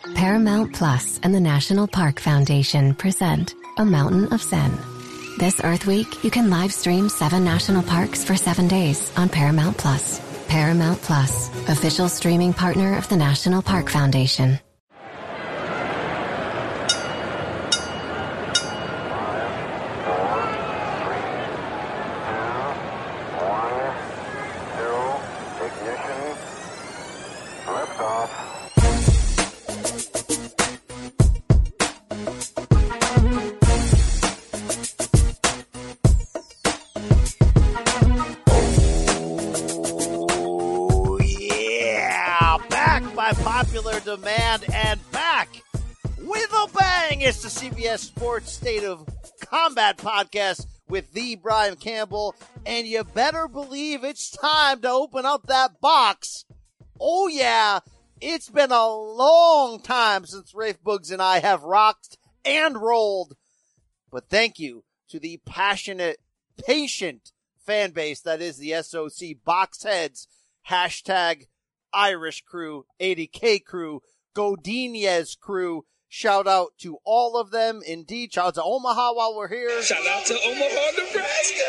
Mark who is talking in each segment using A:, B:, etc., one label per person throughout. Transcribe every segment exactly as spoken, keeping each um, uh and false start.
A: Paramount Plus and the National Park Foundation present A Mountain of Zen. This Earth Week, you can live stream seven national parks for seven days on Paramount Plus. Paramount Plus, official streaming partner of the National Park Foundation.
B: Demand and back with a bang. It's the C B S Sports State of Combat podcast with the Brian Campbell, and you better believe it's time to open up that box. Oh yeah, it's been a long time since Rafe Boogs and I have rocked and rolled, but thank you to the passionate, patient fan base that is the S O C Boxheads, hashtag Irish crew, eighty K crew, Godinez crew. Shout out to all of them. Indeed, shout out to Omaha while we're here.
C: Shout out to Omaha, Nebraska.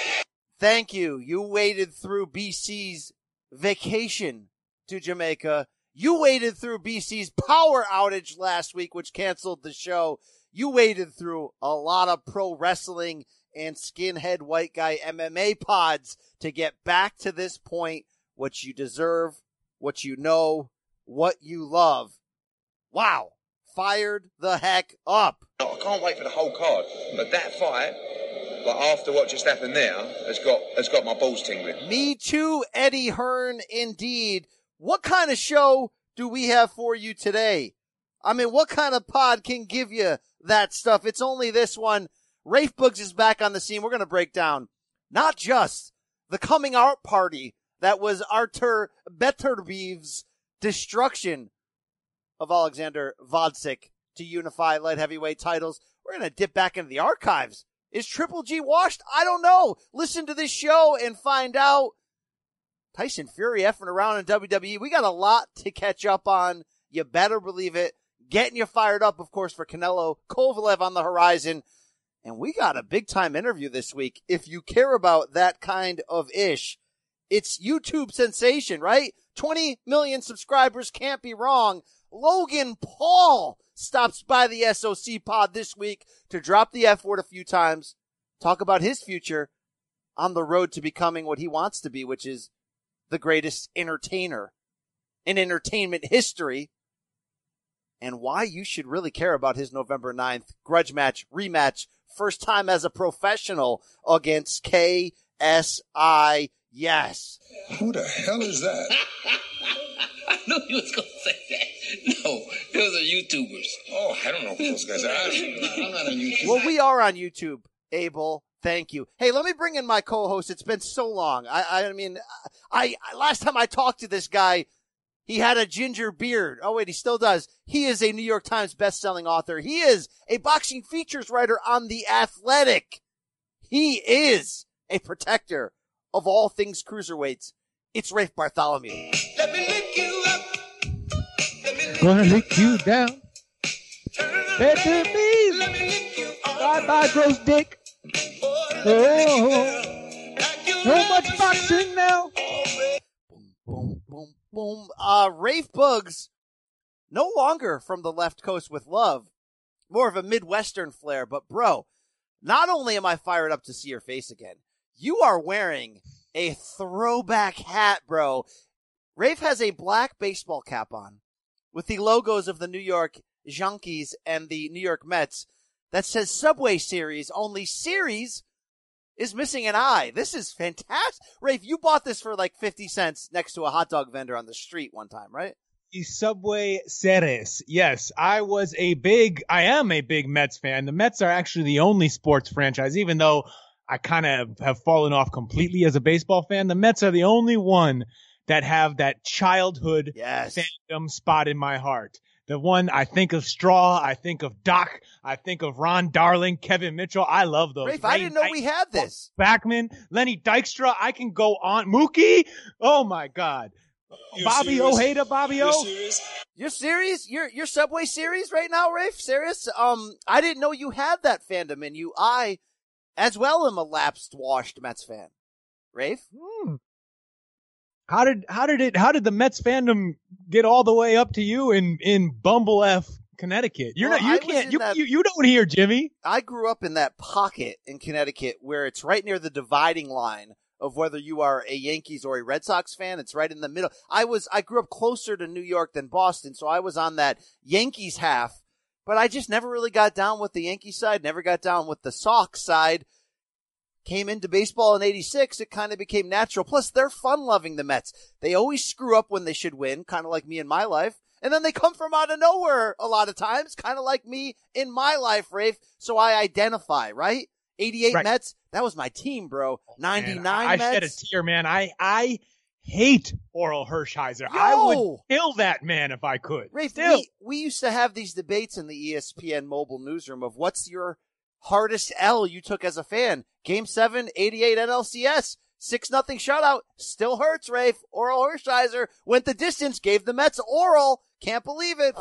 B: Thank you. You waded through B C's vacation to Jamaica. You waded through B C's power outage last week, which canceled the show. You waded through a lot of pro wrestling and skinhead white guy M M A pods to get back to this point. What you deserve, what you know, what you love. Wow. Fired the heck up.
C: I can't wait for the whole card, but that fight, like after what just happened there, has got has got my balls tingling.
B: Me too, Eddie Hearn, indeed. What kind of show do we have for you today? I mean, what kind of pod can give you that stuff? It's only this one. Rafe Boogs is back on the scene. We're going to break down not just the coming out party that was Artur Beterbievr's destruction of Alexander Vodzik to unify light heavyweight titles. We're going to dip back into the archives. Is Triple G washed? I don't know. Listen to this show and find out. Tyson Fury effing around in W W E. We got a lot to catch up on. You better believe it. Getting you fired up, of course, for Canelo Kovalev on the horizon. And we got a big-time interview this week. If you care about that kind of ish, it's YouTube sensation, right? twenty million subscribers, can't be wrong. Logan Paul stops by the S O C pod this week to drop the F word a few times, talk about his future on the road to becoming what he wants to be, which is the greatest entertainer in entertainment history, and why you should really care about his November ninth grudge match, rematch, first time as a professional against K S I. Yes.
D: Who the hell is that?
E: I knew you was going to say that. No, those are YouTubers.
D: Oh, I don't know who those guys are.
E: I'm not on YouTube.
B: Well, we are on YouTube, Abel. Thank you. Hey, let me bring in my co-host. It's been so long. I, I mean, I, I last time I talked to this guy, he had a ginger beard. Oh, wait, he still does. He is a New York Times best-selling author. He is a boxing features writer on The Athletic. He is a protector of all things cruiserweights. It's Rafe Bartholomew.
C: Let me lick you up.
F: Gonna lick you down. Better me.
C: Let me lick you up.
F: Bye bye, gross dick. Oh, so much boxing now.
B: Boom, boom, boom, boom. Uh, Rafe Boogs, no longer from the left coast with love, more of a Midwestern flair. But bro, not only am I fired up to see your face again, you are wearing a throwback hat, bro. Rafe has a black baseball cap on with the logos of the New York Yankees and the New York Mets that says Subway Series, only Series is missing an eye. This is fantastic. Rafe, you bought this for like fifty cents next to a hot dog vendor on the street one time, right?
F: The Subway Series. Yes, I was a big, I am a big Mets fan. The Mets are actually the only sports franchise, even though I kind of have fallen off completely as a baseball fan. The Mets are the only one that have that childhood
B: yes.
F: fandom spot in my heart. The one I think of Straw, I think of Doc, I think of Ron Darling, Kevin Mitchell. I love those.
B: Rafe, I didn't know Dyke, we had this.
F: Backman, Lenny Dykstra. I can go on. Mookie. Oh my God.
D: You
F: Bobby
D: serious?
F: Ojeda, Bobby
D: You
F: O.
D: serious?
B: You're serious? You're you're Subway Series right now, Rafe? Serious? Um, I didn't know you had that fandom in you. I, as well, am a lapsed, washed Mets fan. Rafe?
F: Hmm. How did how did it how did the Mets fandom get all the way up to you in in Bumble F, Connecticut? You're
B: Well,
F: not
B: I
F: you
B: was
F: can't
B: in
F: you,
B: that-
F: you you don't hear Jimmy.
B: I grew up in that pocket in Connecticut where it's right near the dividing line of whether you are a Yankees or a Red Sox fan. It's right in the middle. I was, I grew up closer to New York than Boston, so I was on that Yankees half, but I just never really got down with the Yankee side, never got down with the Sox side. Came into baseball in eighty-six, it kind of became natural. Plus, they're fun-loving, the Mets. They always screw up when they should win, kind of like me in my life. And then they come from out of nowhere a lot of times, kind of like me in my life, Rafe. So I identify, right? eighty-eight
F: Right.
B: Mets, that was my team, bro. ninety-nine
F: Man, I, I
B: Mets.
F: shed a tear, man. I I hate Oral Hershiser. I would
B: Yo!
F: kill that man if I could.
B: Rafe,
F: Still.
B: we, we used to have these debates in the E S P N mobile newsroom of what's your hardest L you took as a fan. Game seven, eighty-eight N L C S, six nothing shutout. Still hurts, Rafe. Oral Hershiser went the distance, gave the Mets Oral. Can't believe it.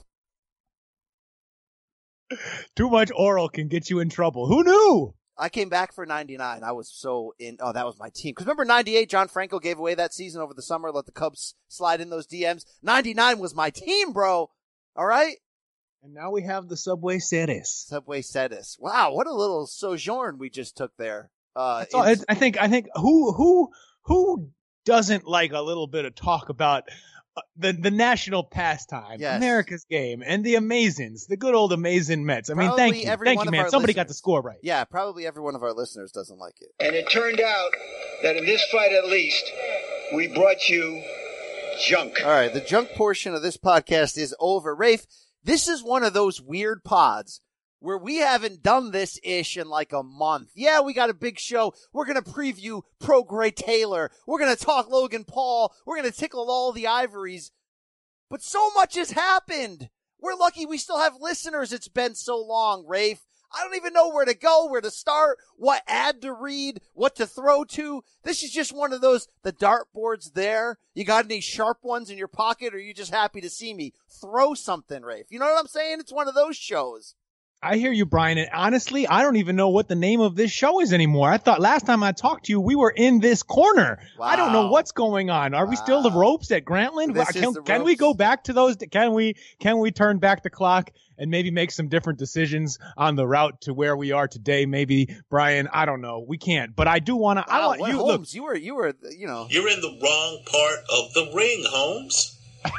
F: Too much oral can get you in trouble. Who knew?
B: I came back for ninety-nine. I was so in. Oh, that was my team. Because remember ninety-eight, John Franco gave away that season over the summer, let the Cubs slide in those D Ms. ninety-nine was my team, bro. All right?
F: And now we have the Subway Series.
B: Subway Cetis. Wow, what a little sojourn we just took there. Uh,
F: That's all-
B: in-
F: I think I think who who who doesn't like a little bit of talk about uh, the the national pastime,
B: Yes.
F: America's game, and the Amazins, the good old Amazing Mets. I mean,
B: Probably
F: thank you,
B: every
F: thank
B: one
F: you,
B: of
F: man.
B: our
F: Somebody got the
B: listeners.
F: score right.
B: yeah, probably every one of our listeners doesn't like it.
G: And it turned out that in this fight at least, we brought you junk.
B: All right, the junk portion of this podcast is over. Rafe, this is one of those weird pods where we haven't done this ish in like a month. Yeah, we got a big show. We're going to preview Pro Gray Taylor. We're going to talk Logan Paul. We're going to tickle all the ivories. But so much has happened. We're lucky we still have listeners. It's been so long, Rafe. I don't even know where to go, where to start, what ad to read, what to throw to. This is just one of those, the dartboard's there. You got any sharp ones in your pocket, or are you just happy to see me? Throw something, Rafe. You know what I'm saying? It's one of those shows.
F: I hear you, Brian. And honestly, I don't even know what the name of this show is anymore. I thought last time I talked to you, we were in this corner. I don't know
B: Wow.
F: what's going on. Are we still the
B: Wow.
F: ropes at Grantland?
B: This
F: can
B: is the
F: can we
B: ropes.
F: go back to those? Can we can we turn back the clock and maybe make some different decisions on the route to where we are today? Maybe, Brian. I don't know. We can't. But I do want to. I
B: Wow,
F: want
B: what
F: you.
B: Holmes,
F: Look,
B: you were, you were, you know.
D: You're in the wrong part of the ring, Holmes.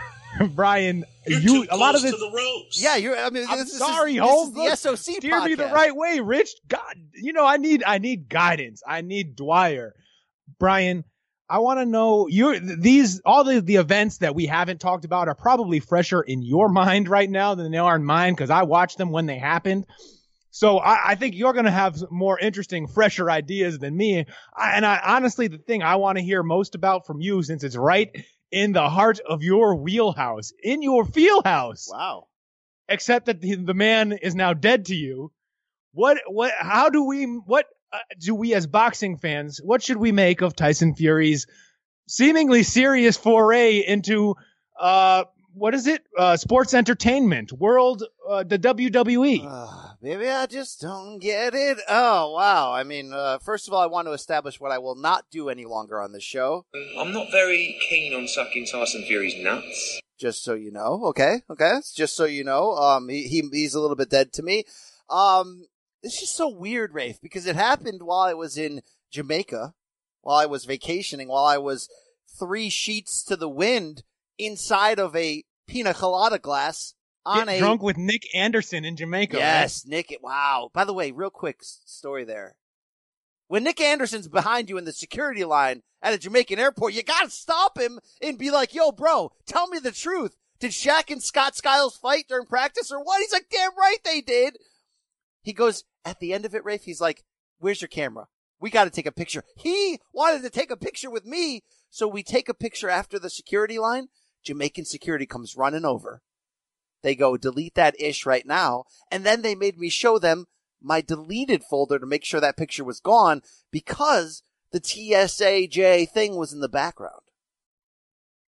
F: Brian.
D: You're
F: you
D: too
F: a lot of
D: close
F: this.
D: to the ropes.
B: Yeah, you're, I mean,
F: I'm
B: this,
F: sorry,
B: is,
F: Holmes.
B: this is the
F: Look,
B: S O C
F: steer me the
B: podcast.
F: right way, Rich. God, you know, I need, I need guidance. I need Dwyer. Brian, I want to know you. These all the the events that we haven't talked about are probably fresher in your mind right now than they are in mine because I watched them when they happened. So I, I think you're going to have more interesting, fresher ideas than me. I, and I honestly, the thing I want to hear most about from you, since it's right in the heart of your wheelhouse, in your fieldhouse,
B: Wow.
F: except that the, the man is now dead to you. What, what, how do we, what uh, do we as boxing fans, what should we make of Tyson Fury's seemingly serious foray into, uh, what is it? Uh, sports entertainment, world, uh, the W W E.
B: Uh, maybe I just don't get it. Oh, wow. I mean, uh, first of all, I want to establish what I will not do any longer on this show,
C: I'm not very keen on sucking Tyson Fury's nuts.
B: just so you know. Okay, okay. Just so you know, um, he, he he's a little bit dead to me. Um, it's just so weird, Rafe, because it happened while I was in Jamaica, while I was vacationing, while I was three sheets to the wind inside of a pina colada glass on
F: Get
B: a
F: drunk with Nick Anderson in Jamaica.
B: Yes, Nick. Wow. By the way, real quick s- story there. When Nick Anderson's behind you in the security line at a Jamaican airport, you gotta stop him and be like, yo, bro, tell me the truth. Did Shaq and Scott Skiles fight during practice or what? He's like, damn right they did. He goes, at the end of it, Rafe, he's like, where's your camera? We gotta take a picture. He wanted to take a picture with me, so we take a picture after the security line. Jamaican security comes running over. They go, delete that ish right now. And then they made me show them my deleted folder to make sure that picture was gone because the T S A J thing was in the background.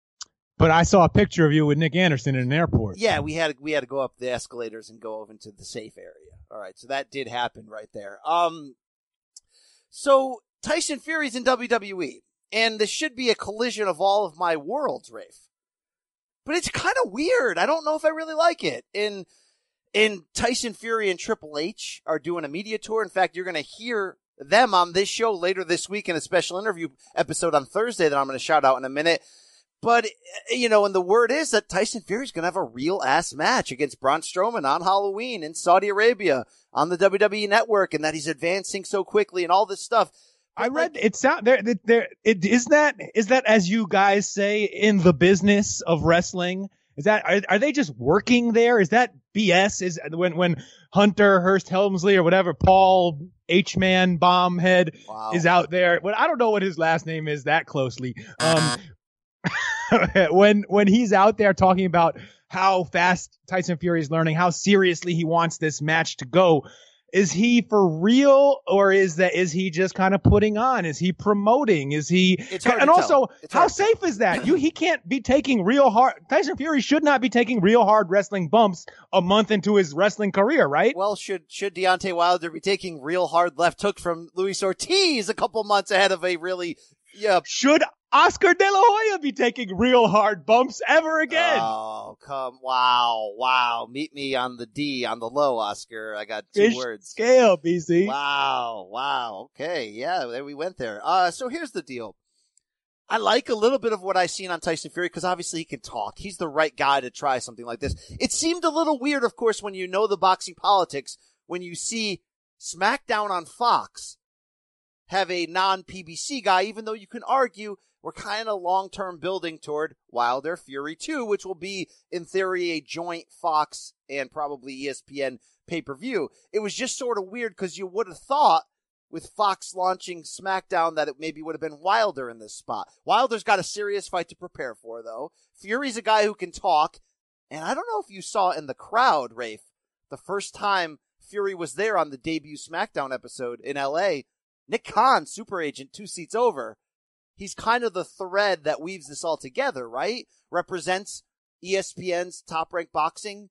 F: But I saw a picture of you with Nick Anderson in an airport.
B: Yeah, we had we had to go up the escalators and go over into the safe area. All right, so that did happen right there. Um, so Tyson Fury's in W W E, and this should be a collision of all of my worlds, Rafe. But it's kind of weird. I don't know if I really like it. In in Tyson Fury and Triple H are doing a media tour. In fact, you're going to hear them on this show later this week in a special interview episode on Thursday that I'm going to shout out in a minute. But, you know, and the word is that Tyson Fury's going to have a real-ass match against Braun Strowman on Halloween in Saudi Arabia on the W W E Network, and that he's advancing so quickly and all this stuff. But
F: I read like, it's out there. There, it is that is that as you guys say in the business of wrestling. Is that are, are they just working there? Is that B S? Is when when Hunter Hearst Helmsley or whatever Paul H Man Bombhead
B: wow.
F: is out there? Well, I don't know what his last name is that closely. Um, when when he's out there talking about how fast Tyson Fury is learning, how seriously he wants this match to go. Is he for real, or is that is he just kind of putting on? Is he promoting? Is he?
B: It's hard
F: and
B: to
F: also,
B: tell. It's
F: how
B: hard
F: safe is that? You he can't be taking real hard. Tyson Fury should not be taking real hard wrestling bumps a month into his wrestling career, right?
B: Well, should should Deontay Wilder be taking real hard left hook from Luis Ortiz a couple months ahead of a really? Yeah.
F: Should Oscar De La Hoya be taking real hard bumps ever again?
B: Oh, come. Wow. Wow. Meet me on the D, on the low, Oscar. I got two
F: Fish
B: words.
F: Scale, B C.
B: Wow. Wow. Okay. Yeah, there we went there. Uh, so here's the deal. I like a little bit of what I've seen on Tyson Fury because obviously he can talk. He's the right guy to try something like this. It seemed a little weird, of course, when you know the boxing politics, when you see SmackDown on Fox have a non-P B C guy, even though you can argue we're kind of long-term building toward Wilder Fury two, which will be, in theory, a joint Fox and probably E S P N pay-per-view. It was just sort of weird because you would have thought with Fox launching SmackDown that it maybe would have been Wilder in this spot. Wilder's got a serious fight to prepare for, though. Fury's a guy who can talk, and I don't know if you saw in the crowd, Rafe, the first time Fury was there on the debut SmackDown episode in L A, Nick Khan, super agent, two seats over. He's kind of the thread that weaves this all together, right? Represents E S P N's Top Rank Boxing,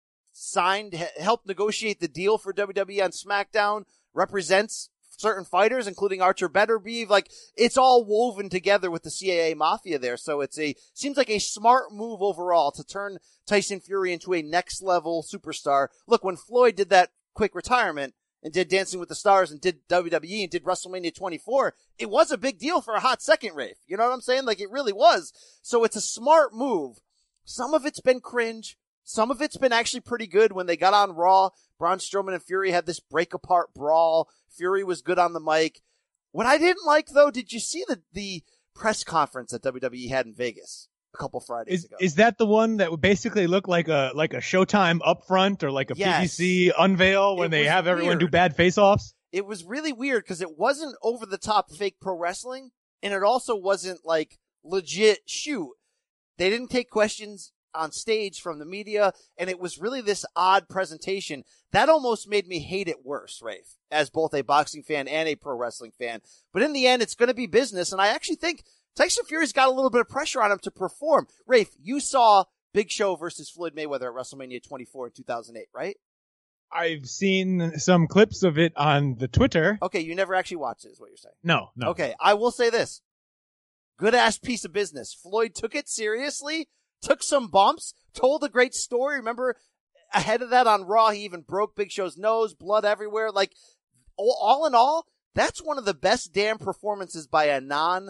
B: signed, helped negotiate the deal for W W E on SmackDown, represents certain fighters, including Archer Betterbeeve. Like, it's all woven together with the C A A Mafia there. So it's a, seems like a smart move overall to turn Tyson Fury into a next level superstar. Look, when Floyd did that quick retirement, and did Dancing with the Stars and did W W E and did WrestleMania twenty-four, it was a big deal for a hot second, Rafe. You know what I'm saying? Like, it really was. So it's a smart move. Some of it's been cringe. Some of it's been actually pretty good. When they got on Raw, Braun Strowman and Fury had this break apart brawl. Fury was good on the mic. What I didn't like, though, did you see the, the press conference that W W E had in Vegas a couple Fridays
F: is,
B: ago?
F: Is that the one that would basically look like a like a Showtime upfront or like a
B: Yes.
F: P B C unveil when
B: It
F: they
B: was
F: have everyone do
B: weird.
F: bad face-offs?
B: It was really weird because it wasn't over the top fake pro wrestling, and it also wasn't like legit shoot. They didn't take questions on stage from the media, and it was really this odd presentation that almost made me hate it worse, Rafe, as both a boxing fan and a pro wrestling fan. But in the end, it's going to be business, and I actually think Tyson Fury's got a little bit of pressure on him to perform. Rafe, you saw Big Show versus Floyd Mayweather at WrestleMania twenty-four in two thousand eight, right?
F: I've seen some clips of it on the Twitter.
B: Okay, you never actually watched it, is what you're saying.
F: No, no.
B: Okay, I will say this. Good ass piece of business. Floyd took it seriously, took some bumps, told a great story. Remember, ahead of that on Raw, he even broke Big Show's nose, blood everywhere. Like, all, all in all, that's one of the best damn performances by a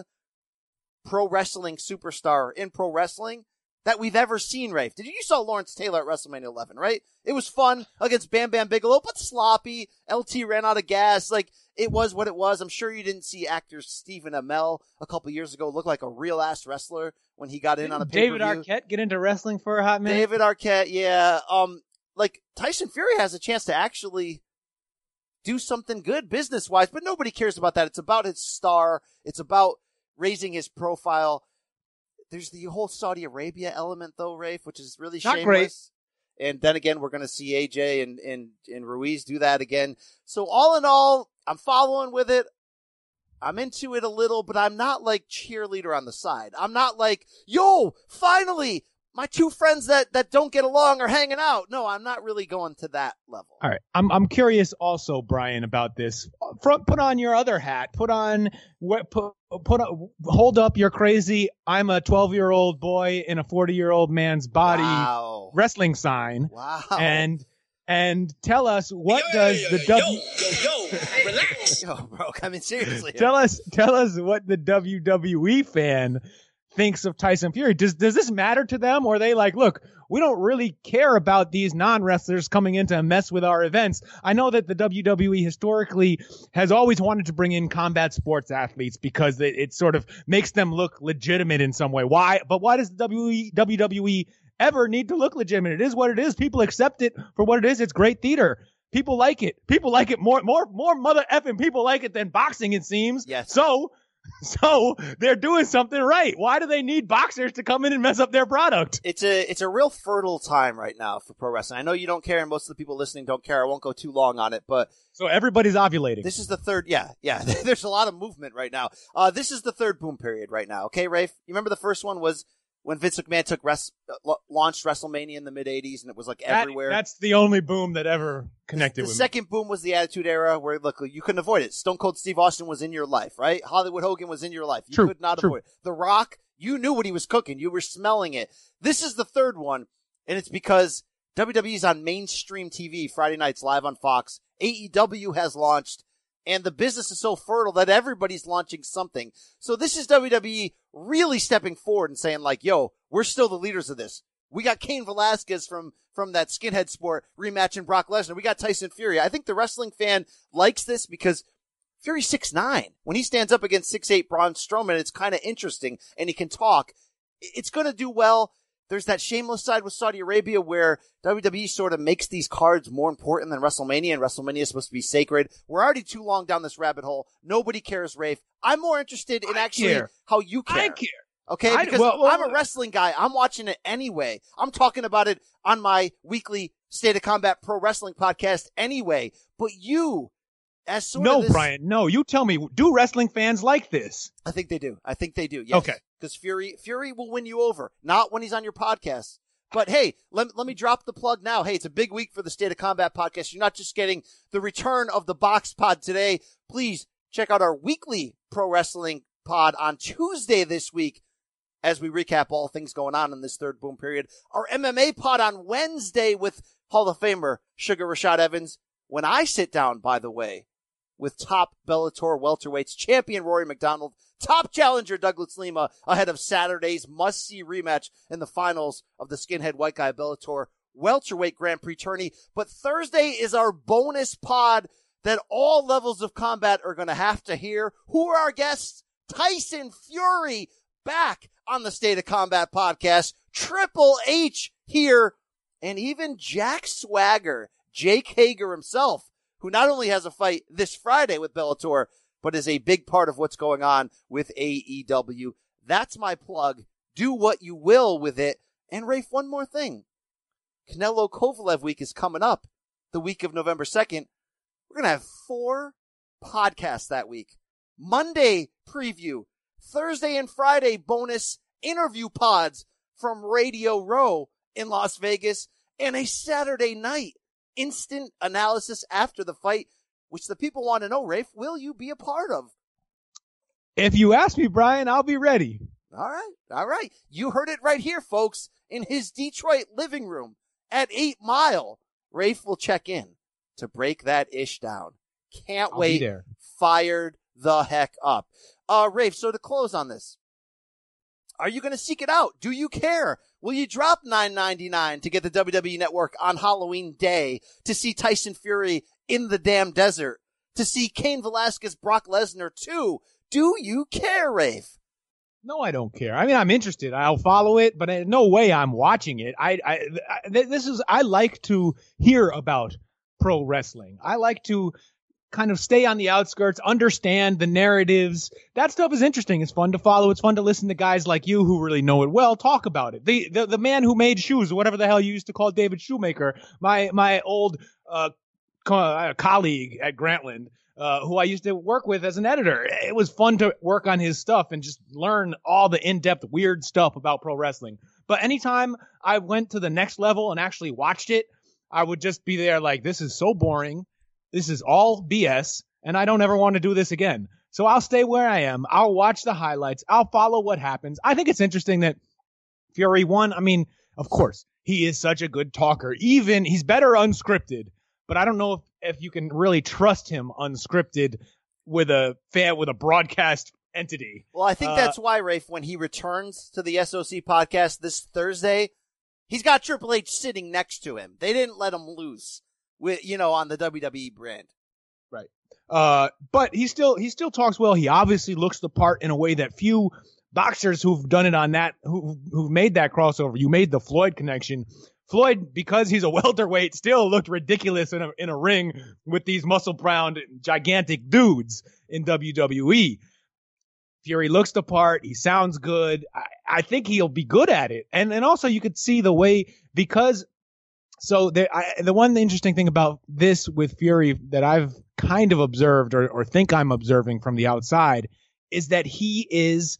B: non-pro wrestling superstar in pro wrestling that we've ever seen, Rafe. Did you, you saw Lawrence Taylor at WrestleMania eleven, right? It was fun against Bam Bam Bigelow, but sloppy. L T ran out of gas. Like, it was what it was. I'm sure you didn't see actor Stephen Amell a couple years ago look like a real ass wrestler when he got in
F: Didn't
B: on a pay-per-view.
F: David Arquette get into wrestling for a hot minute?
B: David Arquette, yeah. Um, like, Tyson Fury has a chance to actually do something good business-wise, but nobody cares about that. It's about his star. It's about raising his profile. There's the whole Saudi Arabia element, though, Rafe, which is really
F: Not
B: shameless.
F: great.
B: And then again, we're going to see A J and, and, and Ruiz do that again. So all in all, I'm following with it. I'm into it a little, but I'm not like cheerleader on the side. I'm not like, yo, finally, my two friends that, that don't get along are hanging out. No, I'm not really going to that level.
F: All right. I'm I'm curious also, Brian, about this. Front, put on your other hat. Put on, put, put, hold up your crazy, I'm a twelve-year-old boy in a forty-year-old man's body
B: Wow.
F: wrestling sign.
B: Wow.
F: And and tell us what
D: yo,
F: does
D: yo,
F: the
D: yo,
F: W
D: yo, yo, yo, relax.
B: Yo, bro, I mean, seriously.
F: tell us tell us what the W W E fan thinks of Tyson Fury. Does does this matter to them, or are they like, look, we don't really care about these non-wrestlers coming in to mess with our events? I know that the W W E historically has always wanted to bring in combat sports athletes because it, it sort of makes them look legitimate in some way. Why? But why does the W W E ever need to look legitimate? It is what it is. People accept it for what it is. It's great theater. People like it. People like it more, more, more mother effing people like it than boxing, it seems.
B: Yes.
F: So, so they're doing something right. Why do they need boxers to come in and mess up their product?
B: It's a it's a real fertile time right now for pro wrestling. I know you don't care, and most of the people listening don't care. I won't go too long on it, but
F: So everybody's ovulating.
B: this is the third. Yeah, yeah. There's a lot of movement right now. Uh, this is the third boom period right now. Okay, Rafe. You remember the first one was when Vince McMahon took res- uh, launched WrestleMania in the mid eighties, and it was like
F: That-
B: everywhere.
F: That's the only boom that ever connected
B: The
F: with
B: second boom was the Attitude Era, where look, you couldn't avoid it. Stone Cold Steve Austin was in your life, right? Hollywood Hogan was in your life. You
F: True,
B: could not
F: true.
B: avoid it. The Rock, you knew what he was cooking. You were smelling it. This is the third one, and it's because W W E's on mainstream T V Friday nights live on Fox. A E W has launched, and the business is so fertile that everybody's launching something. So this is W W E really stepping forward and saying like, yo, we're still the leaders of this. We got Cain Velasquez from, from that skinhead sport rematching Brock Lesnar. We got Tyson Fury. I think the wrestling fan likes this because Fury's six nine. When he stands up against six eight Braun Strowman, it's kind of interesting and he can talk. It's going to do well. There's that shameless side with Saudi Arabia where W W E sort of makes these cards more important than WrestleMania, and WrestleMania is supposed to be sacred. We're already too long down this rabbit hole. Nobody cares, Rafe. I'm more interested in
F: I
B: actually
F: care.
B: how you care.
F: I care.
B: Okay,
F: I-
B: because
F: well, well,
B: I'm a wrestling guy. I'm watching it anyway. I'm talking about it on my weekly State of Combat Pro Wrestling podcast anyway. But you, as sort
F: No,
B: of this,
F: Brian, no. You tell me, do wrestling fans like this?
B: I think they do. I think they do. Yes.
F: Okay.
B: Because Fury, Fury will win you over. Not when he's on your podcast. But hey, let, let me drop the plug now. Hey, it's a big week for the State of Combat podcast. You're not just getting the return of the box pod today. Please check out our weekly pro wrestling pod on Tuesday this week as we recap all things going on in this third boom period. Our M M A pod on Wednesday with Hall of Famer Sugar Rashad Evans. When I sit down, by the way, with top Bellator welterweights champion Rory McDonald, top challenger Douglas Lima, ahead of Saturday's must-see rematch in the finals of the Skinhead White Guy Bellator welterweight Grand Prix tourney. But Thursday is our bonus pod that all levels of combat are going to have to hear. Who are our guests? Tyson Fury back on the State of Combat podcast. Triple H here. And even Jack Swagger, Jake Hager himself, who not only has a fight this Friday with Bellator, but is a big part of what's going on with A E W. That's my plug. Do what you will with it. And Rafe, one more thing. Canelo Kovalev week is coming up the week of November second. We're going to have four podcasts that week. Monday preview, Thursday and Friday bonus interview pods from Radio Row in Las Vegas, and a Saturday night instant analysis after the fight, which the people want to know, Rafe, will you be a part of?
F: If you ask me, Brian, I'll be ready.
B: All right. All right. You heard it right here, folks, in his Detroit living room at eight Mile. Rafe will check in to break that ish down. Can't
F: I'll
B: wait.
F: be there.
B: Fired the heck up. Uh, Rafe, so to close on this, are you going to seek it out? Do you care? Will you drop nine ninety-nine to get the W W E Network on Halloween Day to see Tyson Fury in the damn desert, to see Cain Velasquez, Brock Lesnar too? Do you care, Rafe?
F: No, I don't care. I mean, I'm interested. I'll follow it, but in no way I'm watching it. I, I, I this is, I like to hear about pro wrestling. I like to kind of stay on the outskirts, understand the narratives. That stuff is interesting. It's fun to follow. It's fun to listen to guys like you who really know it well talk about it. The the, the man who made shoes, whatever the hell you used to call David Shoemaker, my my old uh, co- uh colleague at Grantland, uh, who I used to work with as an editor. It was fun to work on his stuff and just learn all the in-depth weird stuff about pro wrestling. But anytime I went to the next level and actually watched it, I would just be there like, this is so boring. This is all B S, and I don't ever want to do this again. So I'll stay where I am. I'll watch the highlights. I'll follow what happens. I think it's interesting that Fury won. I mean, of course, he is such a good talker. Even he's better unscripted, but I don't know if, if you can really trust him unscripted with a fan, with a broadcast entity.
B: Well, I think
F: uh,
B: that's why, Rafe, when he returns to the S O C podcast this Thursday, he's got Triple H sitting next to him. They didn't let him loose with, you know, on the W W E brand.
F: Right. Uh, but he still, he still talks well. He obviously looks the part in a way that few boxers who've done it on that, who, who've made that crossover. You made the Floyd connection. Floyd, because he's a welterweight, still looked ridiculous in a, in a ring with these muscle-bound, gigantic dudes in W W E. Fury looks the part. He sounds good. I, I think he'll be good at it. And and also you could see the way, because so there, I, the one interesting thing about this with Fury that I've kind of observed or, or think I'm observing from the outside is that he is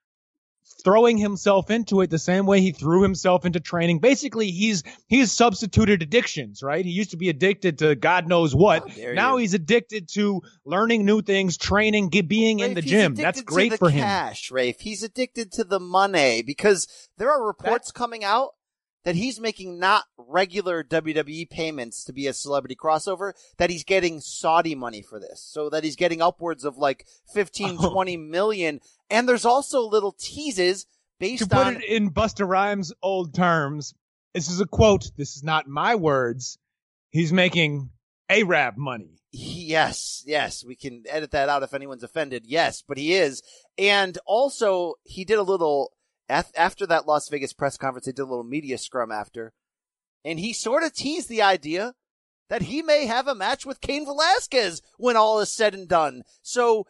F: throwing himself into it the same way he threw himself into training. Basically, he's he's substituted addictions, right? He used to be addicted to God knows what. Now you. He's addicted to learning new things, training, get, being
B: Rafe,
F: in the gym. That's great
B: to the
F: for him.
B: Cash, Rafe. He's addicted to the money because there are reports that, coming out that he's making not regular W W E payments to be a celebrity crossover, that he's getting Saudi money for this. So that he's getting upwards of like fifteen, oh. twenty million. And there's also little teases based
F: to
B: on.
F: To put it in Busta Rhymes' old terms, this is a quote. This is not my words. He's making Arab money.
B: Yes, yes. We can edit that out if anyone's offended. Yes, but he is. And also, he did a little, after that Las Vegas press conference, they did a little media scrum after. And he sort of teased the idea that he may have a match with Cain Velasquez when all is said and done. So,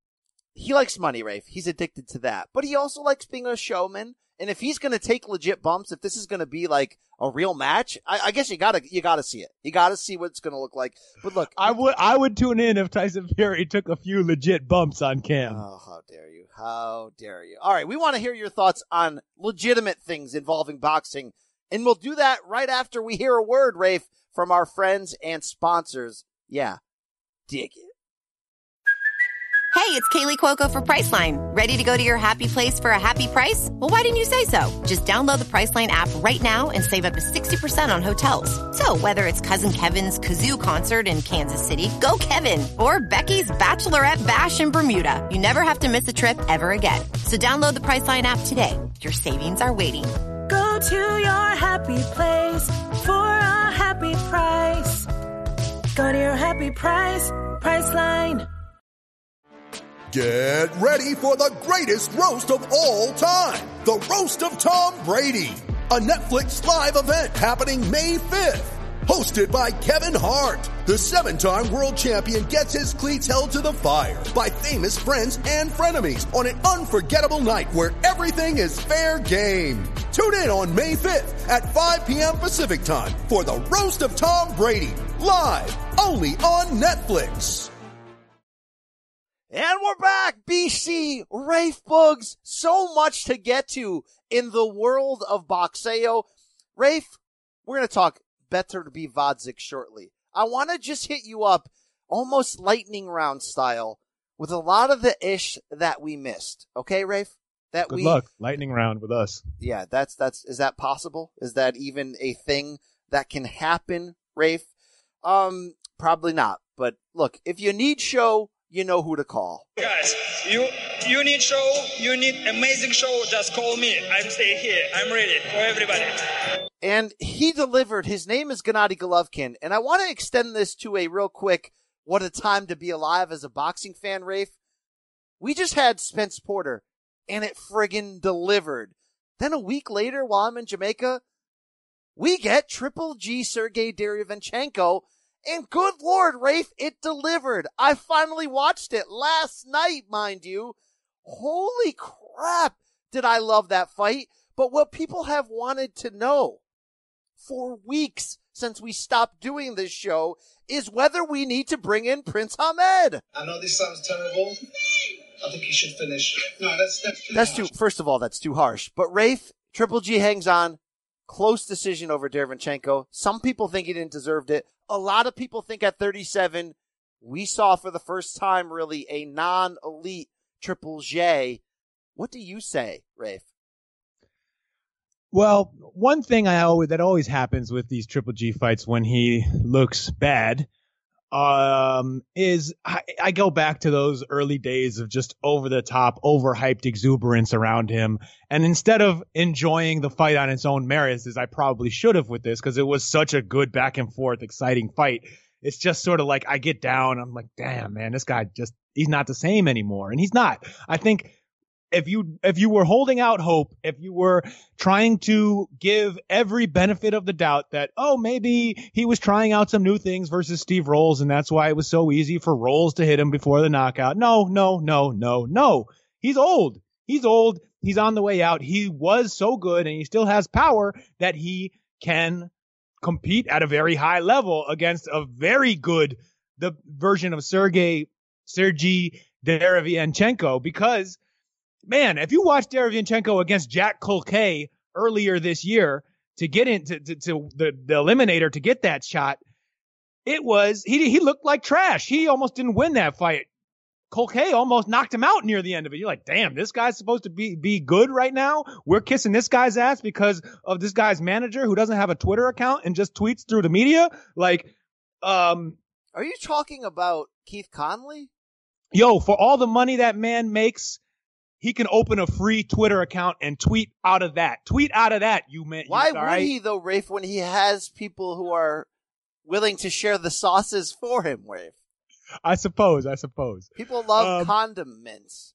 B: he likes money, Rafe. He's addicted to that. But he also likes being a showman. And if he's going to take legit bumps, if this is going to be like a real match, I, I guess you gotta, you gotta see it. You gotta see what it's going to look like. But look.
F: I would, I would tune in if Tyson Fury took a few legit bumps on Cam.
B: Oh, how dare you. How dare you. All right. We want to hear your thoughts on legitimate things involving boxing. And we'll do that right after we hear a word, Rafe, from our friends and sponsors. Yeah. Dig it.
H: Hey, it's Kaylee Cuoco for Priceline. Ready to go to your happy place for a happy price? Well, why didn't you say so? Just download the Priceline app right now and save up to sixty percent on hotels. So whether it's Cousin Kevin's Kazoo Concert in Kansas City, go Kevin, or Becky's Bachelorette Bash in Bermuda, you never have to miss a trip ever again. So download the Priceline app today. Your savings are waiting.
I: Go to your happy place for a happy price. Go to your happy price, Priceline.
J: Get ready for the greatest roast of all time. The Roast of Tom Brady. A Netflix live event happening May fifth. Hosted by Kevin Hart. The seven-time world champion gets his cleats held to the fire by famous friends and frenemies on an unforgettable night where everything is fair game. Tune in on May fifth at five p.m. Pacific time for the Roast of Tom Brady. Live only on Netflix.
B: And we're back, B C, Rafe Boogs. So much to get to in the world of boxeo. Rafe, we're going to talk Better to be Vodzik shortly. I want to just hit you up almost lightning round style with a lot of the ish that we missed. Okay, Rafe? That
F: Good
B: we,
F: luck. Lightning round with us.
B: Yeah, that's, that's, is that possible? Is that even a thing that can happen, Rafe? Um, probably not. But look, if you need show, you know who to call.
D: Guys, you you need show, you need amazing show, just call me. I'm staying here. I'm ready for everybody.
B: And he delivered. His name is Gennady Golovkin. And I want to extend this to a real quick, what a time to be alive as a boxing fan, Rafe. We just had Spence Porter, and it friggin' delivered. Then a week later, while I'm in Jamaica, we get Triple G Sergey Derevyanchenko. And good Lord, Rafe, it delivered. I finally watched it last night, mind you. Holy crap, did I love that fight. But what people have wanted to know for weeks since we stopped doing this show is whether we need to bring in Prince Ahmed.
K: I know this sounds terrible. I think you should finish. No, that's that's too
B: That's
K: harsh.
B: too, first of all, that's too harsh. But Rafe, Triple G hangs on. Close decision over Derevyanchenko. Some people think he didn't deserve it. A lot of people think at thirty-seven, we saw for the first time really a non-elite Triple J. What do you say, Rafe?
F: Well, one thing I always that always happens with these Triple G fights when he looks bad um, is I, I go back to those early days of just over the top, overhyped exuberance around him. And instead of enjoying the fight on its own merits, as I probably should have with this, because it was such a good back and forth, exciting fight, it's just sort of like I get down. I'm like, damn, man, this guy just he's not the same anymore. And he's not. I think if you if you were holding out hope, if you were trying to give every benefit of the doubt that, oh, maybe he was trying out some new things versus Steve Rolls, and that's why it was so easy for Rolls to hit him before the knockout. No, no, no, no, no. He's old. He's old. He's on the way out. He was so good, and he still has power that he can compete at a very high level against a very good the version of Sergey Sergey Derevyanchenko, because man, if you watch Derevyanchenko against Jack Kulke earlier this year to get into to, to the, the eliminator to get that shot, it was he he looked like trash. He almost didn't win that fight. Kulke almost knocked him out near the end of it. You're like, damn, this guy's supposed to be be good right now. We're kissing this guy's ass because of this guy's manager who doesn't have a Twitter account and just tweets through the media. Like, um,
B: are you talking about Keith Conley?
F: Yo, for all the money that man makes, he can open a free Twitter account and tweet out of that. Tweet out of that, you man.
B: Why
F: you,
B: would
F: right?
B: he, though, Rafe, when he has people who are willing to share the sauces for him, Rafe?
F: I suppose, I suppose.
B: People love
F: um,
B: condiments.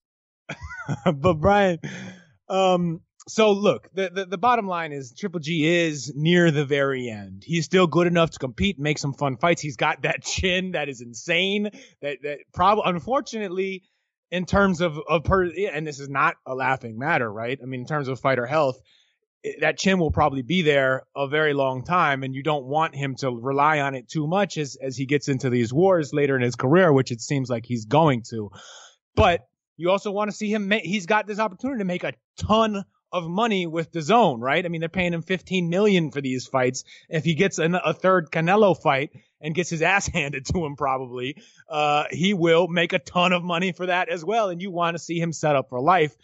F: But, Brian, um, so look, the, the, the bottom line is Triple G is near the very end. He's still good enough to compete, make some fun fights. He's got that chin that is insane. That, that probably, unfortunately, in terms of, of per, and this is not a laughing matter, right? I mean, in terms of fighter health, that chin will probably be there a very long time, and you don't want him to rely on it too much as, as he gets into these wars later in his career, which it seems like he's going to. But you also want to see him, ma- he's got this opportunity to make a ton of money with DAZN, right? I mean, they're paying him fifteen million dollars for these fights. If he gets an, a third Canelo fight and gets his ass handed to him probably, uh, he will make a ton of money for that as well. And you want to see him set up for life.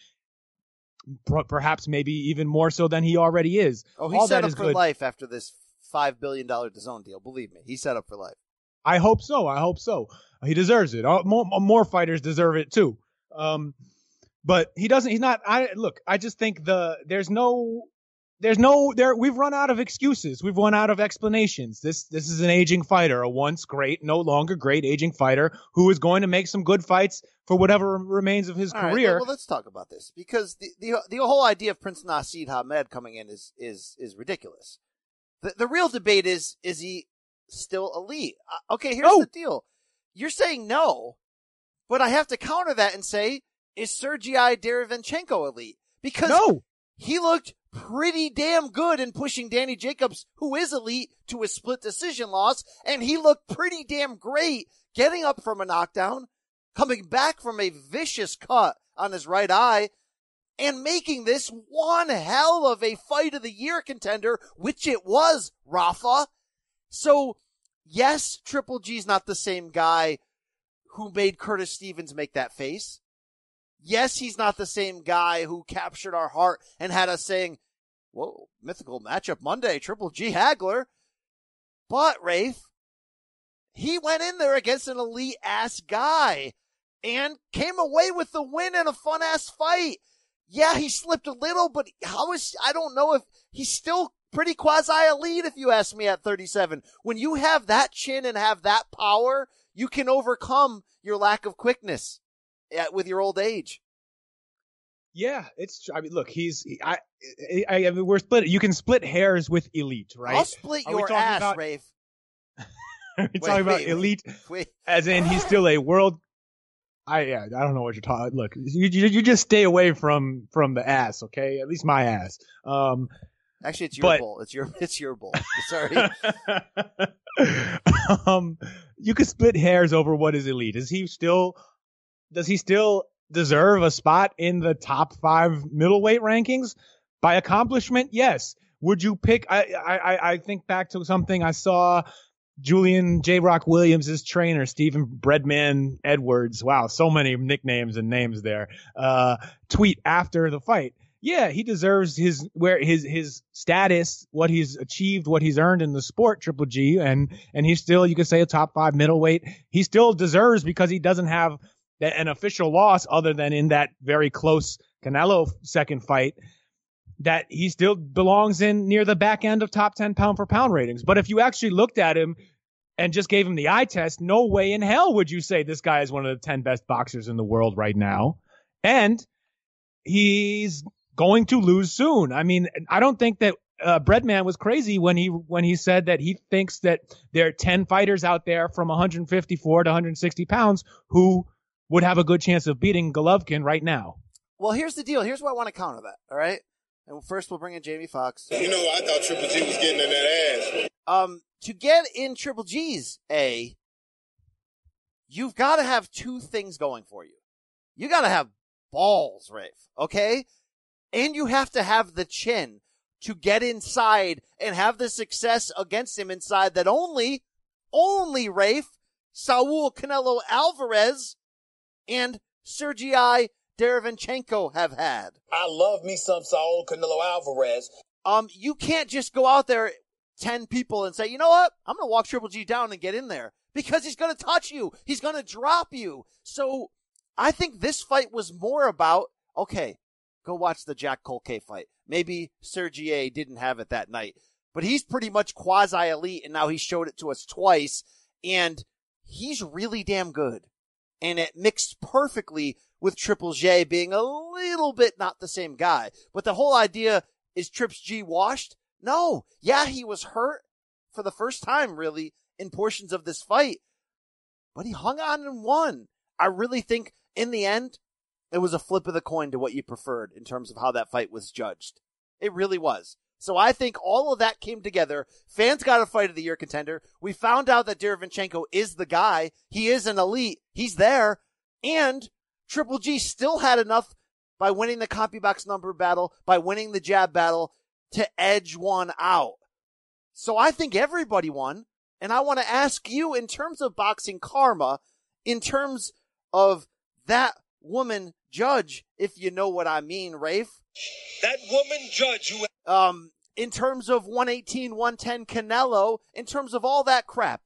F: Perhaps maybe even more so than he already is.
B: Oh, he's
F: All
B: set
F: that
B: up
F: is
B: for
F: good.
B: life after this five billion dollars DAZN deal. Believe me, he's set up for life.
F: I hope so. I hope so. He deserves it. All- More, more fighters deserve it too. Um, but he doesn't, he's not, I look, I just think the, there's no, there's no, there, we've run out of excuses. We've run out of explanations. This, this is an aging fighter, a once great, no longer great aging fighter who is going to make some good fights for whatever remains of his
B: All right,
F: career.
B: well, let's talk about this because the, the, the whole idea of Prince Naseed Hamed coming in is, is, is ridiculous. The, the real debate is, is he still elite? Uh, okay, here's
F: No.
B: the deal. You're saying no, but I have to counter that and say, is Sergey Derevyanchenko elite? Because
F: No.
B: he looked pretty damn good in pushing Danny Jacobs, who is elite, to a split decision loss, and he looked pretty damn great getting up from a knockdown, coming back from a vicious cut on his right eye, and making this one hell of a fight of the year contender, which it was, Rafa. So, yes, Triple G's not the same guy who made Curtis Stevens make that face. Yes, he's not the same guy who captured our heart and had us saying, whoa, mythical matchup Monday, Triple G Hagler. But, Rafe, he went in there against an elite-ass guy and came away with the win in a fun-ass fight. Yeah, he slipped a little, but how is, I don't know if he's still pretty quasi-elite if you ask me at thirty-seven. When you have that chin and have that power, you can overcome your lack of quickness at, with your old age.
F: Yeah, it's. I mean, look, he's. I. I, I mean, we're split. You can split hairs with elite, right?
B: I'll split
F: Are we
B: your
F: talking
B: ass,
F: about-
B: Rafe.
F: Are we
B: Wait,
F: talking about
B: wait,
F: elite,
B: wait.
F: as in he's still a world. I yeah, I don't know what you're talking. Look, you, you you just stay away from from the ass, okay? At least my ass. Um,
B: Actually, it's your
F: But-
B: bull. It's your it's your bull. Sorry.
F: um, you could split hairs over what is elite. Is he still? Does he still deserve a spot in the top five middleweight rankings? By accomplishment, yes. Would you pick? I I I think back to something I saw. Julian J. Rock Williams' trainer, Stephen Breadman Edwards. Wow, so many nicknames and names there. Uh, tweet after the fight. Yeah, he deserves his where his his status, what he's achieved, what he's earned in the sport, Triple G, and and he's still, you could say, a top five middleweight. He still deserves, because he doesn't have an official loss other than in that very close Canelo second fight, that he still belongs in near the back end of top ten pound for pound ratings. But if you actually looked at him and just gave him the eye test, no way in hell would you say this guy is one of the ten best boxers in the world right now. And he's going to lose soon. I mean, I don't think that uh, Breadman was crazy when he when he said that he thinks that there are ten fighters out there from one fifty-four to one sixty pounds who would have a good chance of beating Golovkin right now.
B: Well, here's the deal. Here's what I want to counter that. All right. And first, we'll bring in Jamie Foxx.
L: You know, I thought Triple G was getting in that ass.
B: Um, to get in Triple G's A, you've got to have two things going for you. You got to have balls, Rafe, okay? And you have to have the chin to get inside and have the success against him inside that only, only Rafe, Saul Canelo Alvarez, and Sergei Derevyanchenko have had.
L: I love me some Saul Canelo Alvarez.
B: Um, you can't just go out there, ten people, and say, you know what? I'm going to walk Triple G down and get in there, because he's going to touch you. He's going to drop you. So I think this fight was more about, okay, go watch the Jack Colque fight. Maybe Sergey didn't have it that night, but he's pretty much quasi-elite, and now he showed it to us twice, and he's really damn good. And it mixed perfectly with Triple J being a little bit not the same guy. But the whole idea is Trips G washed? No. Yeah, he was hurt for the first time, really, in portions of this fight. But he hung on and won. I really think, in the end, it was a flip of the coin to what you preferred in terms of how that fight was judged. It really was. So I think all of that came together. Fans got a fight of the year contender. We found out that Derevyanchenko is the guy. He is an elite. He's there. And Triple G still had enough by winning the CompuBox number battle, by winning the jab battle, to edge one out. So I think everybody won. And I want to ask you, in terms of boxing karma, in terms of that woman judge, if you know what I mean, Rafe.
D: That woman judge who...
B: Um, in terms of one eighteen, one ten Canelo, in terms of all that crap,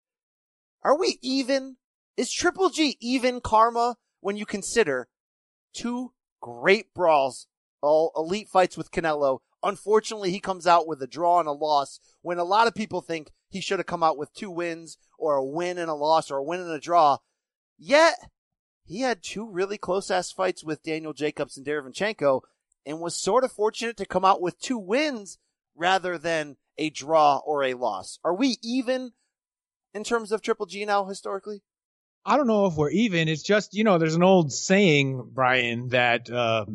B: are we even? Is Triple G even karma when you consider two great brawls, all elite fights with Canelo? Unfortunately, he comes out with a draw and a loss when a lot of people think he should have come out with two wins or a win and a loss or a win and a draw. Yet, he had two really close-ass fights with Daniel Jacobs and Derevyanchenko, and was sort of fortunate to come out with two wins rather than a draw or a loss. Are we even in terms of Triple G now historically?
F: I don't know if we're even. It's just, you know, there's an old saying, Brian, that um,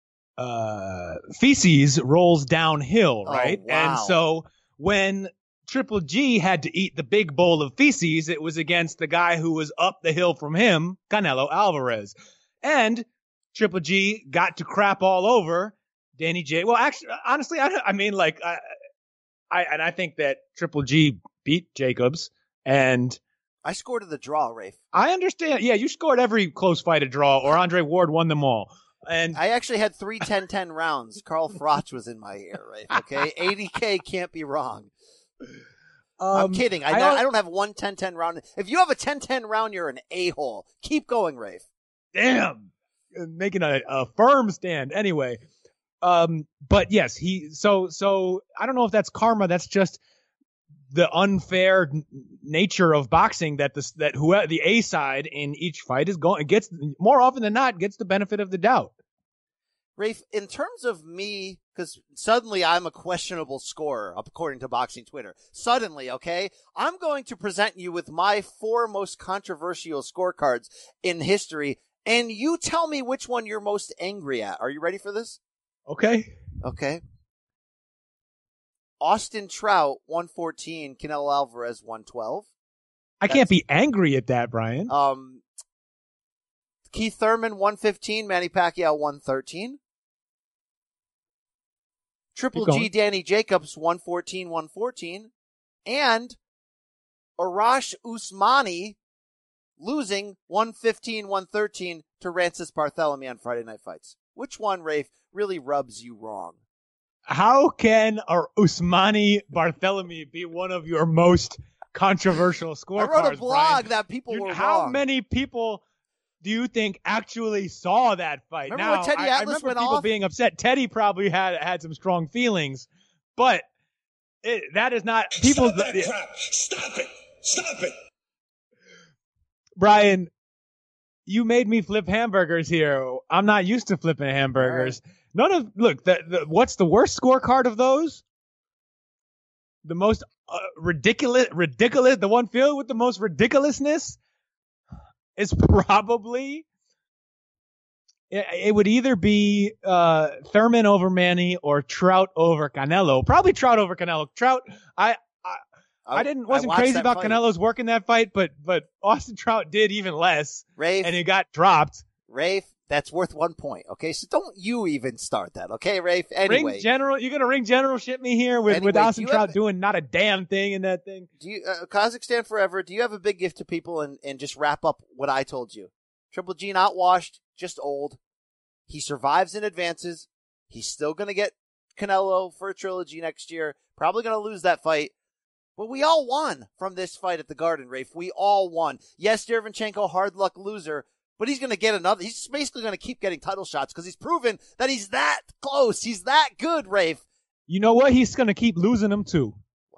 F: uh, feces rolls downhill, right?
B: Oh, wow.
F: And so when Triple G had to eat the big bowl of feces, it was against the guy who was up the hill from him, Canelo Alvarez. And Triple G got to crap all over Danny J. Well, actually, honestly, I, I mean, like, I, I, and I think that Triple G beat Jacobs, and
B: I scored at the draw, Rafe.
F: I understand. Yeah, you scored every close fight a draw, or Andre Ward won them all. And
B: I actually had three ten ten rounds. Carl Froch was in my ear, Rafe. Okay, eighty K can't be wrong. Um, I'm kidding. I, I, don't, I don't have one ten ten round. If you have a ten ten round, you're an a-hole. Keep going, Rafe.
F: Damn. Making a, a firm stand. Anyway, um, but yes, he, so, so I don't know if that's karma. That's just the unfair n- nature of boxing, that the, that whoever the A side in each fight is going, gets more often than not, gets the benefit of the doubt.
B: Rafe, in terms of me, because suddenly I'm a questionable scorer, according to Boxing Twitter. Suddenly, okay? I'm going to present you with my four most controversial scorecards in history, and you tell me which one you're most angry at. Are you ready for this?
F: Okay.
B: Okay. Austin Trout, one fourteen. Canelo Alvarez, one twelve.
F: I That's, can't be angry at that, Brian.
B: Um, Keith Thurman, one fifteen. Manny Pacquiao, one thirteen. Triple G Danny Jacobs, one fourteen, one fourteen. And Arash Usmani losing one fifteen, one thirteen to Rancis Barthélemy on Friday Night Fights. Which one, Rafe, really rubs you wrong?
F: How can our Usmani Barthélemy be one of your most controversial scorecards,
B: I wrote a blog
F: Brian?
B: that people
F: you,
B: were
F: How
B: wrong.
F: many people do you think actually saw that fight?
B: Remember
F: now,
B: when Teddy
F: I, I
B: Atlas
F: remember
B: went
F: people
B: off?
F: being upset. Teddy probably had had some strong feelings, but it, that is not people.
L: Stop that
F: the,
L: crap! Stop it! Stop it!
F: Brian, you made me flip hamburgers here. I'm not used to flipping hamburgers. Right. None of look. The, the, what's the worst scorecard of those? The most uh, ridiculous, ridiculous. The one filled with the most ridiculousness is probably. It, it would either be uh, Thurman over Manny or Trout over Canelo. Probably Trout over Canelo. Trout. I. I I didn't wasn't
B: I
F: crazy about
B: fight.
F: Canelo's work in that fight, but but Austin Trout did even less.
B: Rafe,
F: and he got dropped.
B: Rafe, that's worth one point. Okay, so don't you even start that. Okay, Rafe. Anyway,
F: ring general, you're gonna ring generalship me here with,
B: anyway,
F: with Austin Trout
B: have,
F: doing not a damn thing in that thing.
B: Do you uh, Kazakhstan forever? Do you have a big gift to people and and just wrap up what I told you? Triple G not washed, just old. He survives and advances. He's still gonna get Canelo for a trilogy next year. Probably gonna lose that fight. But we all won from this fight at the Garden, Rafe. We all won. Yes, Derevyanchenko, hard luck loser, but he's going to get another. He's basically going to keep getting title shots because he's proven that he's that close. He's that good, Rafe.
F: You know what? He's going to keep losing them too.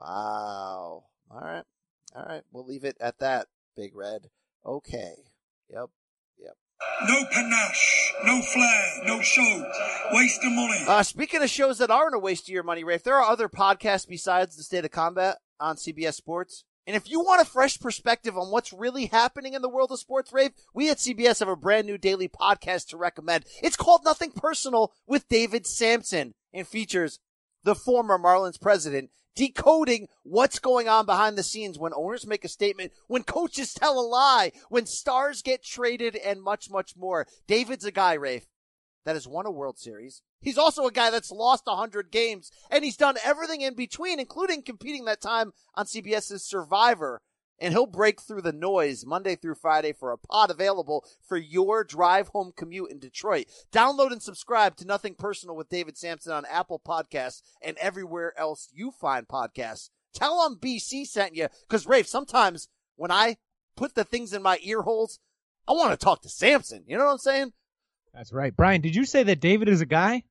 B: Wow. All right. All right. We'll leave it at that, Big Red. Okay. Yep. Yep.
M: No panache, no flair, no show. Waste of money.
B: Uh, speaking of shows that aren't a waste of your money, Rafe, there are other podcasts besides The State of Combat on C B S Sports. And if you want a fresh perspective on what's really happening in the world of sports, Rafe, we at C B S have a brand new daily podcast to recommend. It's called Nothing Personal with David Sampson and features the former Marlins president decoding what's going on behind the scenes when owners make a statement, when coaches tell a lie, when stars get traded, and much, much more. David's a guy, Rafe, that has won a World Series. He's also a guy that's lost one hundred games, and he's done everything in between, including competing that time on CBS's Survivor. And he'll break through the noise Monday through Friday for a pod available for your drive home commute in Detroit. Download and subscribe to Nothing Personal with David Sampson on Apple Podcasts and everywhere else you find podcasts. Tell him B C sent you, because, Rafe, sometimes when I put the things in my ear holes, I want to talk to Sampson. You know what I'm saying?
F: That's right. Brian, did you say that David is a guy?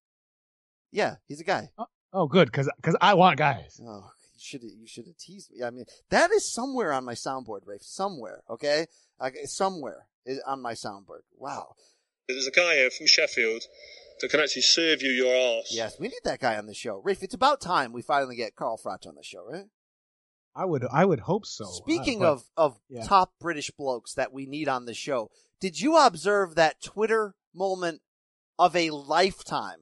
B: Yeah, he's a guy.
F: Oh, oh good, because because I want guys.
B: Oh, you should you should have teased me. I mean, that is somewhere on my soundboard, Rafe. Somewhere, okay? okay somewhere is on my soundboard. Wow.
N: There's a guy here from Sheffield that can actually serve you your arse.
B: Yes, we need that guy on the show. Rafe, it's about time we finally get Carl Froch on the show, right?
F: I would I would hope so.
B: Speaking
F: uh, but,
B: of, of
F: yeah.
B: top British blokes that we need on the show, did you observe that Twitter moment of a lifetime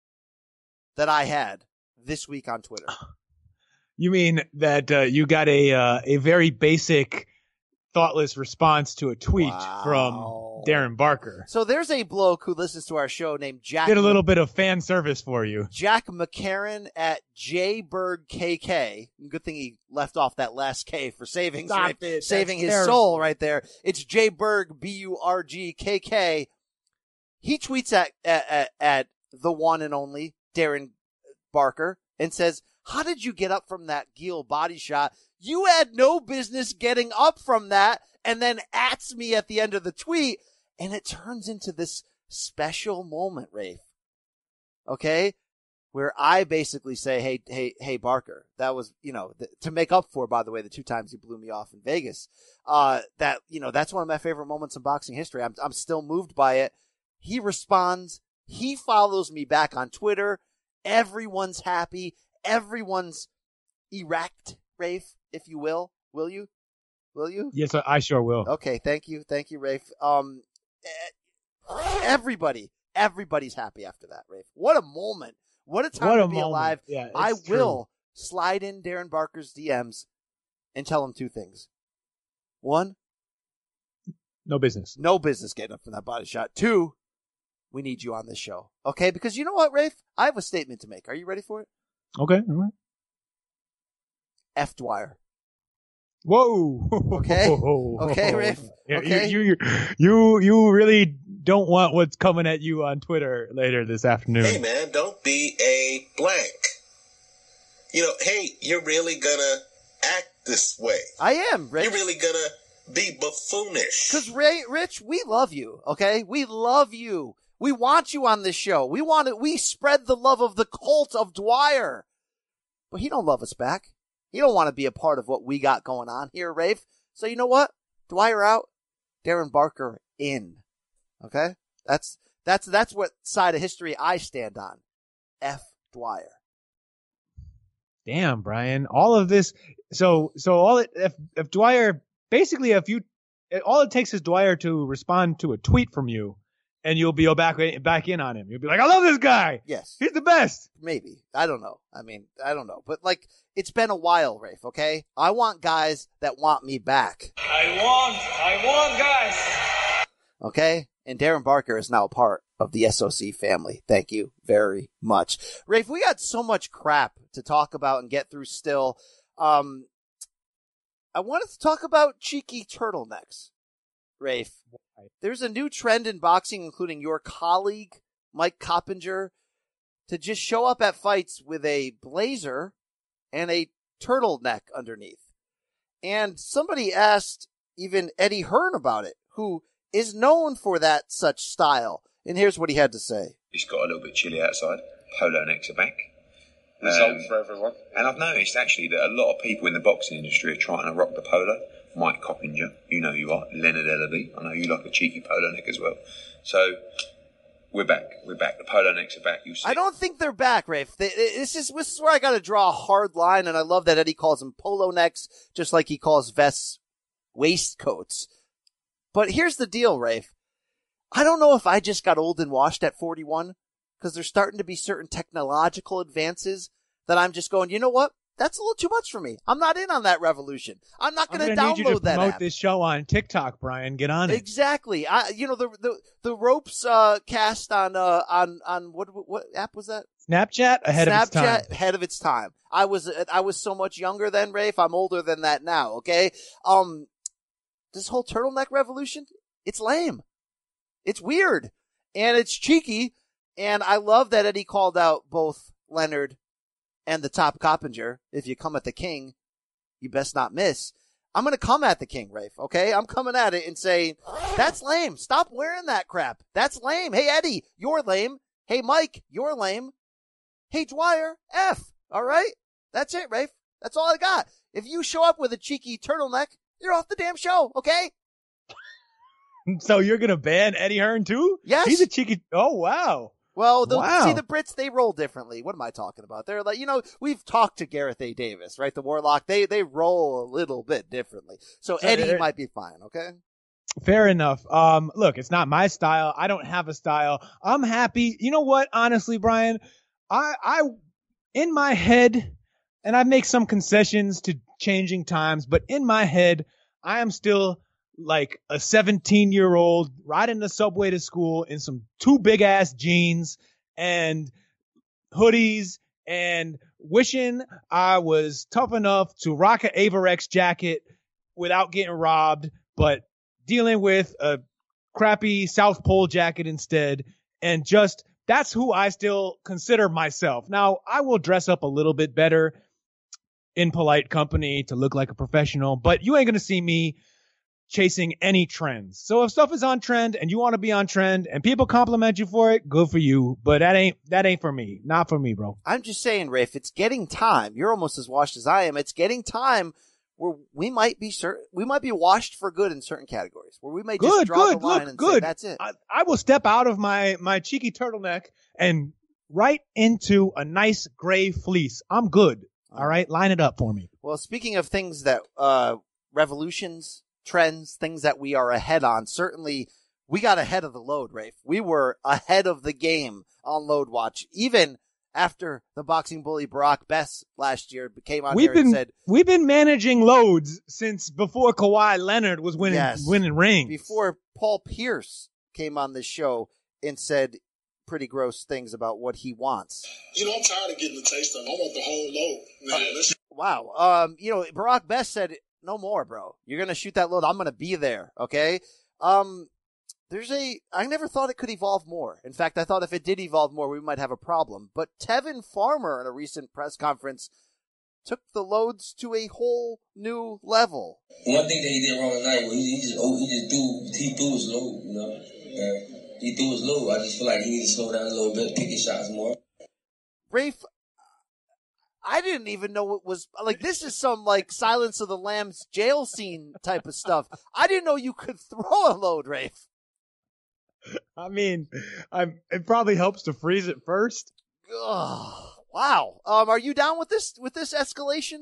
B: that I had this week on Twitter?
F: You mean that uh, you got a uh, a very basic, thoughtless response to a tweet
B: wow.
F: from Darren Barker?
B: So there's a bloke who listens to our show named Jack.
F: Did a little bit of fan service for you.
B: Jack McCarran at JBergKK. Good thing he left off that last K for savings,
F: Stop
B: right?
F: it.
B: saving
F: That's
B: his
F: terrible.
B: soul right there. It's JBerg, B U R G K K. He tweets at, at, at the one and only Darren Barker and says, how did you get up from that Gil body shot? You had no business getting up from that, and then ats me at the end of the tweet, and it turns into this special moment, Rafe. Okay? Where I basically say, hey, hey, hey, Barker, that was, you know, th- to make up for, by the way, the two times you blew me off in Vegas, uh, that, you know, that's one of my favorite moments in boxing history. I'm, I'm still moved by it. He responds. He follows me back on Twitter. Everyone's happy. Everyone's erect, Rafe, if you will. Will you? Will you?
F: Yes, I sure will.
B: Okay, thank you. Thank you, Rafe. Um, everybody, everybody's happy after that, Rafe. What a moment. What a time
F: What
B: to
F: a
B: be
F: moment.
B: alive.
F: Yeah,
B: I
F: it's true.
B: will slide in Darren Barker's D Ms and tell him two things. One,
F: No business.
B: no business getting up from that body shot. Two, we need you on this show. Okay? Because you know what, Rafe? I have a statement to make. Are you ready for it?
F: Okay. All right.
B: F. Dwyer.
F: Whoa.
B: Okay. Okay, Rafe.
F: Yeah,
B: Okay.
F: You, you, you, you really don't want what's coming at you on Twitter later this afternoon.
O: Hey, man, don't be a blank. You know, hey, you're really gonna act this way.
B: I am, Rich.
O: You're really gonna be buffoonish.
B: Because, Ray, Rich, we love you, okay? We love you. We want you on this show. We want it. We spread the love of the cult of Dwyer. But he don't love us back. He don't want to be a part of what we got going on here, Rafe. So you know what? Dwyer out, Darren Barker in. Okay? That's, that's, that's what side of history I stand on. F. Dwyer.
F: Damn, Brian. All of this. So, so all it, if, if Dwyer, basically, if you, all it takes is Dwyer to respond to a tweet from you, and you'll be back, back in on him. You'll be like, I love this guy.
B: Yes.
F: He's the best.
B: Maybe. I don't know. I mean, I don't know. But like, it's been a while, Rafe, okay? I want guys that want me back.
D: I want, I want guys.
B: Okay? And Darren Barker is now a part of the S O C family. Thank you very much. Rafe, we got so much crap to talk about and get through still. Um, I wanted to talk about cheeky turtlenecks. Rafe, there's a new trend in boxing, including your colleague, Mike Coppinger, to just show up at fights with a blazer and a turtleneck underneath. And somebody asked even Eddie Hearn about it, who is known for that such style. And here's what he had to say.
C: It's got a little bit chilly outside. Polo necks are back.
N: Result
C: Um,
N: for everyone.
C: And I've noticed actually that a lot of people in the boxing industry are trying to rock the polo. Mike Coppinger, you know who you are. Leonard Ellaby, I know you like a cheeky polo neck as well. So we're back. We're back. The polo necks are back. You see.
B: I don't think they're back, Rafe. They, this is this is where I got to draw a hard line, and I love that Eddie calls them polo necks, just like he calls vests waistcoats. But here's the deal, Rafe. I don't know if I just got old and washed at forty-one, because there's starting to be certain technological advances that I'm just going, you know what? That's a little too much for me. I'm not in on that revolution. I'm not going to download
F: need you to
B: that
F: promote
B: app.
F: this show on TikTok, Brian. Get on it.
B: Exactly. I, you know, the, the, the ropes, uh, cast on, uh, on, on what, what app was that?
F: Snapchat ahead
B: Snapchat,
F: of its time.
B: ahead of its time. I was, I was so much younger then, Rafe. I'm older than that now. Okay. Um, this whole turtleneck revolution, it's lame. It's weird and it's cheeky. And I love that Eddie called out both Leonard and the top Coppinger. If you come at the king, you best not miss. I'm going to come at the king, Rafe, okay? I'm coming at it and saying, that's lame. Stop wearing that crap. That's lame. Hey, Eddie, you're lame. Hey, Mike, you're lame. Hey, Dwyer, F. All right? That's it, Rafe. That's all I got. If you show up with a cheeky turtleneck, you're off the damn show, okay?
F: So you're going to ban Eddie Hearn too?
B: Yes.
F: He's a cheeky. Oh, wow.
B: Well, the,
F: Wow.
B: see, the Brits, they roll differently. What am I talking about? They're like, you know, we've talked to Gareth A. Davis, right? The Warlock. They, they roll a little bit differently. So Eddie
F: uh,
B: might be fine, okay?
F: Fair enough. Um, look, it's not my style. I don't have a style. I'm happy. You know what? Honestly, Brian, I, I, in my head, and I make some concessions to changing times, but in my head, I am still like a seventeen year old riding the subway to school in some two big ass jeans and hoodies and wishing I was tough enough to rock an Averex jacket without getting robbed, but dealing with a crappy South Pole jacket instead. And just, that's who I still consider myself. Now, I will dress up a little bit better in polite company to look like a professional, but you ain't going to see me chasing any trends. So if stuff is on trend and you want to be on trend and people compliment you for it, good for you. But that ain't, that ain't for me. Not for me, bro.
B: I'm just saying, Rafe, it's getting time. You're almost as washed as I am. It's getting time where we might be certain, we might be washed for good in certain categories, where we may just
F: Good,
B: draw
F: good,
B: the line
F: look,
B: and
F: good.
B: say, that's it.
F: I, I will step out of my, my cheeky turtleneck and right into a nice gray fleece. I'm good. All right. Line it up for me.
B: Well, speaking of things that, uh, revolutions, trends, things that we are ahead on, certainly we got ahead of the load, Rafe. We were ahead of the game on Load Watch, even after the boxing bully Brock Bess last year came on
F: we've
B: here
F: been,
B: and said,
F: we've been managing loads since before Kawhi Leonard was winning,
B: yes,
F: winning rings.
B: Before Paul Pierce came on this show and said pretty gross things about what he wants.
M: You know, I'm tired of getting the taste of it. I want the whole load. Man, let's-
B: wow. Um, you know, Brock Bess said, no more, bro. You're going to shoot that load. I'm going to be there. Okay. Um, there's a, I never thought it could evolve more. In fact, I thought if it did evolve more, we might have a problem. But Tevin Farmer in a recent press conference took the loads to a whole new level.
E: One thing that he did wrong tonight was he, he just oh, he just threw he threw his load, you know. Uh, he threw his load. I just feel like he needs to slow down a little bit, pick his shots more.
B: Rafe, I didn't even know it was like this is some like Silence of the Lambs jail scene type of stuff. I didn't know you could throw a load, Rafe.
F: I mean, I'm, it probably helps to freeze it first.
B: Ugh, wow. Um, are you down with this with this escalation?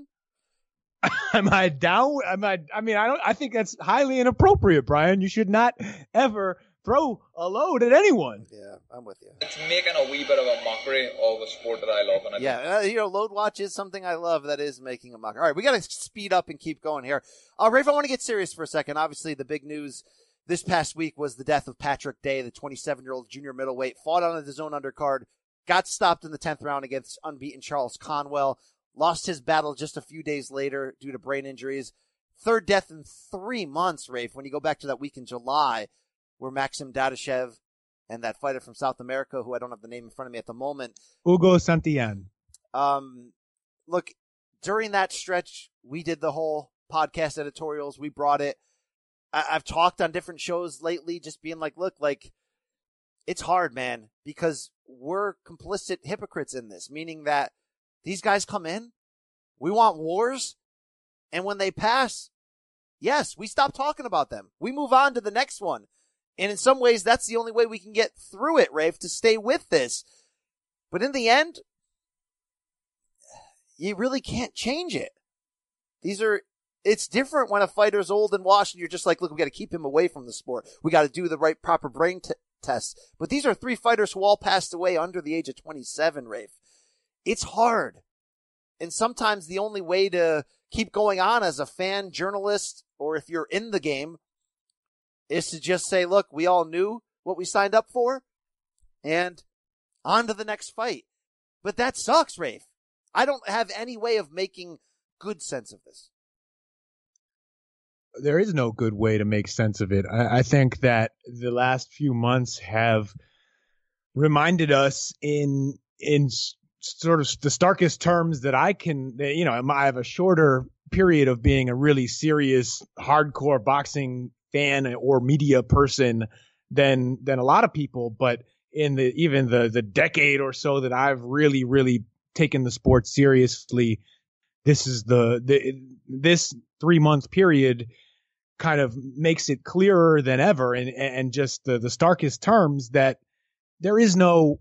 F: Am I down? Am I? I mean, I don't. I think that's highly inappropriate, Brian. You should not ever throw a load at anyone.
B: Yeah, I'm with you.
P: It's making a wee bit of a mockery of a sport that I love. And I
B: yeah, uh, you know, load watch is something I love. That is making a mockery. All right, we got to speed up and keep going here. Uh, Rafe, I want to get serious for a second. Obviously, the big news this past week was the death of Patrick Day, the twenty-seven-year-old junior middleweight, fought on the zone undercard, got stopped in the tenth round against unbeaten Charles Conwell, lost his battle just a few days later due to brain injuries. Third death in three months, Rafe, when you go back to that week in July where Maxim Dadashev and that fighter from South America, who I don't have the name in front of me at the moment.
F: Hugo Santillan.
B: Um, look, during that stretch, we did the whole podcast editorials. We brought it. I've talked on different shows lately just being like, look, like, it's hard, man, because we're complicit hypocrites in this, meaning that these guys come in, we want wars, and when they pass, yes, we stop talking about them. We move on to the next one. And in some ways, that's the only way we can get through it, Rafe, to stay with this. But in the end, you really can't change it. These are... It's different when a fighter's old and washed and you're just like, look, we got to keep him away from the sport. We got to do the right proper brain t- tests. But these are three fighters who all passed away under the age of twenty-seven, Rafe. It's hard. And sometimes the only way to keep going on as a fan, journalist, or if you're in the game is to just say, look, we all knew what we signed up for and on to the next fight. But that sucks, Rafe. I don't have any way of making good sense of this.
F: There is no good way to make sense of it. I, I think that the last few months have reminded us in in sort of the starkest terms that I can, you know, I have a shorter period of being a really serious, hardcore boxing fan or media person than than a lot of people. But in the even the the decade or so that I've really, really taken the sport seriously, this is the, the this three month period kind of makes it clearer than ever, and and just the, the starkest terms that there is no,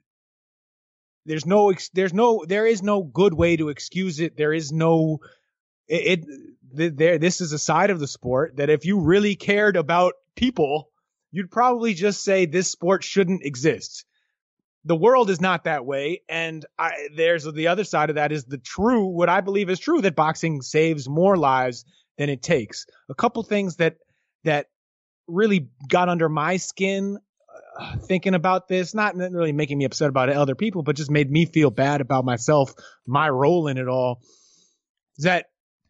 F: there's no, there's no, there is no good way to excuse it. There is no, it, it there. This is a side of the sport that if you really cared about people, you'd probably just say this sport shouldn't exist. The world is not that way, and I, there's the other side of that is the true, what I believe is true, that boxing saves more lives than it takes. A couple things that that really got under my skin uh, thinking about this, not really making me upset about other people, but just made me feel bad about myself, my role in it all, is that,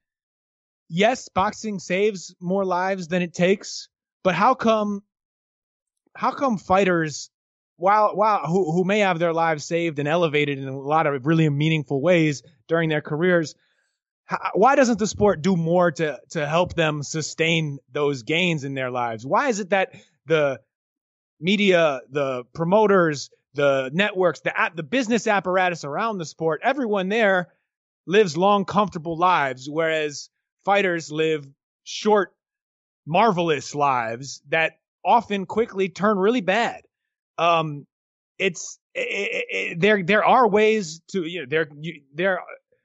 F: yes, boxing saves more lives than it takes, but how come how come fighters, while while who, who may have their lives saved and elevated in a lot of really meaningful ways during their careers, how, why doesn't the sport do more to to help them sustain those gains in their lives? Why is it that the media, the promoters, the networks, the the business apparatus around the sport, everyone there lives long, comfortable lives, whereas fighters live short, marvelous lives that often quickly turn really bad? Um, it's it, it, there. There are ways to you know there you, there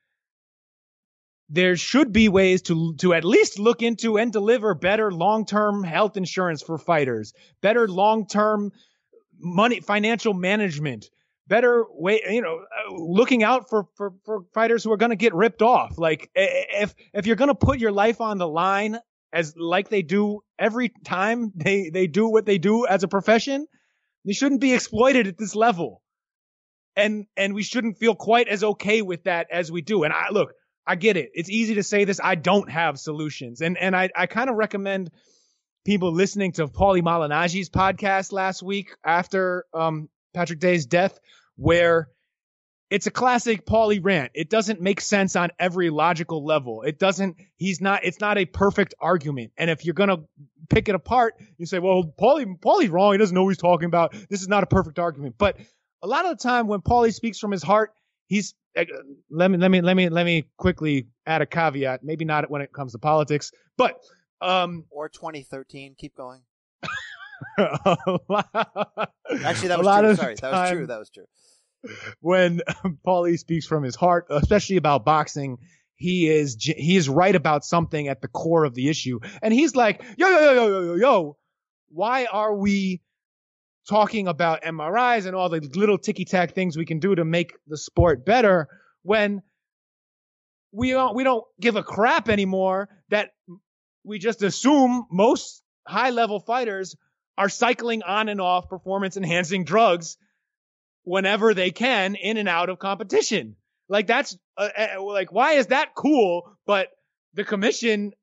F: there should be ways to to at least look into and deliver better long-term health insurance for fighters, better long-term money financial management better way, you know, uh, looking out for, for, for fighters who are going to get ripped off. Like if, if you're going to put your life on the line as like they do every time they, they do what they do as a profession, they shouldn't be exploited at this level. And, and we shouldn't feel quite as okay with that as we do. And I look, I get it. It's easy to say this. I don't have solutions. And, and I, I kind of recommend people listening to Paulie Malignaggi's podcast last week after, um, Patrick Day's death, where it's a classic Paulie rant. It doesn't make sense on every logical level. It doesn't, he's not, it's not a perfect argument. And if you're going to pick it apart, you say, well, Paulie, Paulie's wrong. He doesn't know what he's talking about. This is not a perfect argument. But a lot of the time when Paulie speaks from his heart, he's, uh, let me, let me, let me, let me quickly add a caveat. Maybe not when it comes to politics, but, um,
B: or twenty thirteen. Keep going.
F: lot,
B: Actually, that was true. Sorry. That was true. That was true.
F: When Paulie speaks from his heart, especially about boxing, he is, he is right about something at the core of the issue. And he's like, yo, yo, yo, yo, yo, yo, yo, why are we talking about M R Is and all the little ticky-tack things we can do to make the sport better when we don't, we don't give a crap anymore that we just assume most high-level fighters are cycling on and off performance-enhancing drugs whenever they can in and out of competition. Like that's uh, uh, like, why is that cool? But the commission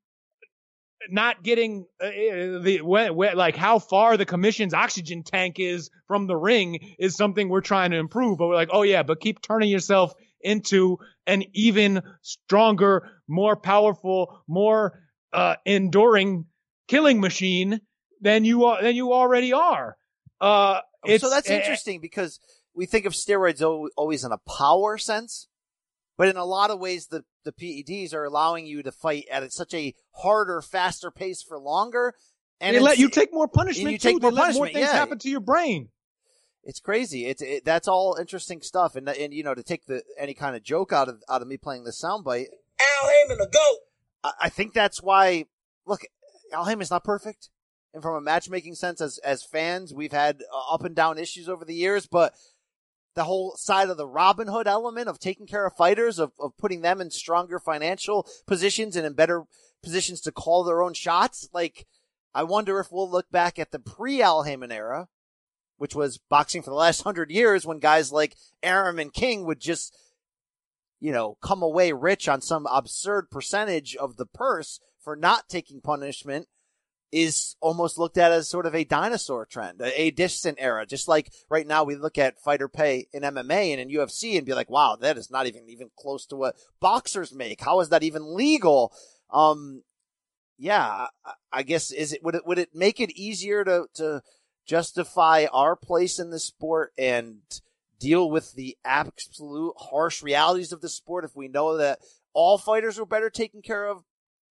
F: not getting uh, the where, where, like how far the commission's oxygen tank is from the ring is something we're trying to improve. But we're like, oh yeah, but keep turning yourself into an even stronger, more powerful, more uh, enduring killing machine than you are, than you already are. Uh, it's,
B: so that's
F: uh,
B: interesting because we think of steroids always in a power sense, but in a lot of ways, the, the P E Ds are allowing you to fight at such a harder, faster pace for longer. And
F: they let you take more punishment.
B: You take
F: too.
B: more
F: they
B: punishment.
F: Let more things
B: yeah.
F: happen to your brain.
B: It's crazy. It's it, that's all interesting stuff. And and you know, to take the any kind of joke out of out of me playing the soundbite,
O: Al Heyman the GOAT.
B: I, I think that's why. Look, Al Heyman's not perfect, and from a matchmaking sense, as as fans, we've had uh, up and down issues over the years, but the whole side of the Robin Hood element of taking care of fighters, of, of putting them in stronger financial positions and in better positions to call their own shots. Like, I wonder if we'll look back at the pre-Al Heyman era, which was boxing for the last hundred years when guys like Arum and King would just, you know, come away rich on some absurd percentage of the purse for not taking punishment, is almost looked at as sort of a dinosaur trend, a, a distant era. Just like right now we look at fighter pay in M M A and in U F C and be like, wow, that is not even, even close to what boxers make. How is that even legal? Um, yeah, I, I guess, is it, would it, would it make it easier to, to justify our place in the sport and deal with the absolute harsh realities of the sport if we know that all fighters are better taken care of?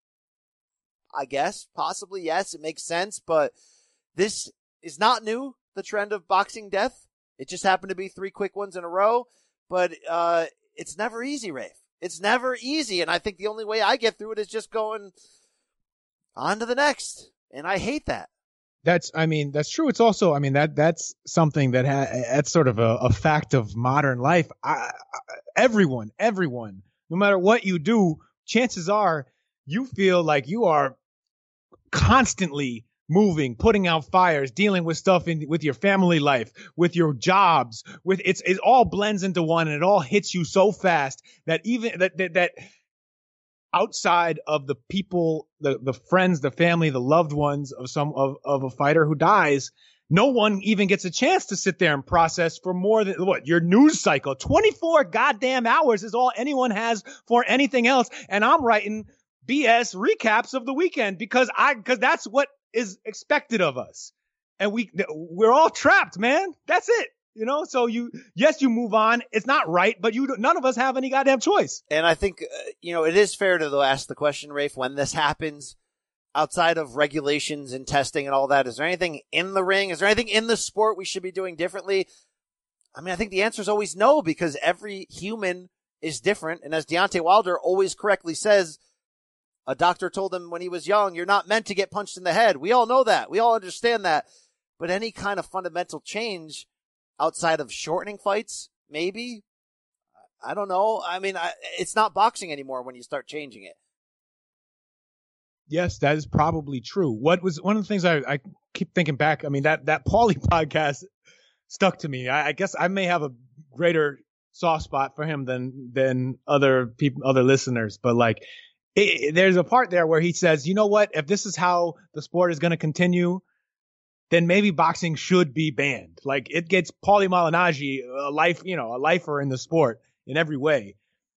B: I guess, possibly, yes, it makes sense, but this is not new, the trend of boxing death. It just happened to be three quick ones in a row, but uh it's never easy, Rafe. It's never easy, and I think the only way I get through it is just going on to the next, and I hate that.
F: That's, I mean, that's true. It's also, I mean, that that's something that ha- that's sort of a, a fact of modern life. I, I, everyone, everyone, no matter what you do, chances are you feel like you are constantly moving, putting out fires, dealing with stuff in with your family life, with your jobs, with it's it all blends into one, and it all hits you so fast that even that that, that outside of the people, the the friends, the family, the loved ones of some of, of a fighter who dies, no one even gets a chance to sit there and process for more than what your news cycle. twenty-four goddamn hours is all anyone has for anything else, and I'm writing B S recaps of the weekend because I, because that's what is expected of us. And we, we're all trapped, man. That's it. You know, so you, yes, you move on. It's not right, but you, none of us have any goddamn choice.
B: And I think, uh, you know, it is fair to though ask the question, Rafe, when this happens, outside of regulations and testing and all that, is there anything in the ring? Is there anything in the sport we should be doing differently? I mean, I think the answer is always no, because every human is different. And as Deontay Wilder always correctly says, a doctor told him when he was young, you're not meant to get punched in the head. We all know that. We all understand that. But any kind of fundamental change, outside of shortening fights, maybe. I don't know. I mean, I, it's not boxing anymore when you start changing it.
F: Yes, that is probably true. What was one of the things I, I keep thinking back? I mean, that, that Paulie podcast stuck to me. I, I guess I may have a greater soft spot for him than, than other people, other listeners. But like, it, it, there's a part there where he says, you know what? If this is how the sport is going to continue, then maybe boxing should be banned. Like, it gets Paulie Malignaggi a life, you know, a lifer in the sport in every way,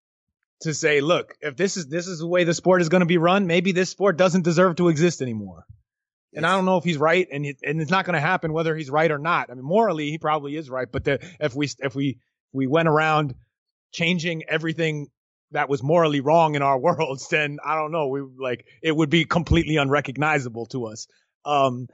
F: to say, look, if this is this is the way the sport is going to be run, maybe this sport doesn't deserve to exist anymore. Yes. And I don't know if he's right, and it, and it's not going to happen whether he's right or not. I mean, morally, he probably is right, but the, if we if we we went around changing everything that was morally wrong in our worlds, then I don't know, we like it would be completely unrecognizable to us. Um,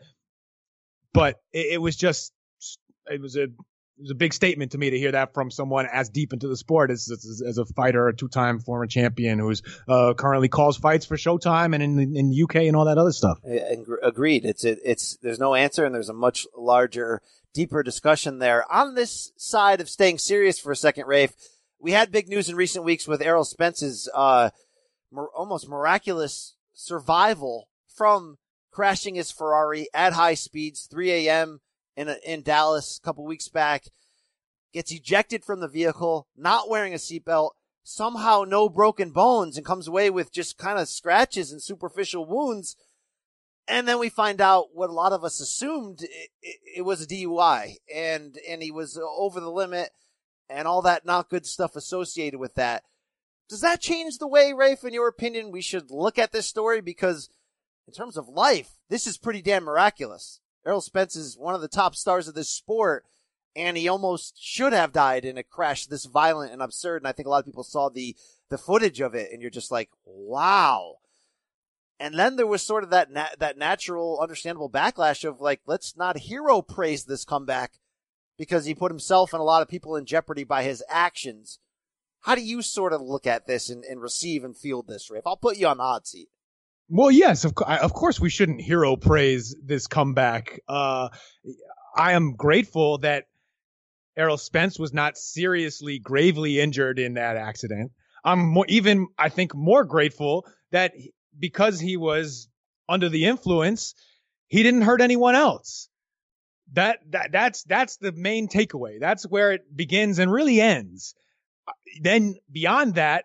F: but it, it was just it was a It was a big statement to me to hear that from someone as deep into the sport as as, as a fighter, a two-time former champion who's uh, currently calls fights for Showtime and in in the U K and all that other stuff.
B: Agreed. It's it, it's there's no answer, and there's a much larger, deeper discussion there. On this side of staying serious for a second, Rafe, we had big news in recent weeks with Errol Spence's uh, mir- almost miraculous survival from crashing his Ferrari at high speeds, three a.m. in a, in Dallas a couple weeks back, gets ejected from the vehicle, not wearing a seatbelt, somehow no broken bones, and comes away with just kind of scratches and superficial wounds. And then we find out what a lot of us assumed, it, it, it was a D U I, and, and he was over the limit and all that not good stuff associated with that. Does that change the way, Rafe, in your opinion, we should look at this story? Because in terms of life, this is pretty damn miraculous. Errol Spence is one of the top stars of this sport, and he almost should have died in a crash this violent and absurd. And I think a lot of people saw the, the footage of it, and you're just like, wow. And then there was sort of that na- that natural, understandable backlash of like, let's not hero praise this comeback because he put himself and a lot of people in jeopardy by his actions. How do you sort of look at this and, and receive and field this, Rafe? I'll put you on the hot seat.
F: Well, yes, of, co- of course we shouldn't hero praise this comeback. Uh, I am grateful that Errol Spence was not seriously, gravely injured in that accident. I'm more, even, I think, more grateful that he, because he was under the influence, he didn't hurt anyone else. That that that's that's the main takeaway. That's where it begins and really ends. Then beyond that,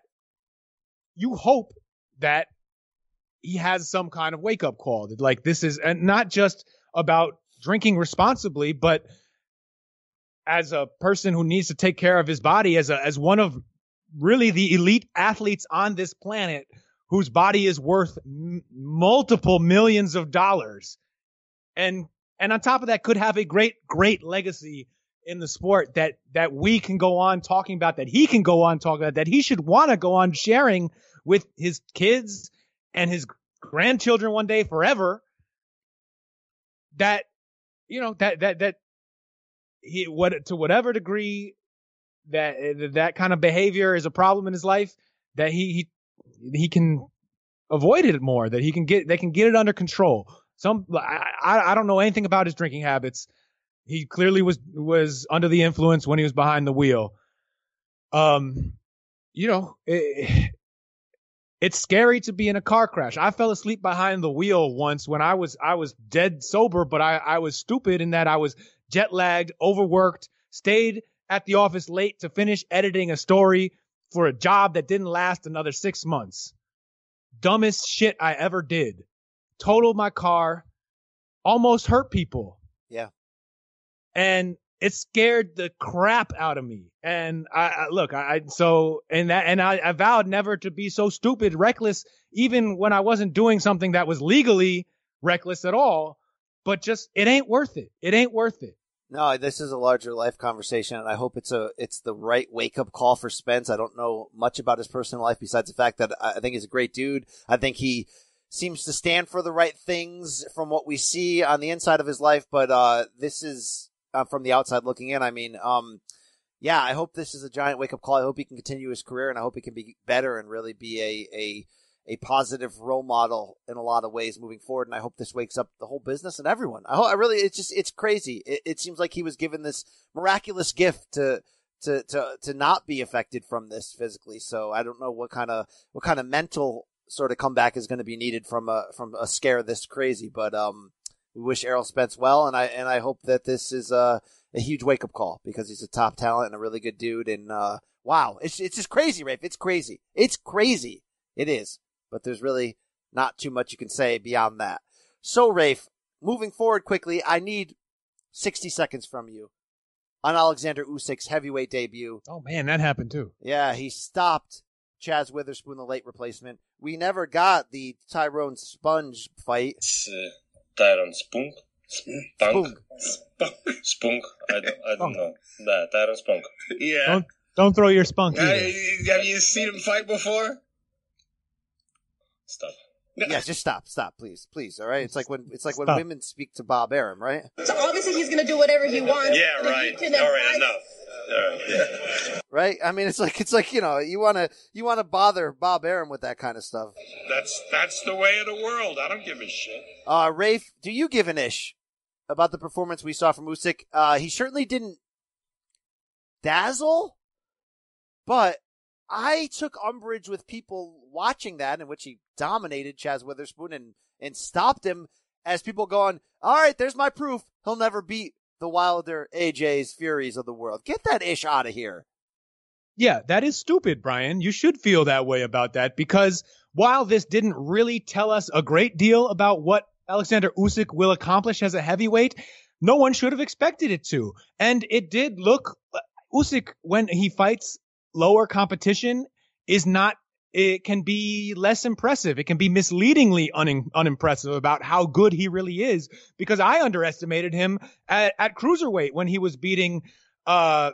F: you hope that he has some kind of wake-up call. Like, this is and not just about drinking responsibly, but as a person who needs to take care of his body, as a as one of really the elite athletes on this planet, whose body is worth m- multiple millions of dollars, and and on top of that, could have a great great legacy in the sport that that we can go on talking about, that he can go on talking about, that he should want to go on sharing with his kids and his grandchildren one day forever. That, you know, that, that, that he, what, to whatever degree that, that kind of behavior is a problem in his life, that he, he, he can avoid it more, that he can get, they can get it under control. Some, I, I don't know anything about his drinking habits. He clearly was, was under the influence when he was behind the wheel. Um, you know, it, It's scary to be in a car crash. I fell asleep behind the wheel once when I was I was dead sober, but I, I was stupid in that I was jet lagged, overworked, stayed at the office late to finish editing a story for a job that didn't last another six months. Dumbest shit I ever did. Totaled my car, almost hurt people.
B: Yeah.
F: And it scared the crap out of me. And I, I look, I, I so and that and I, I vowed never to be so stupid, reckless, even when I wasn't doing something that was legally reckless at all. But just it ain't worth it. It ain't worth it.
B: No, this is a larger life conversation, and I hope it's a it's the right wake up call for Spence. I don't know much about his personal life besides the fact that I think he's a great dude. I think he seems to stand for the right things from what we see on the inside of his life. But uh, this is uh, from the outside looking in. I mean, um, yeah, I hope this is a giant wake up call. I hope he can continue his career, and I hope he can be better and really be a a a positive role model in a lot of ways moving forward. And I hope this wakes up the whole business and everyone. I hope, I really, it's just, it's crazy. It, it seems like he was given this miraculous gift to, to, to, to not be affected from this physically. So I don't know what kind of, what kind of mental sort of comeback is going to be needed from a, from a scare this crazy. But, um, we wish Errol Spence well. And I, and I hope that this is a, a huge wake up call because he's a top talent and a really good dude. And, uh, wow, it's, it's just crazy, Rafe. It's crazy. It's crazy. It is. But there's really not too much you can say beyond that. So, Rafe, moving forward quickly, I need sixty seconds from you on Alexander Usyk's heavyweight debut.
F: Oh, man, that happened too.
B: Yeah, he stopped Chaz Witherspoon, the late replacement. We never got the Tyrone Sponge fight.
Q: Uh, Tyrone Spunk? Spunk? Spunk. Spunk. I don't, I don't know. Nah, Tyrone Spunk.
P: Yeah.
F: Don't, don't throw your spunk either.
P: Uh, have you seen him fight before?
Q: Stop.
B: Yeah, just stop, stop, please, please. All right, it's like when it's like when
F: Stop.
B: women speak to Bob Arum, right?
R: So obviously he's going to do whatever he wants.
Q: Yeah, right. All right, enough. All right, yeah.
B: Right? I mean, it's like it's like you know, you want to you want to bother Bob Arum with that kind of stuff.
M: That's that's the way of the world. I don't give a shit.
B: Uh, Rafe, do you give an ish about the performance we saw from Usyk? Uh, he certainly didn't dazzle, but I took umbrage with people watching that in which he dominated Chaz Witherspoon and, and stopped him as people going, all right, there's my proof. He'll never beat the Wilder, A J's, Furies of the world. Get that ish out of here.
F: Yeah, that is stupid, Brian. You should feel that way about that because while this didn't really tell us a great deal about what Alexander Usyk will accomplish as a heavyweight, no one should have expected it to. And it did look, Usyk, when he fights lower competition, is not, it can be less impressive. It can be misleadingly un- unimpressive about how good he really is because I underestimated him at, at cruiserweight when he was beating uh,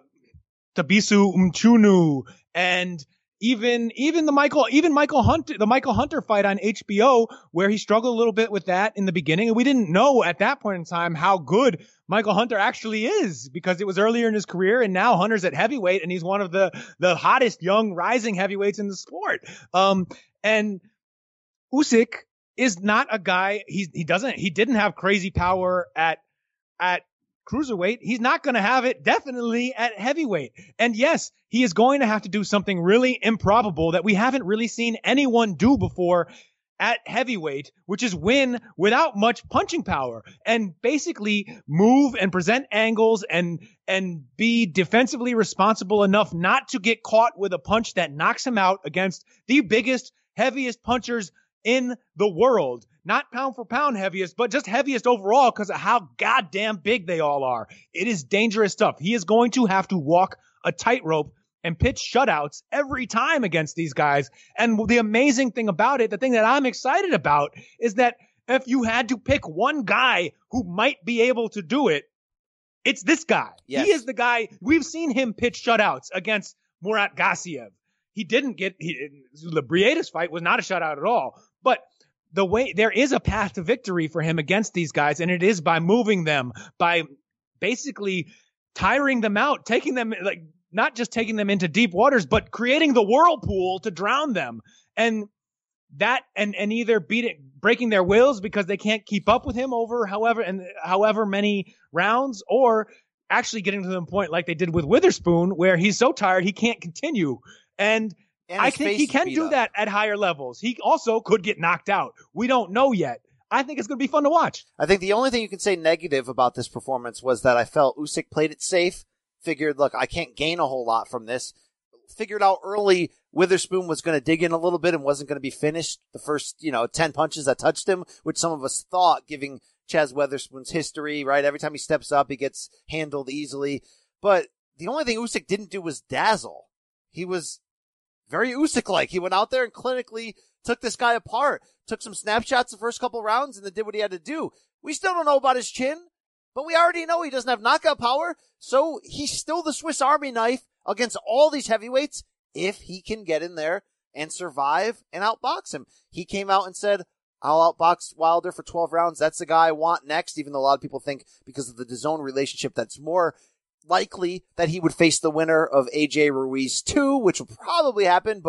F: Tabisu Mchunu and even even the Michael even Michael Hunter the Michael Hunter fight on H B O where he struggled a little bit with that in the beginning and we didn't know at that point in time how good Michael Hunter actually is because it was earlier in his career and now Hunter's at heavyweight and he's one of the the hottest young rising heavyweights in the sport. Um and Usyk is not a guy he he doesn't he didn't have crazy power at at cruiserweight. He's not going to have it definitely at heavyweight. And yes, he is going to have to do something really improbable that we haven't really seen anyone do before at heavyweight, which is win without much punching power and basically move and present angles and and be defensively responsible enough not to get caught with a punch that knocks him out against the biggest, heaviest punchers in the world. Not pound for pound heaviest, but just heaviest overall because of how goddamn big they all are. It is dangerous stuff. He is going to have to walk a tightrope and pitch shutouts every time against these guys. And the amazing thing about it, the thing that I'm excited about, is that if you had to pick one guy who might be able to do it, it's this guy.
B: Yes.
F: He is the guy. We've seen him pitch shutouts against Murat Gassiev. He didn't get he, the Briedis fight was not a shutout at all, but the way there is a path to victory for him against these guys, and it is by moving them, by basically tiring them out, taking them like not just taking them into deep waters, but creating the whirlpool to drown them. And that and and either beating breaking their wills because they can't keep up with him over however and however many rounds, or actually getting to the point like they did with Witherspoon, where he's so tired he can't continue. And
B: And
F: I
B: his
F: think
B: face
F: he
B: is
F: can
B: beat
F: do
B: up.
F: that at higher levels. He also could get knocked out. We don't know yet. I think it's going to be fun to watch.
B: I think the only thing you can say negative about this performance was that I felt Usyk played it safe. Figured, look, I can't gain a whole lot from this. Figured out early Witherspoon was going to dig in a little bit and wasn't going to be finished the first, you know, ten punches that touched him, which some of us thought, giving Chaz Witherspoon's history, right? Every time he steps up, he gets handled easily. But the only thing Usyk didn't do was dazzle. He was very Usyk-like. He went out there and clinically took this guy apart, took some snapshots the first couple rounds, and then did what he had to do. We still don't know about his chin, but we already know he doesn't have knockout power, so he's still the Swiss Army knife against all these heavyweights if he can get in there and survive and outbox him. He came out and said, I'll outbox Wilder for twelve rounds. That's the guy I want next, even though a lot of people think because of the DAZN relationship that's more likely that he would face the winner of A J Ruiz two, which will probably happen, but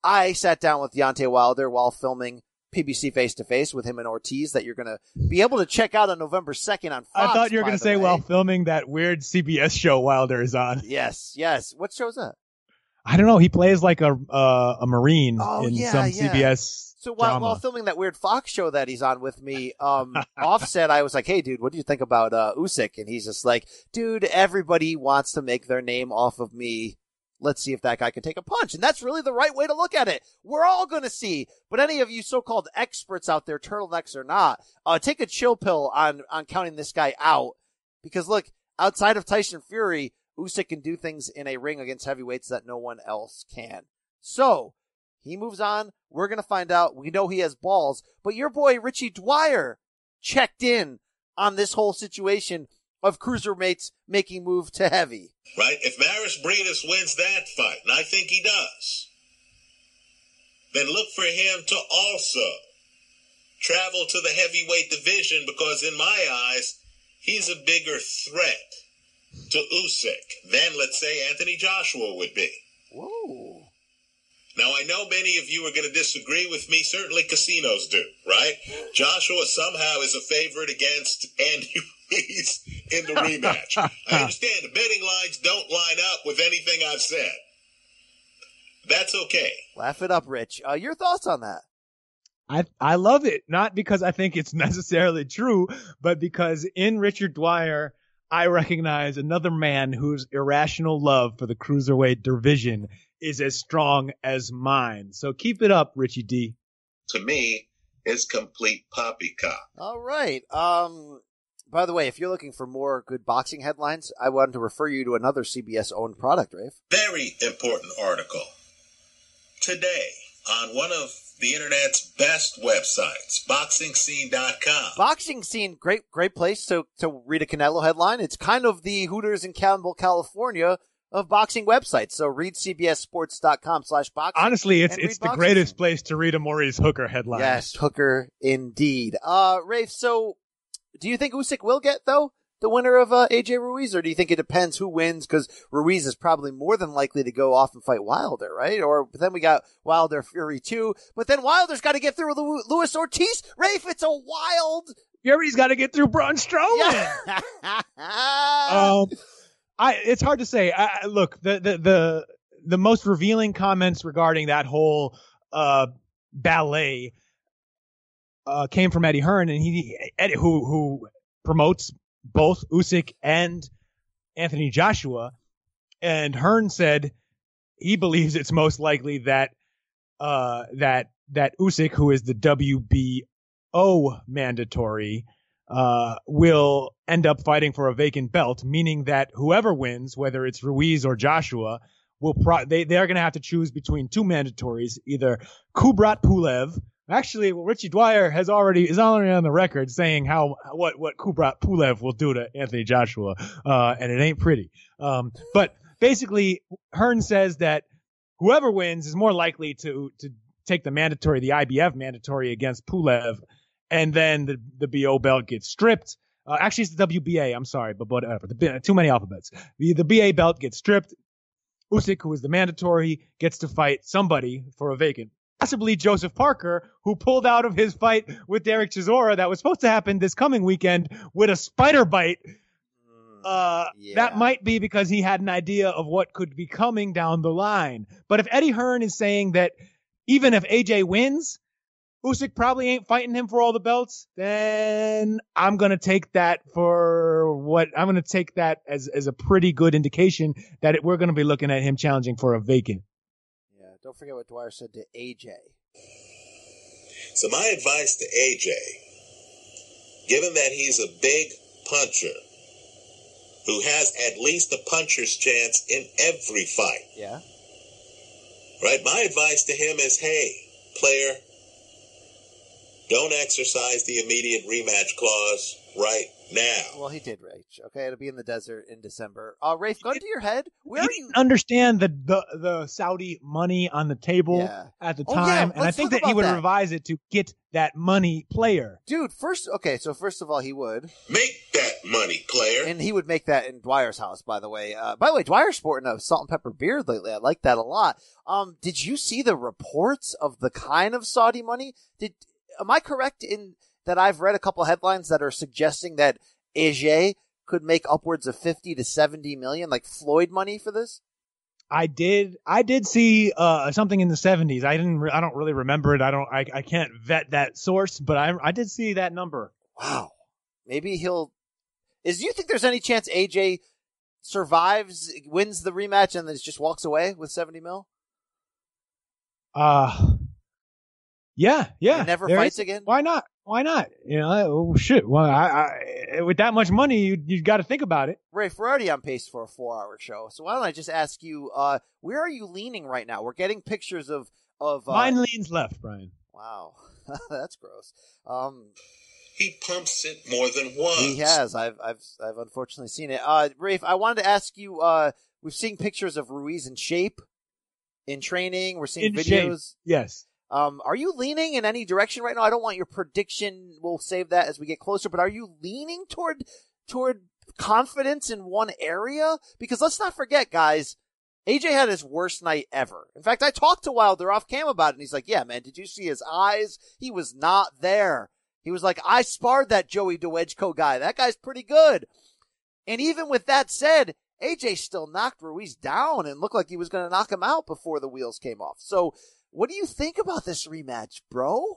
B: I sat down with Deontay Wilder while filming P B C Face to Face with him and Ortiz that you're going to be able to check out on November second on Fox.
F: I thought you were going to say
B: way.
F: while filming that weird C B S show Wilder is on.
B: Yes, yes. What show is that?
F: I don't know. He plays like a uh, a Marine
B: oh,
F: in
B: yeah,
F: some
B: yeah.
F: C B S
B: So while,
F: drama.
B: while filming that weird Fox show that he's on with me, um, Offset, I was like, hey, dude, what do you think about uh, Usyk? And he's just like, dude, everybody wants to make their name off of me. Let's see if that guy can take a punch. And that's really the right way to look at it. We're all going to see. But any of you so-called experts out there, turtlenecks or not, uh, take a chill pill on, on counting this guy out. Because look, outside of Tyson Fury, Usyk can do things in a ring against heavyweights that no one else can. So, he moves on. We're going to find out. We know he has balls. But your boy Richie Dwyer checked in on this whole situation of cruiserweights making move to heavy.
O: Right? If Maris Briedis wins that fight, and I think he does, then look for him to also travel to the heavyweight division because in my eyes, he's a bigger threat to Usyk than, let's say, Anthony Joshua would be.
B: Whoa.
O: Now, I know many of you are going to disagree with me. Certainly casinos do, right? Joshua somehow is a favorite against Andy Ruiz in the rematch. I understand the betting lines don't line up with anything I've said. That's okay.
B: Laugh it up, Rich. Uh, your thoughts on that?
F: I I love it, not because I think it's necessarily true, but because in Richard Dwyer, I recognize another man whose irrational love for the cruiserweight division is as strong as mine. So keep it up, Richie D.
O: To me, it's complete poppycock.
B: All right. Um, by the way, if you're looking for more good boxing headlines, I wanted to refer you to another C B S-owned product, Rafe.
O: Very important article. Today, on one of the internet's best websites, boxing scene dot com.
B: Boxing Scene, great, great place to, to read a Canelo headline. It's kind of the Hooters in Campbell, California of boxing websites. So read C B S sports dot com slash boxing.
F: Honestly, it's it's the greatest
B: Scene.
F: place to read a Maurice Hooker headline.
B: Yes, Hooker indeed. Uh, Rafe, so do you think Usyk will get, though, the winner of uh, A J Ruiz, or do you think it depends who wins? Because Ruiz is probably more than likely to go off and fight Wilder, right? Or then we got Wilder Fury too, but then Wilder's got to get through Lu- Luis Ortiz. Rafe, it's a wild.
F: Fury's got to get through Braun Strowman.
B: Yeah.
F: um, I it's hard to say. I, I- look, the, the the the most revealing comments regarding that whole uh, ballet uh, came from Eddie Hearn, and he Eddie, who who promotes both Usyk and Anthony Joshua. And Hearn said he believes it's most likely that uh, that that Usyk, who is the W B O mandatory, uh, will end up fighting for a vacant belt, meaning that whoever wins, whether it's Ruiz or Joshua, will pro- they they are going to have to choose between two mandatories, either Kubrat Pulev. Actually, well, Richie Dwyer has already is already on the record saying how what what Kubrat Pulev will do to Anthony Joshua, uh, and it ain't pretty. Um, but basically, Hearn says that whoever wins is more likely to to take the mandatory, the I B F mandatory against Pulev, and then the the B O belt gets stripped. Uh, actually, it's the W B A. I'm sorry, but whatever. The, too many alphabets. The the B A belt gets stripped. Usyk, who is the mandatory, gets to fight somebody for a vacant. Possibly Joseph Parker, who pulled out of his fight with Derek Chisora that was supposed to happen this coming weekend with a spider bite. Uh,
B: yeah.
F: That might be because he had an idea of what could be coming down the line. But if Eddie Hearn is saying that even if A J wins, Usyk probably ain't fighting him for all the belts, then I'm going to take that for what I'm going to take that as, as a pretty good indication that it, we're going to be looking at him challenging for a vacant.
B: Don't forget what Dwyer said to A J.
O: So my advice to A J, given that he's a big puncher who has at least a puncher's chance in every fight.
B: Yeah.
O: Right? My advice to him is, hey, player, Don't exercise the immediate rematch clause right now.
B: Well, he did, Rach. Okay, it'll be in the desert in December. Uh, Rafe, gun to your head. Where
F: he
B: are you?
F: Didn't understand the, the the Saudi money on the table
B: Yeah.
F: at the
B: Oh,
F: time,
B: yeah,
F: and I
B: let's
F: think
B: talk
F: that he
B: about
F: would
B: that.
F: revise it to get that money player.
B: Dude, first, okay, so first of all, he would.
O: Make that money, player.
B: And he would make that in Dwyer's house, by the way. Uh, by the way, Dwyer's sporting a salt and pepper beard lately. I like that a lot. Um, did you see the reports of the kind of Saudi money? Did, am I correct in that I've read a couple headlines that are suggesting that A J could make upwards of fifty to seventy million, like Floyd money for this?
F: I did. I did see uh, something in the seventies. I didn't. Re- I don't really remember it. I don't. I, I can't vet that source, but I I did see that number.
B: Wow. Maybe he'll. Is do you think there's any chance A J survives, wins the rematch, and then just walks away with seventy mil?
F: Uh yeah, yeah.
B: And never
F: There
B: fights
F: is-
B: again?
F: Why not? Why not? You know, oh, shit. Well, I, I with that much money, you you got to think about it.
B: Rafe, we're already on pace for a four-hour show, so why don't I just ask you, uh, where are you leaning right now? We're getting pictures of of. Uh,
F: Mine leans left, Brian.
B: Wow, that's gross. Um,
O: He pumps it more than once.
B: he has. I've I've I've unfortunately seen it. Uh, Rafe, I wanted to ask you. Uh, we've seen pictures of Ruiz in shape, in training. We're seeing
F: In shape.
B: videos.
F: Yes.
B: Um, are you leaning in any direction right now? I don't want your prediction. We'll save that as we get closer. But are you leaning toward toward confidence in one area? Because let's not forget, guys, A J had his worst night ever. In fact, I talked to Wilder off cam about it, and he's like, "Yeah, man, did you see his eyes? He was not there." He was like, "I sparred that Joey DeWedgeko guy. That guy's pretty good." And even with that said, A J still knocked Ruiz down and looked like he was going to knock him out before the wheels came off. So, what do you think about this rematch, bro?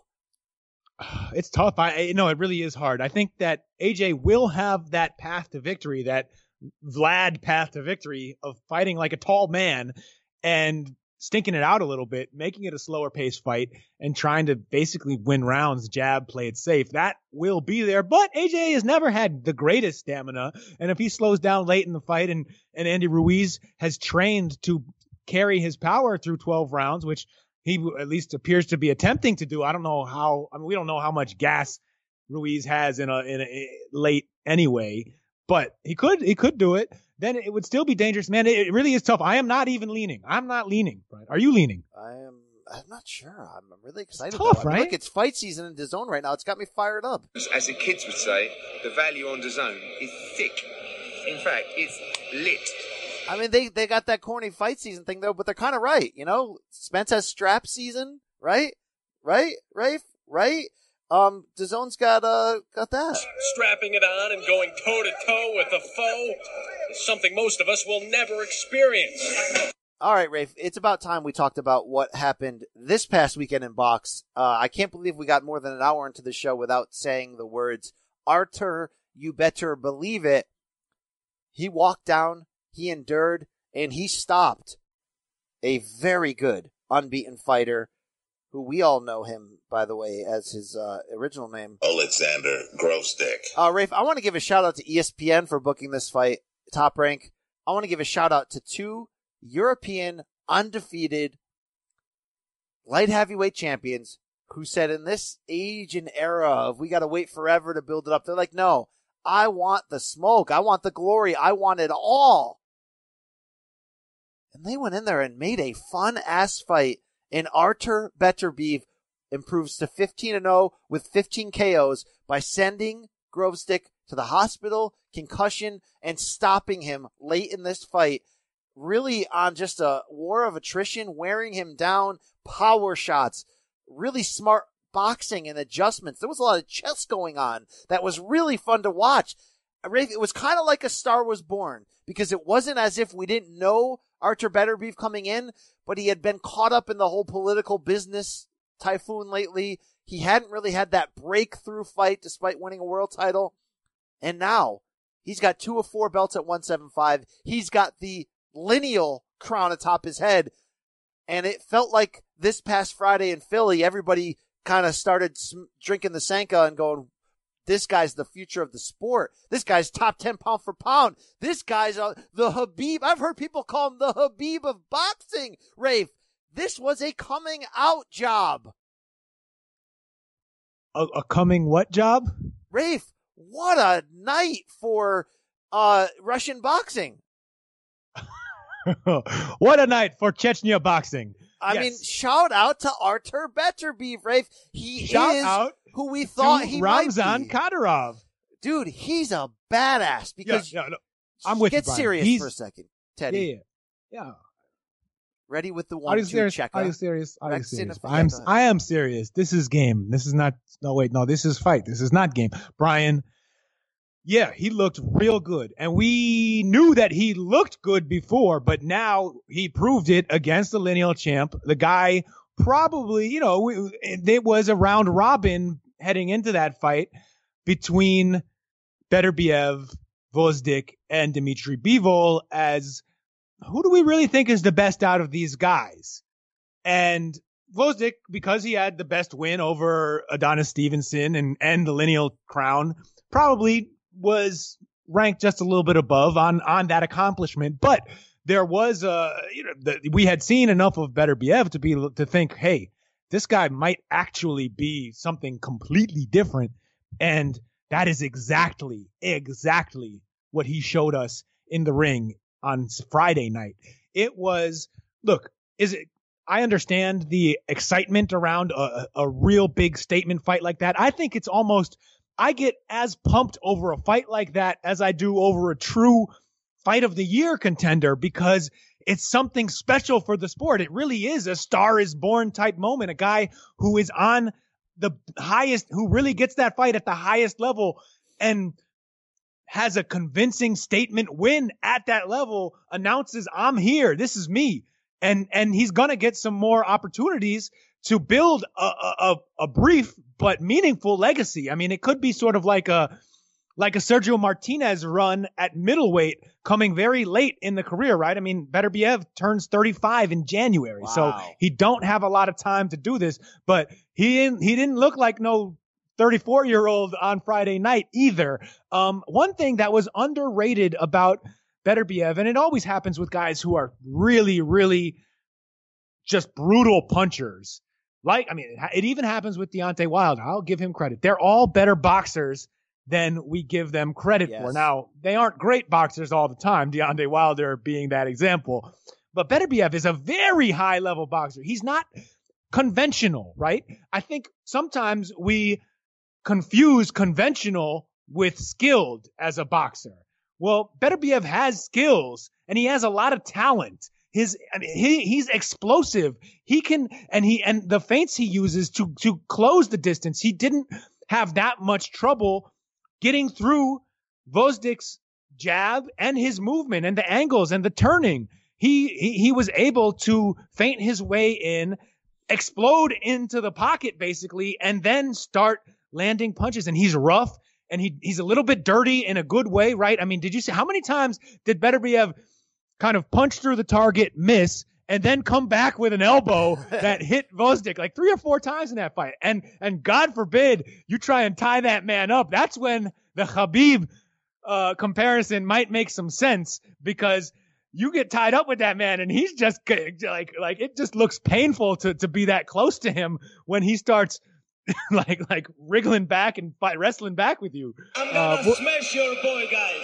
F: It's tough. I you know it really is hard. I think that A J will have that path to victory, that Vlad path to victory of fighting like a tall man and stinking it out a little bit, making it a slower pace fight and trying to basically win rounds, jab, play it safe. That will be there. But A J has never had the greatest stamina. And if he slows down late in the fight and, and Andy Ruiz has trained to carry his power through twelve rounds, which he at least appears to be attempting to do. I don't know how, I mean, we don't know how much gas Ruiz has in a, in a, a late anyway, but he could, he could do it. Then it would still be dangerous, man. It, it really is tough. I am not even leaning. I'm not leaning. Brian. Are you leaning?
B: I am, I'm not sure. I'm really excited.
F: It's tough,
B: though. I mean,
F: right?
B: Look, it's fight season in DAZN right now. It's got me fired up.
C: As the kids would say, the value on DAZN is thick. In fact, it's lit.
B: I mean, they, they got that corny fight season thing though, but they're kind of right. You know, Spence has strap season, right? Right? Rafe? Right? Um, DAZN's got, uh, got that.
N: Strapping it on and going toe to toe with the foe is something most of us will never experience.
B: All right, Rafe, it's about time we talked about what happened this past weekend in box. Uh, I can't believe we got more than an hour into the show without saying the words, Artur, you better believe it. He walked down, he endured, and he stopped a very good unbeaten fighter who we all know him, by the way, as his uh, original name.
O: Alexander Grosdick.
B: Uh, Rafe, I want to give a shout out to E S P N for booking this fight, Top Rank. I want to give a shout out to two European undefeated light heavyweight champions who said in this age and era of we got to wait forever to build it up, they're like, no, I want the smoke. I want the glory. I want it all. And they went in there and made a fun ass fight. And Artur Beterbiev improves to fifteen and oh with fifteen K Os by sending Grovestick to the hospital, concussion, and stopping him late in this fight. Really on just a war of attrition, wearing him down, power shots, really smart boxing and adjustments. There was a lot of chess going on that was really fun to watch. It was kind of like A Star Was Born because it wasn't as if we didn't know Artur Beterbiev coming in, but he had been caught up in the whole political business typhoon lately. He hadn't really had that breakthrough fight despite winning a world title. And now he's got two of four belts at one seventy-five. He's got the lineal crown atop his head. And it felt like this past Friday in Philly, everybody kind of started sm- drinking the Sanka and going, this guy's the future of the sport. This guy's top ten pound for pound. This guy's uh, the Habib. I've heard people call him the Habib of boxing. Rafe, this was a coming out job.
F: A, a coming what job?
B: Rafe, what a night for uh, Russian boxing.
F: What a night for Chechnya boxing.
B: I
F: yes.
B: mean, shout out to Artur Beterbiev, Rafe. He
F: shout
B: is
F: out
B: who we thought he
F: Ramzan
B: might be.
F: Kadyrov.
B: Dude, he's a badass because
F: yeah, yeah, no, I'm with
B: get
F: you,
B: serious
F: he's,
B: for a second, Teddy.
F: Yeah, yeah. yeah.
B: Ready with the
F: Are
B: one
F: you
B: two
F: serious?
B: checker.
F: Are you serious? Are you
B: Rex
F: serious?
B: in
F: I'm
B: yeah,
F: I am serious. This is game. This is not no wait, no, this is fight. This is not game. Brian, yeah, he looked real good. And we knew that he looked good before, but now he proved it against the lineal champ. The guy probably, you know, it was a round robin heading into that fight between Beterbiev, Gvozdyk, and Dmitry Bivol as who do we really think is the best out of these guys? And Gvozdyk, because he had the best win over Adonis Stevenson and, and the lineal crown, probably was ranked just a little bit above on, on that accomplishment. But there was a, you know, the, we had seen enough of Beterbiev to be, to think, hey, this guy might actually be something completely different. And that is exactly, exactly what he showed us in the ring on Friday night. It was, look, is it, I understand the excitement around a, a real big statement fight like that. I think it's almost, I get as pumped over a fight like that as I do over a true fight of the year contender because it's something special for the sport. It really is a Star is Born type moment. A guy who is on the highest, who really gets that fight at the highest level and has a convincing statement win at that level, announces, I'm here. This is me. And, and he's going to get some more opportunities to build a, a, a brief but meaningful legacy. I mean, it could be sort of like a, like a Sergio Martinez run at middleweight coming very late in the career, right? I mean, Beterbiev turns thirty-five in January.
B: Wow.
F: So he don't have a lot of time to do this, but he didn't, he didn't look like no thirty-four year old on Friday night either. Um, one thing that was underrated about Beterbiev, and it always happens with guys who are really, really just brutal punchers. Like, I mean, it, it even happens with Deontay Wilder. I'll give him credit. They're all better boxers than we give them credit
B: yes.
F: for. Now, they aren't great boxers all the time, Deontay Wilder being that example. But Beterbiev is a very high level boxer. He's not conventional, right? I think sometimes we confuse conventional with skilled as a boxer. Well, Beterbiev has skills and he has a lot of talent. His, I mean, he, he's explosive. He can, and he, and the feints he uses to, to close the distance. He didn't have that much trouble getting through Gvozdyk's jab and his movement and the angles and the turning. He, he, he was able to feint his way in, explode into the pocket basically, and then start landing punches. And he's rough and he, he's a little bit dirty in a good way, right? I mean, did you see how many times did Beterbiev kind of punch through the target, miss, and then come back with an elbow that hit Gvozdyk like three or four times in that fight? And and God forbid you try and tie that man up. That's when the Khabib uh, comparison might make some sense, because you get tied up with that man and he's just like like it just looks painful to to be that close to him when he starts like like wriggling back and fight, wrestling back with you.
N: I'm gonna uh, smash your boy, guys.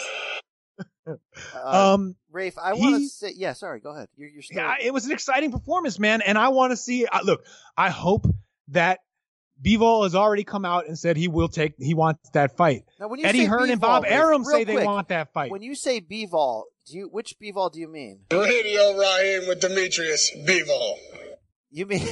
B: Uh,
F: um,
B: Rafe, I want to say, yeah, sorry, go ahead. You're, you're still.
F: Yeah, it was an exciting performance, man, and I want to see. Uh, look, I hope that Bivol has already come out and said he will take, he wants that fight.
B: Now, when you
F: Eddie
B: say
F: Hearn
B: Bivol,
F: and Bob
B: Rafe,
F: Arum say
B: quick,
F: they want that fight.
B: When you say Bivol, do you which Bivol do you mean?
K: Radio Ryan with Demetrius Bivol.
B: You mean?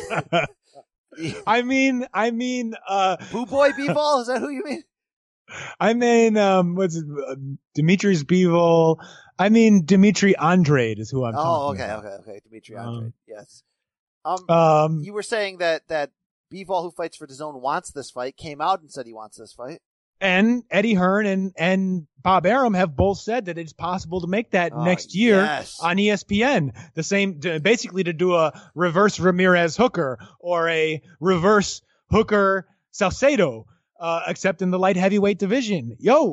F: I mean, I mean, uh,
B: Boo Boy Bivol? Is that who you mean?
F: I mean, um, what's it? Uh, Demetrius Bivol. I mean, Dimitri Andrade is who I'm
B: oh,
F: talking
B: okay,
F: about.
B: okay, okay. Dimitri Andrade. Um, yes. Um,
F: um,
B: you were saying that that Bivol, who fights for DAZN, wants this fight. Came out and said he wants this fight.
F: And Eddie Hearn and and Bob Arum have both said that it's possible to make that
B: oh,
F: next year
B: yes.
F: on E S P N. The same, basically, to do a reverse Ramirez Hooker or a reverse Hooker Salcedo. Uh, except in the light heavyweight division. Yo,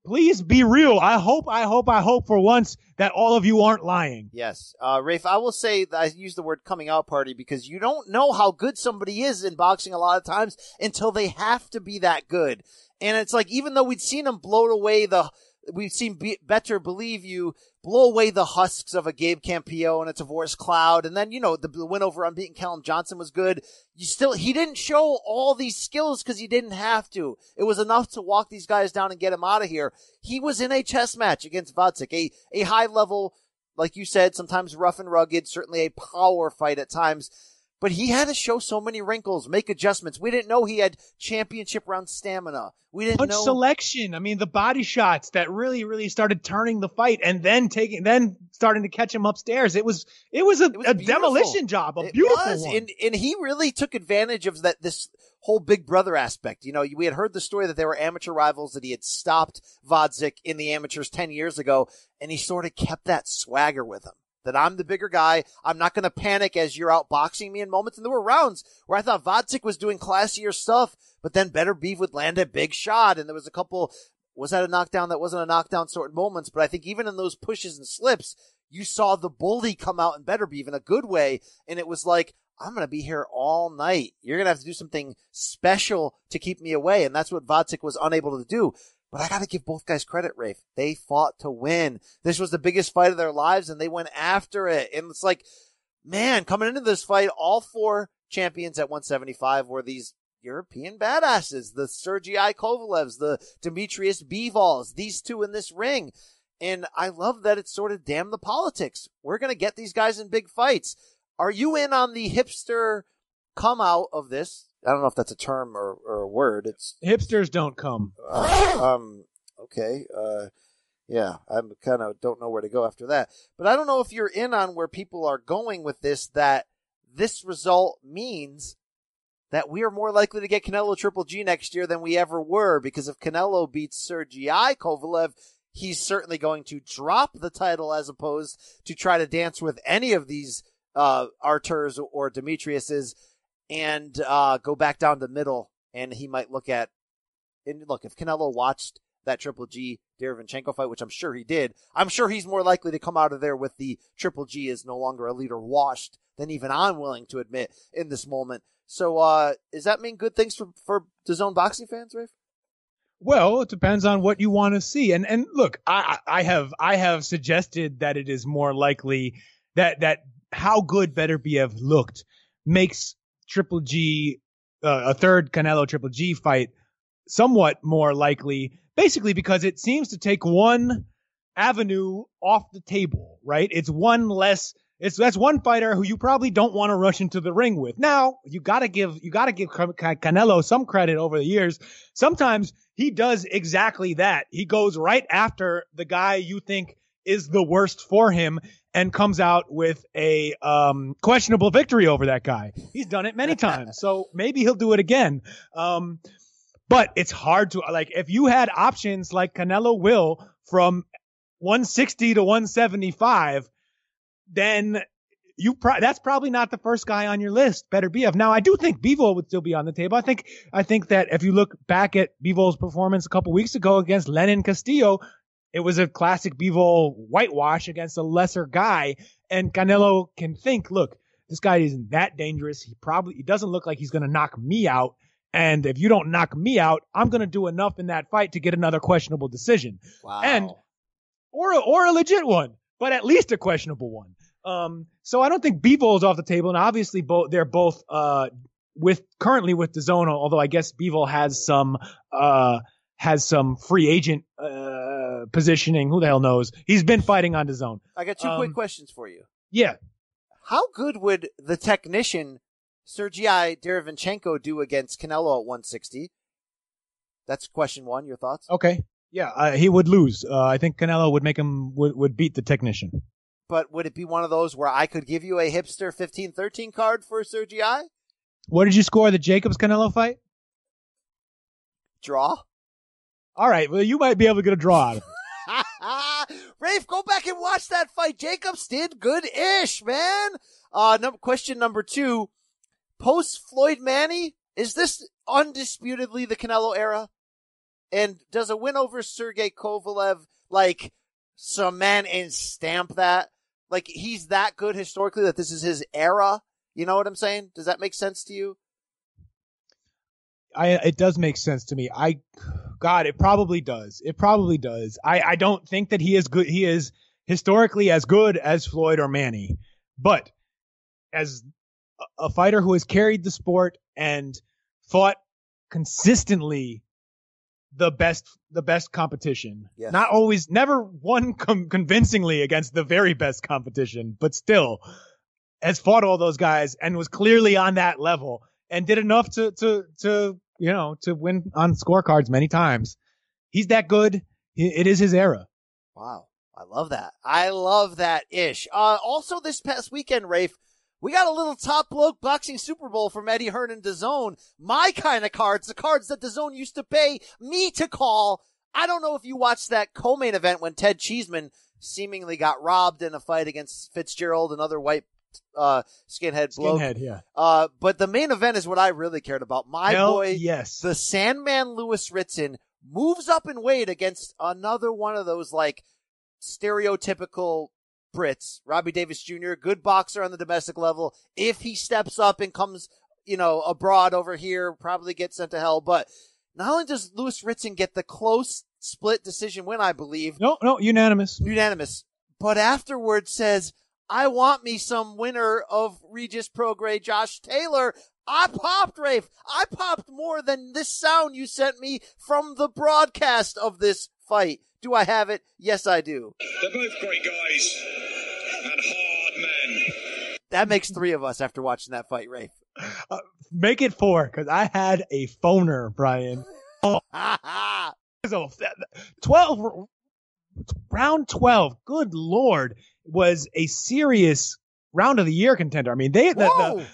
F: please be real. I hope, I hope, I hope for once that all of you aren't lying.
B: Yes. Uh, Rafe, I will say that I use the word coming out party because you don't know how good somebody is in boxing a lot of times until they have to be that good. And it's like, even though we'd seen him blow away the, we've seen Be- Better Believe You blow away the husks of a Gabe Campillo and a Tavoris Cloud. And then, you know, the, the win over unbeaten Callum Johnson was good. You still, he didn't show all these skills because he didn't have to. It was enough to walk these guys down and get him out of here. He was in a chess match against Vodzik, a, a high level, like you said, sometimes rough and rugged, certainly a power fight at times. But he had to show so many wrinkles, make adjustments. We didn't know he had championship round stamina. We didn't
F: Punch
B: know
F: selection. I mean, the body shots that really, really started turning the fight, and then taking, then starting to catch him upstairs. It was, it was a,
B: it was
F: a demolition job, a
B: it
F: beautiful
B: was.
F: one.
B: And, and he really took advantage of that, this whole big brother aspect. You know, we had heard the story that they were amateur rivals, that he had stopped Vodzik in the amateurs ten years ago, and he sort of kept that swagger with him. That I'm the bigger guy. I'm not going to panic as you're outboxing me in moments. And there were rounds where I thought Vodzik was doing classier stuff, but then Better Beef would land a big shot. And there was a couple, was that a knockdown? That wasn't a knockdown sort of moments, but I think even in those pushes and slips, you saw the bully come out in Better Beef in a good way. And it was like, I'm going to be here all night. You're going to have to do something special to keep me away. And that's what Vodzik was unable to do. But I got to give both guys credit, Rafe. They fought to win. This was the biggest fight of their lives, and they went after it. And it's like, man, coming into this fight, all four champions at one seventy-five were these European badasses, the Sergei Kovalevs, the Demetrius Bivals, these two in this ring. And I love that it's sort of damn the politics. We're going to get these guys in big fights. Are you in on the hipster come out of this? I don't know if that's a term or, or a word. It's
F: hipsters don't come.
B: Uh, um. Okay. Uh. Yeah. I kind of don't know where to go after that. But I don't know if you're in on where people are going with this. That this result means that we are more likely to get Canelo Triple G next year than we ever were. Because if Canelo beats Sergei Kovalev, he's certainly going to drop the title as opposed to try to dance with any of these uh Arturs or Demetriuses. And uh go back down the middle, and he might look at, and look, if Canelo watched that Triple G Derevyanchenko fight, which I'm sure he did, I'm sure he's more likely to come out of there with the Triple G is no longer a leader washed than even I'm willing to admit in this moment. So uh does that mean good things for, for DAZN boxing fans, Rafe?
F: Well, it depends on what you want to see. And and look, I I have I have suggested that it is more likely that that how good Beterbiev looked makes Triple G, uh, a third Canelo Triple G fight somewhat more likely, basically because it seems to take one avenue off the table, right? It's one less, it's, that's one fighter who you probably don't want to rush into the ring with. Now, you gotta give, you gotta give Canelo some credit over the years. Sometimes he does exactly that. He goes right after the guy you think is the worst for him and comes out with a um questionable victory over that guy. He's done it many times, so maybe he'll do it again. Um, but it's hard to, like, if you had options like Canelo will from one sixty to one seventy-five, then you pro- that's probably not the first guy on your list. Beterbiev. Now, I do think Bivol would still be on the table. I think I think that if you look back at Bivol's performance a couple weeks ago against Lenin Castillo, it was a classic Bivol whitewash against a lesser guy, and Canelo can think, look, this guy isn't that dangerous. He probably, he doesn't look like he's going to knock me out. And if you don't knock me out, I'm going to do enough in that fight to get another questionable decision.
B: Wow.
F: And, or a, or a legit one, but at least a questionable one. Um, so I don't think Bivol is off the table. And obviously both, they're both, uh, with currently with DAZN, although I guess Bivol has some, uh, has some free agent, uh, positioning. Who the hell knows? He's been fighting on DAZN.
B: I got two
F: um,
B: quick questions for you.
F: Yeah.
B: How good would the technician Sergei Derevyanchenko do against Canelo at one sixty? That's question one. Your thoughts?
F: Okay. Yeah, uh, he would lose. Uh, I think Canelo would make him, would, would beat the technician.
B: But would it be one of those where I could give you a hipster fifteen thirteen card for Sergei?
F: What did you score the Jacobs Canelo fight?
B: Draw.
F: All right. Well, you might be able to get a draw out of it.
B: Rafe, go back and watch that fight. Jacobs did good-ish, man. Uh, no, question number two. Post Floyd Manny, is this undisputedly the Canelo era? And does a win over Sergey Kovalev, like, cement and stamp that? Like, he's that good historically that this is his era? You know what I'm saying? Does that make sense to you?
F: I, it does make sense to me. I, God, it probably does. It probably does. I, I don't think that he is good. He is historically as good as Floyd or Manny, but as a fighter who has carried the sport and fought consistently the best, the best competition,
B: yes.
F: Not always, never won com- convincingly against the very best competition, but still has fought all those guys and was clearly on that level and did enough to, to, to, you know, to win on scorecards many times. He's that good. It is his era.
B: Wow. I love that. I love that ish. Uh, also this past weekend, Rafe, we got a little Top Bloke Boxing Super Bowl from Eddie Hearn and DAZN. My kind of cards, the cards that DAZN used to pay me to call. I don't know if you watched that co-main event when Ted Cheeseman seemingly got robbed in a fight against Fitzgerald, another white uh skinhead bloke.
F: Skinhead, yeah.
B: Uh, but the main event is what I really cared about. My
F: Hell
B: boy,
F: yes.
B: the Sandman Lewis Ritson moves up in weight against another one of those like stereotypical Brits. Robbie Davis Junior, good boxer on the domestic level. If he steps up and comes, you know, abroad over here, probably gets sent to hell. But not only does Lewis Ritson get the close split decision win, I believe.
F: No, no, unanimous.
B: Unanimous. But afterwards says, I want me some winner of Regis Prograis, Josh Taylor. I popped, Rafe. I popped more than this sound you sent me from the broadcast of this fight. Do I have it? Yes, I do.
M: They're both great guys and hard men.
B: That makes three of us after watching that fight, Rafe.
F: Uh, make it four, because I had a phoner, Brian. Oh. So, twelve, round twelve, good Lord, was a serious round of the year contender. I mean, they, the, the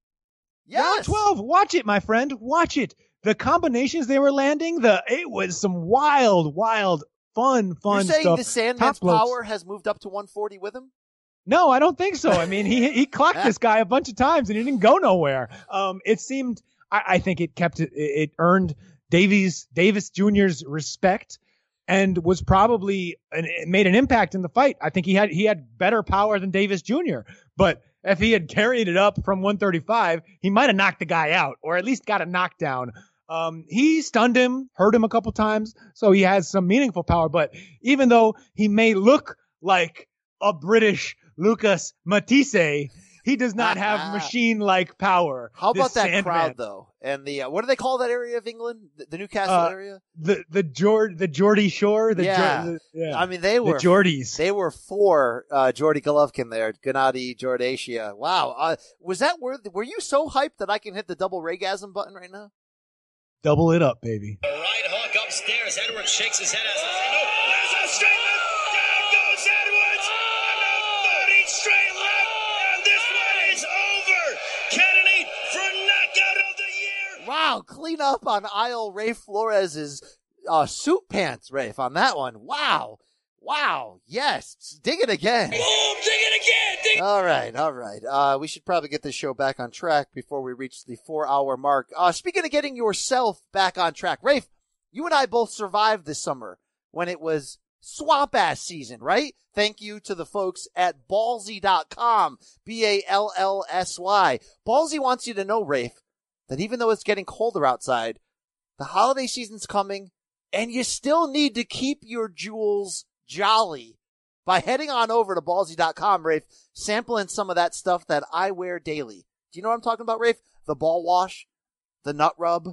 B: yes.
F: round twelve, watch it, my friend, watch it. The combinations they were landing, the, it was some wild, wild, fun, fun
B: stuff. You're saying
F: stuff.
B: the Sandman's power has moved up to one forty with him?
F: No, I don't think so. I mean, he he clocked this guy a bunch of times and he didn't go nowhere. Um, it seemed, I, I think it kept it, it earned Davies Davis Junior's respect and was probably an, it made an impact in the fight. I think he had he had better power than Davis Junior, but if he had carried it up from one thirty-five, he might have knocked the guy out or at least got a knockdown. Um, he stunned him, hurt him a couple times, so he has some meaningful power. But even though he may look like a British Lucas Matisse, he does not have machine-like power.
B: How about that
F: Sandman.
B: crowd, though? And the uh, what do they call that area of England? The, the Newcastle
F: Uh,
B: area?
F: The the Jord the Geordie Shore. The
B: yeah.
F: Jor- the, yeah.
B: I mean, they were
F: the Geordies.
B: They were for uh, Geordie Golovkin there, Gennady Jordasia. Wow, uh, was that worth? Were you so hyped that I can hit the double Raygasm button right now?
F: Double it up, baby.
N: The right hook upstairs. Edwards shakes his head. As
M: Oh, there's a statement. Down goes Edwards. Another thirty straight left, and this one is over. Kennedy for knockout of the year.
B: Wow, clean up on aisle Rafe Flores's uh, suit pants, Rafe, on that one. Wow. Wow. Yes. Dig it again.
M: Boom, dig it again. Dig-
B: All right. All right. Uh, we should probably get this show back on track before we reach the four hour mark. Uh, speaking of getting yourself back on track, Rafe, you and I both survived this summer when it was swamp ass season, right? Thank you to the folks at ballsy dot com. B A L L S Y. Ballsy wants you to know, Rafe, that even though it's getting colder outside, the holiday season's coming and you still need to keep your jewels jolly by heading on over to ballsy dot com, Rafe, sampling some of that stuff that I wear daily. Do you know what I'm talking about, Rafe? The ball wash, the nut rub.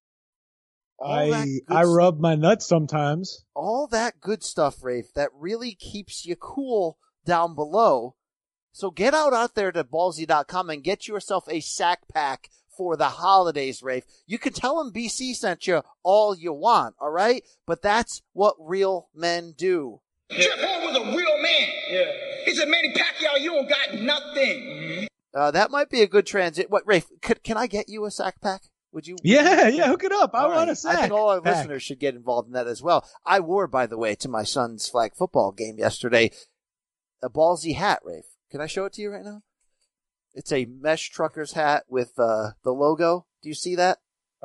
B: All
F: I
B: that
F: I
B: good
F: rub my nuts sometimes.
B: all that good stuff, Rafe, that really keeps you cool down below. So get out out there to ballsy dot com and get yourself a sack pack for the holidays, Rafe. You can tell them B C sent you all you want, all right? But that's what real men do.
K: Jeff Horn was a real man. Yeah. He said, Manny Pacquiao, you don't got nothing.
B: Uh, that might be a good transit. What, Rafe, could, can I get you a sack pack? Would you?
F: Yeah, yeah, hook it up. I
B: All
F: want
B: right.
F: a sack.
B: I think all our
F: pack.
B: listeners should get involved in that as well. I wore, by the way, to my son's flag football game yesterday, a ballsy hat, Rafe. Can I show it to you right now? It's a mesh trucker's hat with uh, the logo. Do you see that?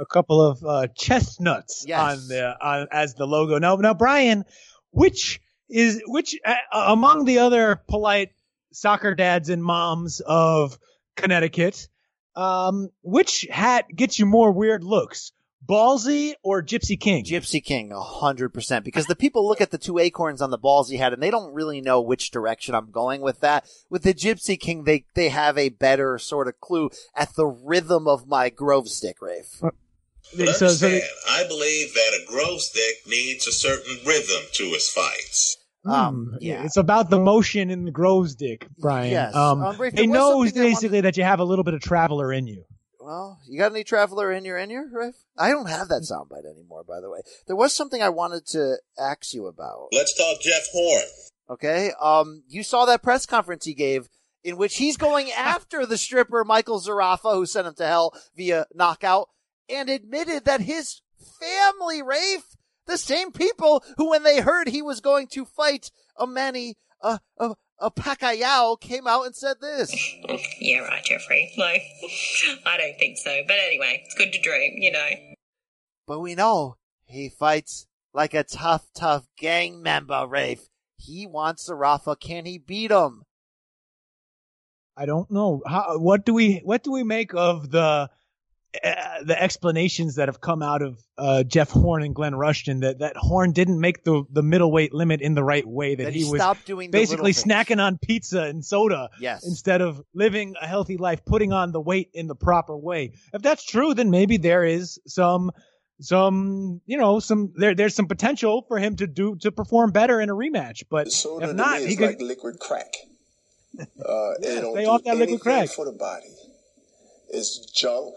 F: a couple of uh, chestnuts
B: Yes.
F: on the on as the logo. Now, now, Brian, which is which uh, among the other polite soccer dads and moms of Connecticut, um, which hat gets you more weird looks? Ballsy or Gypsy King?
B: Gypsy King, a hundred percent. Because the people look at the two acorns on the Ballsy hat and they don't really know which direction I'm going with that. With the Gypsy King, they, they have a better sort of clue at the rhythm of my Grove stick, Rafe.
O: But
F: So- so-
O: understand, I believe that a Grove stick needs a certain rhythm to its fights.
B: Um,
F: yeah, it's about the motion in the Grove stick, Brian.
B: Yes.
F: Um,
B: Um, Rafe,
F: it
B: there was
F: knows
B: something I wanted-
F: basically that you have a little bit of traveler in you.
B: Well, you got any Traveler in your in your, Rafe? I don't have that soundbite anymore, by the way. There was something I wanted to ask you about.
O: Let's talk Jeff Horn.
B: Okay. Um, you saw that press conference he gave in which he's going after the stripper Michael Zarafa, who sent him to hell via knockout, and admitted that his family, Rafe, the same people who, when they heard he was going to fight a Manny, uh, uh, a Pacquiao, came out and said this.
S: Yeah, right, Jeffrey. No, I don't think so. But anyway, it's good to dream, you know.
B: But we know he fights like a tough, tough gang member, Rafe. He wants Zarafa. Can he beat him?
F: I don't know. How, what do we what do we make of the uh, the explanations that have come out of uh, Jeff Horn and Glenn Rushton that, that Horn didn't make the, the middleweight limit in the right way, that,
B: That
F: he,
B: he
F: was
B: stopped doing the
F: basically
B: little things.
F: snacking on pizza and soda
B: Yes.
F: instead of living a healthy life, putting on the weight in the proper way. If that's true, then maybe there is some some you know some there there's some potential for him to do to perform better in a rematch. But
L: Soda
F: if
L: to
F: not,
L: me
F: he
L: is
F: could
L: like liquid crack. Uh,
F: Yeah,
L: it don't
F: stay
L: do
F: off that liquid
L: anything
F: crack.
L: for the body. It's junk,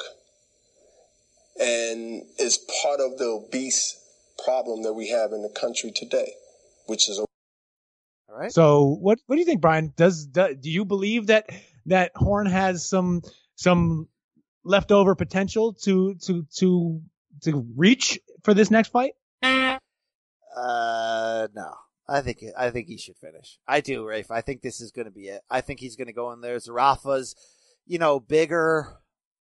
L: and it's part of the obese problem that we have in the country today, which is.
B: All right.
F: So what what do you think, Brian? Does do, do you believe that that Horn has some some leftover potential to to to to reach for this next fight?
B: Uh, no. I think I think he should finish. I do, Rafe. I think this is going to be it. I think he's going to go in there. Zarafa's, you know, bigger.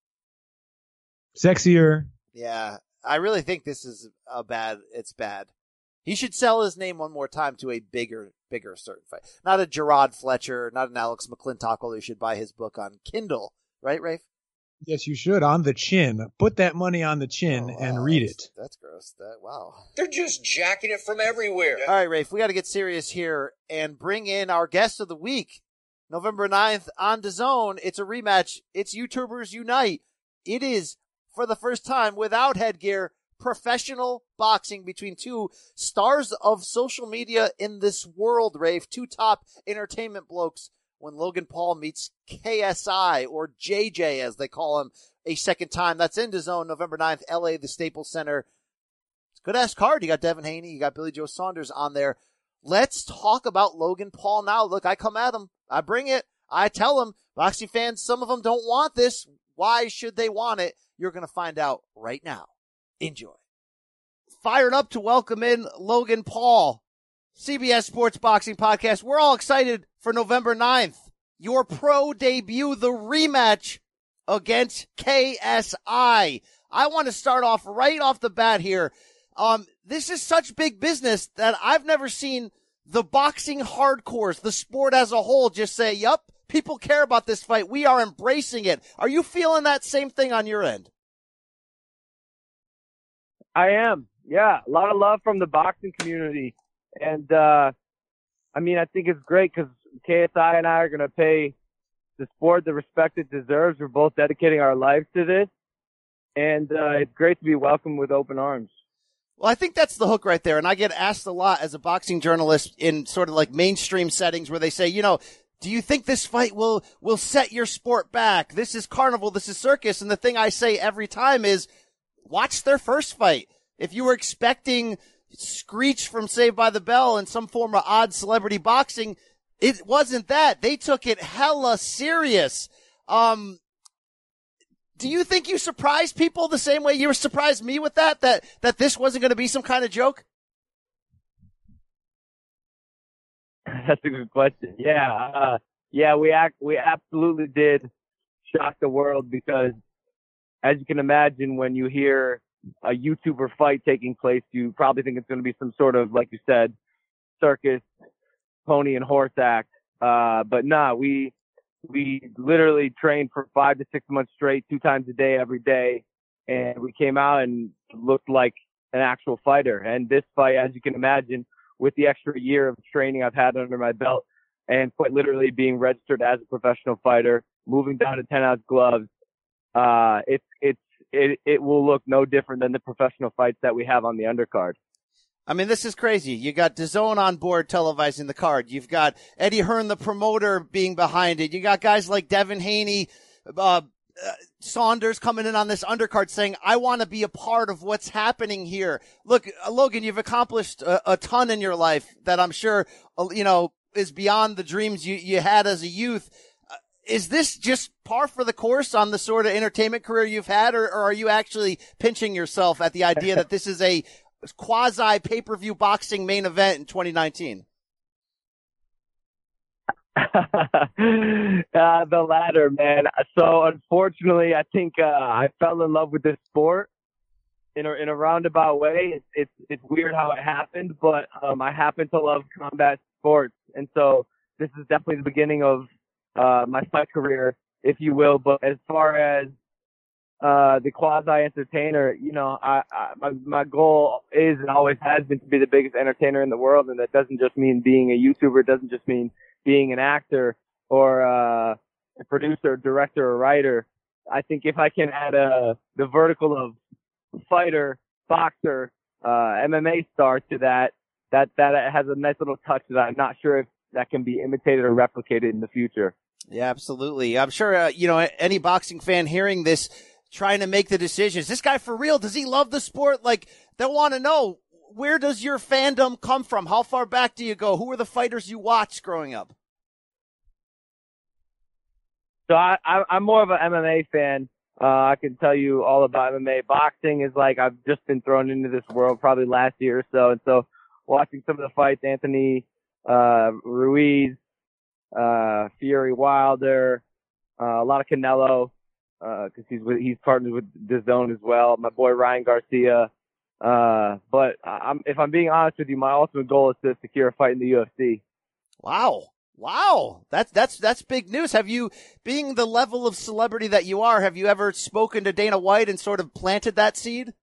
F: Sexier.
B: Yeah. I really think this is a bad, it's bad. He should sell his name one more time to a bigger, bigger certain fight. Not a Gerard Fletcher, not an Alex McClintock, although you should buy his book on Kindle. Right, Rafe?
F: Yes, you should. On the chin. Put that money on the chin
B: Oh,
F: and
B: wow,
F: read
B: that's-
F: it.
B: That's gross. That wow.
M: They're just jacking it from everywhere.
B: All right, Rafe, we got to get serious here and bring in our guest of the week. November ninth on DAZN. It's a rematch. It's YouTubers Unite. It is, for the first time, without headgear, professional boxing between two stars of social media in this world, Rafe. Two top entertainment blokes when Logan Paul meets K S I, or J J as they call him, a second time. That's in DAZN, November ninth, L A, the Staples Center. It's a good-ass card. You got Devin Haney, you got Billy Joe Saunders on there. Let's talk about Logan Paul now. Look, I come at him. I bring it. I tell him, boxing fans, some of them don't want this. Why should they want it? You're going to find out right now. Enjoy. Fired up to welcome in Logan Paul, C B S Sports Boxing Podcast. We're all excited for November ninth. Your pro debut, the rematch against K S I. I want to start off right off the bat here. Um, this is such big business that I've never seen the boxing hardcores, the sport as a whole, just say, yup, people care about this fight. We are embracing it. Are you feeling that same thing on your end?
T: I am. Yeah. A lot of love from the boxing community. And, uh, I mean, I think it's great because K S I and I are going to pay the sport the respect it deserves. We're both dedicating our lives to this. And, uh, it's great to be welcomed with open arms.
B: Well, I think that's the hook right there. And I get asked a lot as a boxing journalist in sort of like mainstream settings where they say, you know, do you think this fight will, will set your sport back? This is carnival. This is circus. And the thing I say every time is watch their first fight. If you were expecting Screech from Saved by the Bell and some form of odd celebrity boxing, it wasn't that. They took it hella serious. Um, do you think you surprised people the same way you were surprised me with that, that, that this wasn't going to be some kind of joke?
T: That's a good question. Yeah. Uh, yeah, we act, we absolutely did shock the world because as you can imagine, when you hear a YouTuber fight taking place, you probably think it's going to be some sort of, like you said, circus, pony and horse act. Uh, but nah, we, we literally trained for five to six months straight, two times a day, every day. And we came out and looked like an actual fighter. And this fight, as you can imagine, with the extra year of training I've had under my belt and quite literally being registered as a professional fighter, moving down to ten ounce gloves, uh, it's, it's, it, it will look no different than the professional fights that we have on the undercard.
B: I mean, this is crazy. You got DAZN on board televising the card. You've got Eddie Hearn, the promoter, being behind it. You got guys like Devin Haney, uh, uh, Saunders coming in on this undercard saying, I want to be a part of what's happening here. Look, uh, Logan, you've accomplished a, a ton in your life that I'm sure, uh, you know, is beyond the dreams you, you had as a youth. Uh, is this just par for the course on the sort of entertainment career you've had, or, or are you actually pinching yourself at the idea that this is a quasi pay-per-view boxing main event in twenty nineteen?
T: uh, the latter, man. So unfortunately, I think uh, I fell in love with this sport in a in a roundabout way. It's it's, it's weird how it happened, but um, I happen to love combat sports, and so this is definitely the beginning of uh, my fight career, if you will. But as far as uh, the quasi-entertainer, you know, I, I my my goal is and always has been to be the biggest entertainer in the world, and that doesn't just mean being a YouTuber. It doesn't just mean being an actor or uh, a producer, director, or writer. I think if I can add a the vertical of fighter, boxer, uh, M M A star to that, that that has a nice little touch that I'm not sure if that can be imitated or replicated in the future.
B: Yeah, absolutely. I'm sure uh, you know any boxing fan hearing this, trying to make the decision. Is this guy for real? Does he love the sport? Like, they'll want to know, where does your fandom come from? How far back do you go? Who are the fighters you watched growing up?
T: So I, I, I'm more of an M M A fan. Uh, I can tell you all about M M A. Boxing is like, I've just been thrown into this world probably last year or so. And so watching some of the fights, Anthony, uh, Ruiz, uh, Fury Wilder, uh, a lot of Canelo, uh, cause he's with, he's partnered with DAZN as well. My boy Ryan Garcia. Uh, but I'm, if I'm being honest with you, my ultimate goal is to secure a fight in the U F C.
B: Wow. Wow. That's, that's, that's big news. Have you, being the level of celebrity that you are, have you ever spoken to Dana White and sort of planted that seed?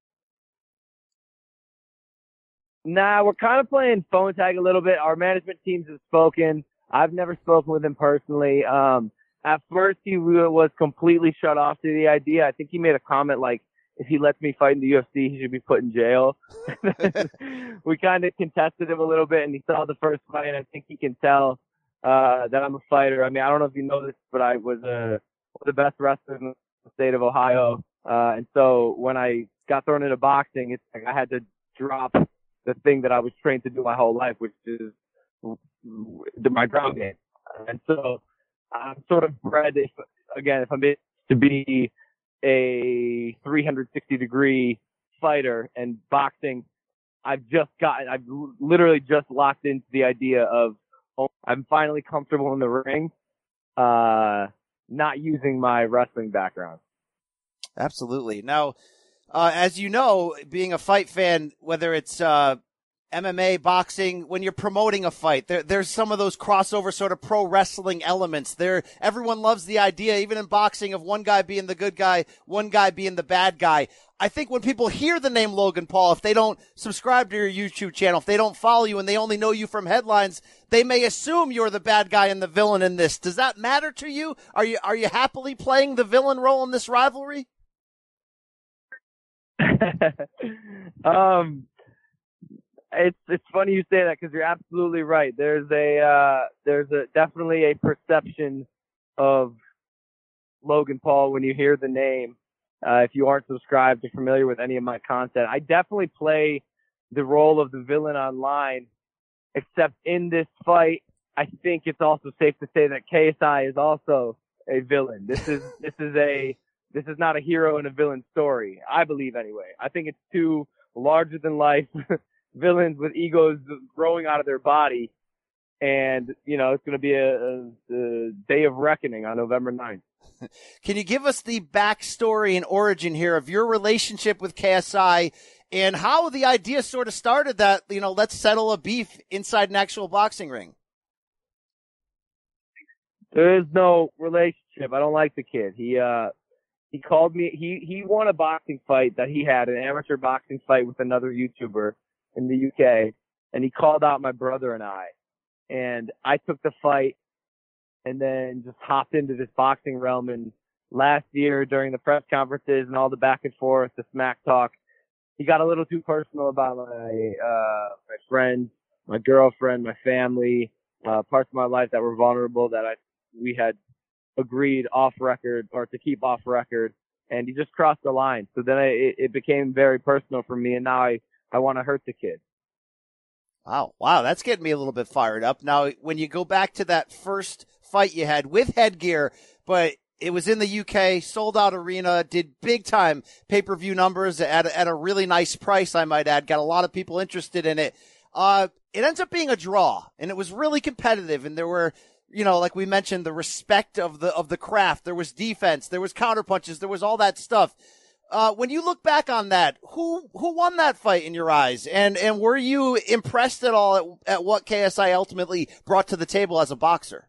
T: Nah, we're kind of playing phone tag a little bit. Our management teams have spoken. I've never spoken with him personally. Um, at first he was completely shut off to the idea. I think he made a comment like, if he lets me fight in the U F C, he should be put in jail. We kind of contested him a little bit, and he saw the first fight, and I think he can tell uh that I'm a fighter. I mean, I don't know if you know this, but I was uh, one of the best wrestlers in the state of Ohio. Uh, and so when I got thrown into boxing, it's like I had to drop the thing that I was trained to do my whole life, which is my ground game. And so I'm sort of bred, if, again, if I'm to be a three sixty degree fighter, and boxing, I've just gotten, I've literally just locked into the idea of, oh, I'm finally comfortable in the ring, uh, not using my wrestling background.
B: Absolutely. Now, uh, as you know, being a fight fan, whether it's, uh, M M A, boxing, when you're promoting a fight, there, there's some of those crossover sort of pro wrestling elements there. Everyone loves the idea, even in boxing, of one guy being the good guy, one guy being the bad guy. I think when people hear the name Logan Paul, if they don't subscribe to your YouTube channel, if they don't follow you and they only know you from headlines, they may assume you're the bad guy and the villain in this. Does that matter to you? Are you, are you happily playing the villain role in this rivalry?
T: um, It's it's funny you say that, because you're absolutely right. There's a uh, there's a definitely a perception of Logan Paul when you hear the name. Uh, if you aren't subscribed or familiar with any of my content, I definitely play the role of the villain online. Except in this fight, I think it's also safe to say that K S I is also a villain. This is this is a this is not a hero and a villain story. I believe anyway. I think it's two larger than life villains with egos growing out of their body, And, you know, it's going to be a, a, a day of reckoning on November ninth.
B: Can you give us the backstory and origin here of your relationship with K S I and how the idea sort of started that, you know, let's settle a beef inside an actual boxing ring?
T: There is no relationship. I don't like the kid. He, uh, he called me, he, he won a boxing fight that he had, an amateur boxing fight with another YouTuber in the U K. And he called out my brother and I. And I took the fight and then just hopped into this boxing realm. And last year during the press conferences and all the back and forth, the smack talk, he got a little too personal about my, uh, my friends, my girlfriend, my family, uh, parts of my life that were vulnerable that I, we had agreed off record or to keep off record. And he just crossed the line. So then I, it, it became very personal for me. And now I, I want to hurt the kid.
B: Wow, wow, that's getting me a little bit fired up. Now, when you go back to that first fight you had with Headgear, but it was in the U K, sold out arena, did big time pay-per-view numbers at a, at a really nice price, I might add, got a lot of people interested in it. Uh, it ends up being a draw, and it was really competitive, and there were, you know, like we mentioned, the respect of the, of the craft. There was defense, there was counterpunches, there was all that stuff. Uh, when you look back on that, who, who won that fight in your eyes? And, and were you impressed at all at, at what K S I ultimately brought to the table as a boxer?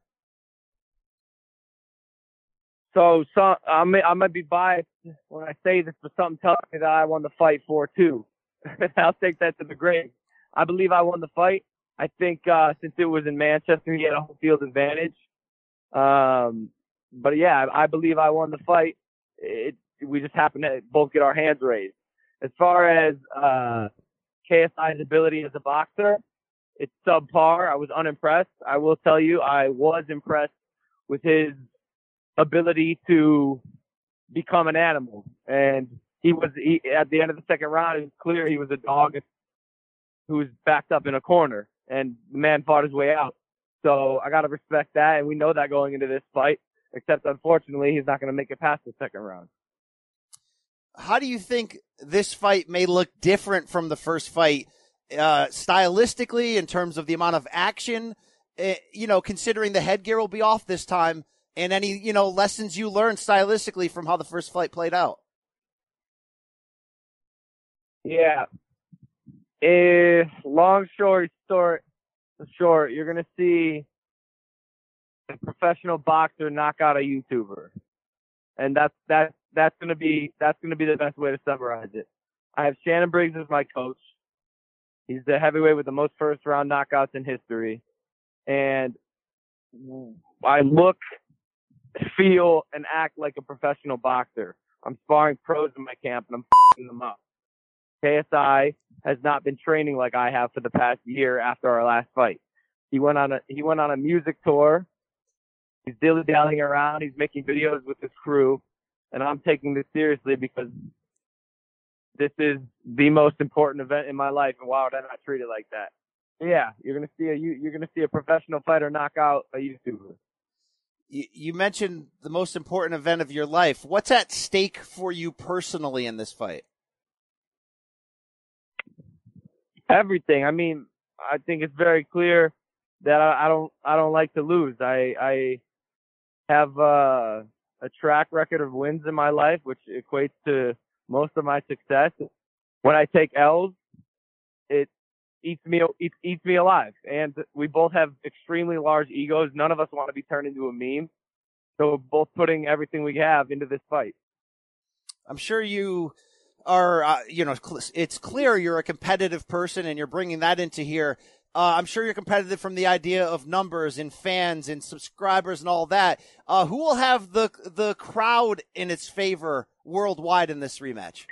T: So, so I may, I might be biased when I say this, but something tells me that I won the fight four two. I'll take that to the grave. I believe I won the fight. I think, uh, since it was in Manchester, he had a home field advantage. Um, but yeah, I, I believe I won the fight. It, we just happened to both get our hands raised. As far as, uh, K S I's ability as a boxer, it's subpar. I was unimpressed. I will tell you, I was impressed with his ability to become an animal. And he was, he, at the end of the second round, it was clear he was a dog who was backed up in a corner, and the man fought his way out. So I got to respect that. And we know that going into this fight, except unfortunately, he's not going to make it past the second round.
B: How do you think this fight may look different from the first fight, uh, stylistically in terms of the amount of action, uh, you know, considering the Headgear will be off this time, and any, you know, lessons you learned stylistically from how the first fight played out?
T: Yeah. If long story short, short, you're going to see a professional boxer knock out a YouTuber. And that's, that's, that's going to be, that's going to be the best way to summarize it. I have Shannon Briggs as my coach. He's the heavyweight with the most first round knockouts in history. And I look, feel, and act like a professional boxer. I'm sparring pros in my camp and I'm f***ing them up. K S I has not been training like I have for the past year after our last fight. He went on a, he went on a music tour. He's dilly-dallying around. He's making videos with his crew. And I'm taking this seriously because this is the most important event in my life. And why would I not treat it like that? Yeah, you're going to see a, you're going to see a professional fighter knock out a YouTuber.
B: You, you mentioned the most important event of your life. What's at stake for you personally in this fight?
T: Everything. I mean, I think it's very clear that I, I don't, I don't like to lose. I, I have uh, a track record of wins in my life, which equates to most of my success. When I take L's, it eats me, eats, eats me alive. And we both have extremely large egos. None of us want to be turned into a meme. So we're both putting everything we have into this fight.
B: I'm sure you are, uh, you know, it's clear you're a competitive person and you're bringing that into here. Uh, I'm sure you're competitive from the idea of numbers and fans and subscribers and all that. Uh, who will have the the crowd in its favor worldwide in this rematch?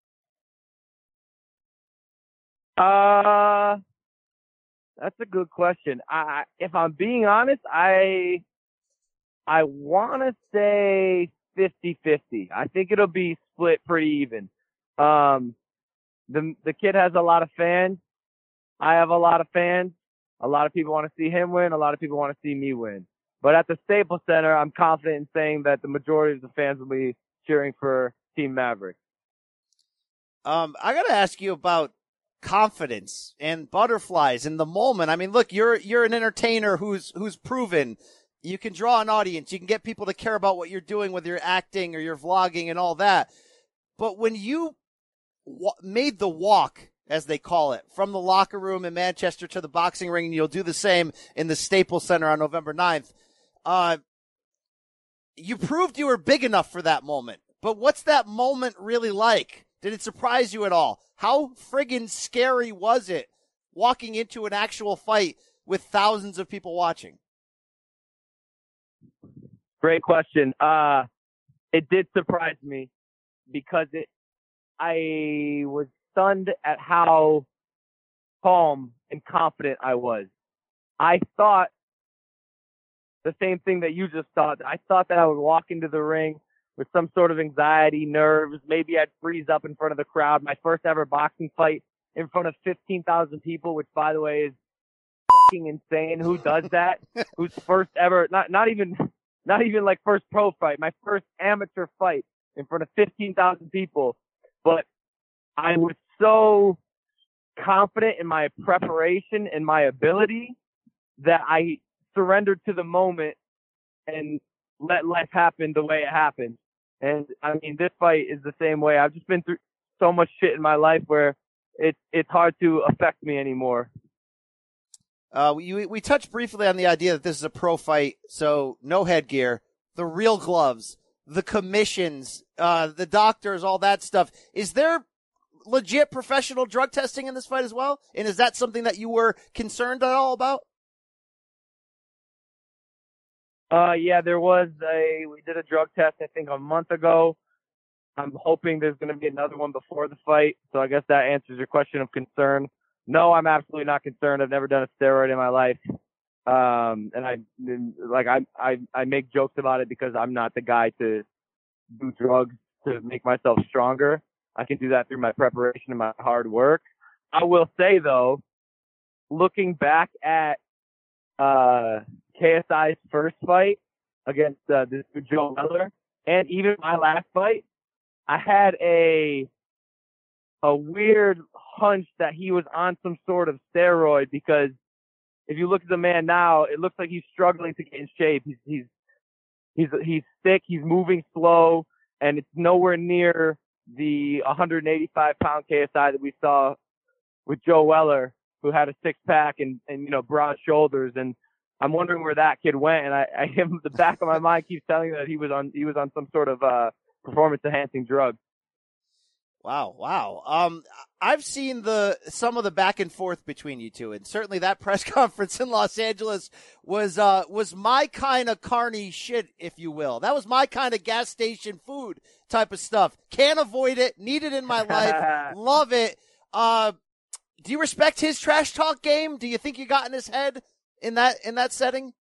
T: Uh, that's a good question. I, if I'm being honest, I I want to say fifty-fifty. I think it'll be split pretty even. Um, the the kid has a lot of fans. I have a lot of fans. A lot of people want to see him win. A lot of people want to see me win. But at the Staples Center, I'm confident in saying that the majority of the fans will be cheering for Team Maverick.
B: Um, I got to ask you about confidence and butterflies in the moment. I mean, look, you're you're an entertainer who's who's proven you can draw an audience. You can get people to care about what you're doing, whether you're acting or you're vlogging and all that. But when you w- made the walk, as they call it, from the locker room in Manchester to the boxing ring, and you'll do the same in the Staples Center on November ninth, uh, you proved you were big enough for that moment. But what's that moment really like? Did it surprise you at all? How friggin' scary was it walking into an actual fight with thousands of people watching?
T: Great question. Uh, it did surprise me because it, I was stunned at how calm and confident I was. I thought the same thing that you just thought. I thought that I would walk into the ring with some sort of anxiety, nerves. Maybe I'd freeze up in front of the crowd. My first ever boxing fight in front of fifteen thousand people, which, by the way, is fucking insane. Who does that? Who's first ever, not, not even, not even like first pro fight, my first amateur fight in front of fifteen thousand people. But I was so confident in my preparation and my ability that I surrendered to the moment and let life happen the way it happened. And I mean, this fight is the same way. I've just been through so much shit in my life where it's, it's hard to affect me anymore.
B: Uh, we, we touched briefly on the idea that this is a pro fight, so no headgear, the real gloves, the commissions, uh, the doctors, all that stuff. Is there legit professional drug testing in this fight as well? And is that something that you were concerned at all about?
T: Uh, yeah, there was a, we did a drug test, I think, a month ago. I'm hoping there's going to be another one before the fight. So I guess that answers your question of concern. No, I'm absolutely not concerned. I've never done a steroid in my life. Um, and I, like, I, I, I make jokes about it because I'm not the guy to do drugs to make myself stronger. I can do that through my preparation and my hard work. I will say though, looking back at, uh, K S I's first fight against uh, this Joe Weller, and even my last fight, I had a a weird hunch that he was on some sort of steroid, because if you look at the man now, it looks like he's struggling to get in shape. He's he's he's he's thick, he's moving slow, and it's nowhere near the one eighty-five pound K S I that we saw with Joe Weller, who had a six pack and and you know broad shoulders. And I'm wondering where that kid went, and I, I the back of my mind keeps telling me that he was on he was on some sort of uh, performance enhancing drug.
B: Wow, wow. Um, I've seen the some of the back and forth between you two, and certainly that press conference in Los Angeles was uh was my kind of carny shit, if you will. That was my kind of gas station food type of stuff. Can't avoid it. Need it in my life. Love it. Uh, do you respect his trash talk game? Do you think you got in his head in that in that setting?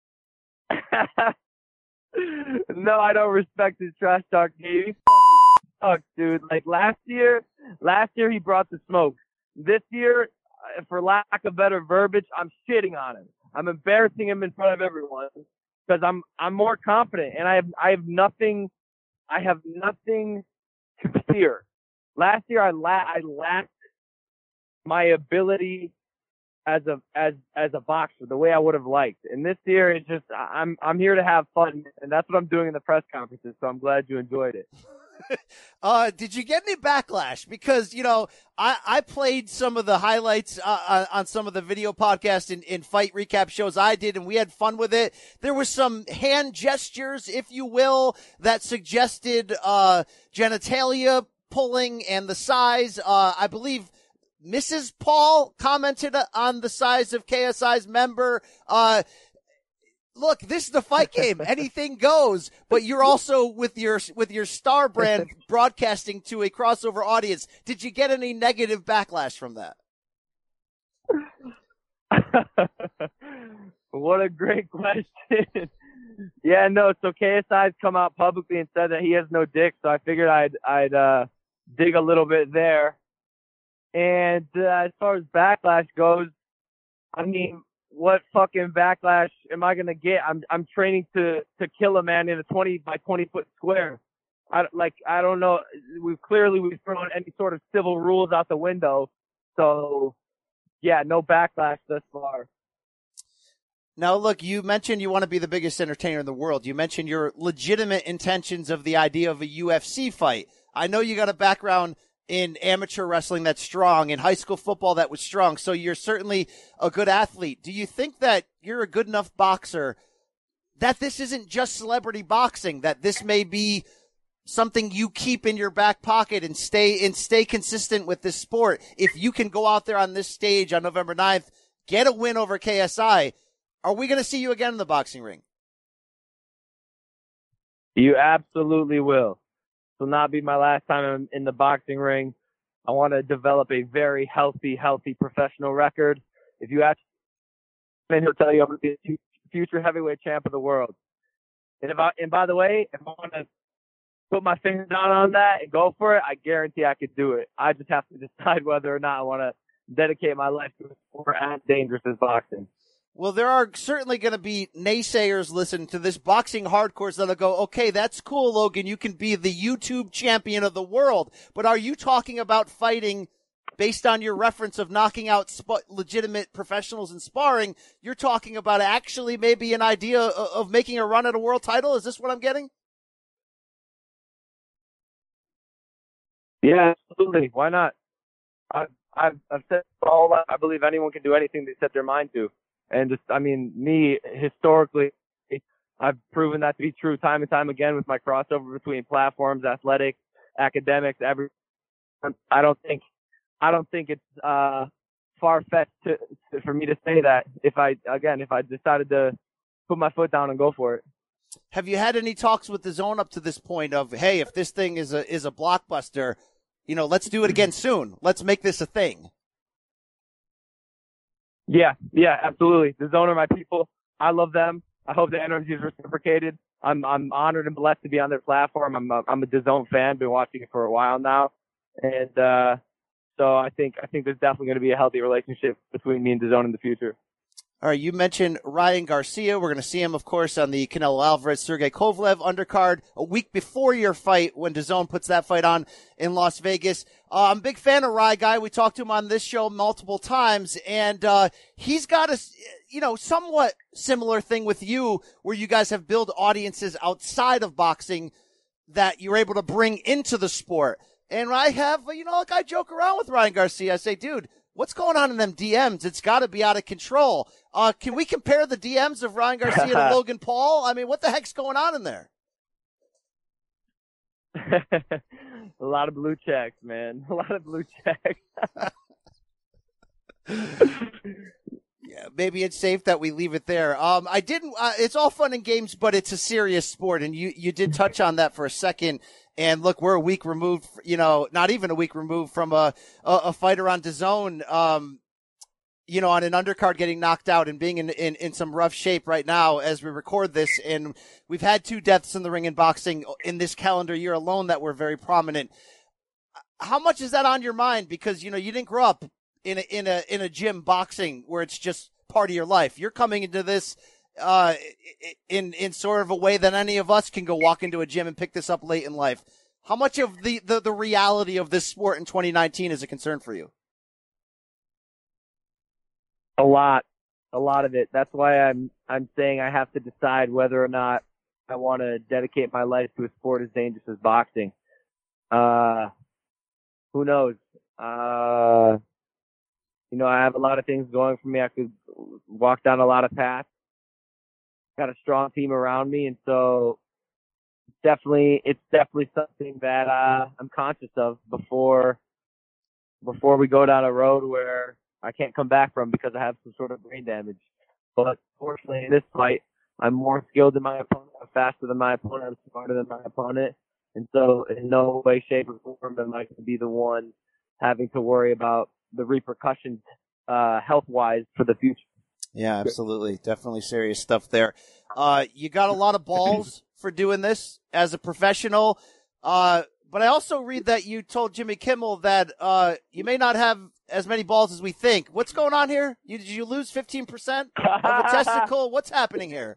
T: No, I don't respect his trash talk game. He sucks, dude. Like last year, last year he brought the smoke. This year, for lack of better verbiage, I'm shitting on him. I'm embarrassing him in front of everyone because I'm I'm more confident, and I have I have nothing I have nothing to fear. Last year I la- I lacked my ability as a as as a boxer the way I would have liked. And this year it's just I'm I'm here to have fun, and that's what I'm doing in the press conferences, so I'm glad you enjoyed it.
B: uh did you get any backlash? Because you know I I played some of the highlights uh, on some of the video podcasts and in, in fight recap shows I did, and we had fun with it. There was some hand gestures, if you will, that suggested uh genitalia pulling and the size. uh I believe Missus Paul commented on the size of K S I's member. Uh, look, this is the fight game. Anything goes, but you're also with your, with your star brand broadcasting to a crossover audience. Did you get any negative backlash from that?
T: What a great question. Yeah, no, so K S I's come out publicly and said that he has no dick, so I figured I'd, I'd, uh, dig a little bit there. And uh, as far as backlash goes, I mean, what fucking backlash am I gonna get? I'm I'm training to to kill a man in a twenty by twenty foot square. I like I don't know. We've clearly we've thrown any sort of civil rules out the window. So, yeah, no backlash thus far.
B: Now, look, you mentioned you want to be the biggest entertainer in the world. You mentioned your legitimate intentions of the idea of a U F C fight. I know you got a background in amateur wrestling that's strong, in high school football that was strong, so you're certainly a good athlete. Do you think that you're a good enough boxer that this isn't just celebrity boxing, that this may be something you keep in your back pocket and stay and stay consistent with this sport? If you can go out there on this stage on November ninth, get a win over K S I, are we going to see you again in the boxing ring?
T: You absolutely will. This will not be my last time in the boxing ring. I want to develop a very healthy, healthy professional record. If you ask him, he'll tell you I'm going to be a future heavyweight champ of the world. And if I, and by the way, if I want to put my finger down on that and go for it, I guarantee I could do it. I just have to decide whether or not I want to dedicate my life to a sport as dangerous as boxing.
B: Well, there are certainly going to be naysayers listening to this, boxing hardcores that'll go, okay, that's cool, Logan. You can be the YouTube champion of the world. But are you talking about fighting based on your reference of knocking out sp- legitimate professionals in sparring? You're talking about actually maybe an idea of, of making a run at a world title? Is this what I'm getting?
T: Yeah, absolutely. Why not? I've, I've, I've said for all life, I believe anyone can do anything they set their mind to. And just, I mean, me, historically, I've proven that to be true time and time again with my crossover between platforms, athletics, academics, every. I don't think, I don't think it's uh, far-fetched to, to, for me to say that if I, again, if I decided to put my foot down and go for it.
B: Have you had any talks with the Zone up to this point of, hey, if this thing is a is a blockbuster, you know, let's do it again soon. Let's make this a thing.
T: Yeah, yeah, absolutely. The Zone are my people. I love them. I hope the energy is reciprocated. I'm I'm honored and blessed to be on their platform. I'm a, I'm a DAZN fan. Been watching it for a while now, and uh, so I think I think there's definitely going to be a healthy relationship between me and DAZN in the future.
B: All right, you mentioned Ryan Garcia. We're going to see him, of course, on the Canelo Alvarez Sergey Kovalev undercard a week before your fight when DAZN puts that fight on in Las Vegas. Uh, I'm a big fan of Ryan Guy. We talked to him on this show multiple times, and uh, he's got a, you know, somewhat similar thing with you where you guys have built audiences outside of boxing that you're able to bring into the sport. And I have, you know, like I joke around with Ryan Garcia. I say, dude, what's going on in them D Ms? It's got to be out of control. Uh, can we compare the D Ms of Ryan Garcia to Logan Paul? I mean, what the heck's going on in there?
T: A lot of blue checks, man. A lot of blue checks.
B: Yeah, maybe it's safe that we leave it there. Um, I didn't, uh, it's all fun and games, but it's a serious sport. And you, you did touch on that for a second. And look, we're a week removed, you know, not even a week removed from a, a, a fighter on DAZN, um, you know, on an undercard getting knocked out and being in, in, in some rough shape right now as we record this. And we've had two deaths in the ring in boxing in this calendar year alone that were very prominent. How much is that on your mind? Because, you know, you didn't grow up in a, in a, in a gym boxing where it's just part of your life. You're coming into this, uh, in, in sort of a way that any of us can go walk into a gym and pick this up late in life. How much of the, the, the reality of this sport in twenty nineteen is a concern for you?
T: A lot, a lot of it. That's why I'm, I'm saying I have to decide whether or not I want to dedicate my life to a sport as dangerous as boxing. Uh, who knows? Uh, you know, I have a lot of things going for me. I could walk down a lot of paths. Got a strong team around me, and so definitely, it's definitely something that uh, I'm conscious of before before we go down a road where I can't come back from because I have some sort of brain damage. But fortunately, in this fight, I'm more skilled than my opponent. I'm faster than my opponent. I'm smarter than my opponent. And so in no way, shape, or form am I going to be the one having to worry about the repercussions uh, health-wise for the future.
B: Yeah, absolutely. Definitely serious stuff there. Uh, you got a lot of balls for doing this as a professional. Uh, but I also read that you told Jimmy Kimmel that, uh, you may not have as many balls as we think. What's going on here? You, did you lose fifteen percent of a testicle? What's happening here?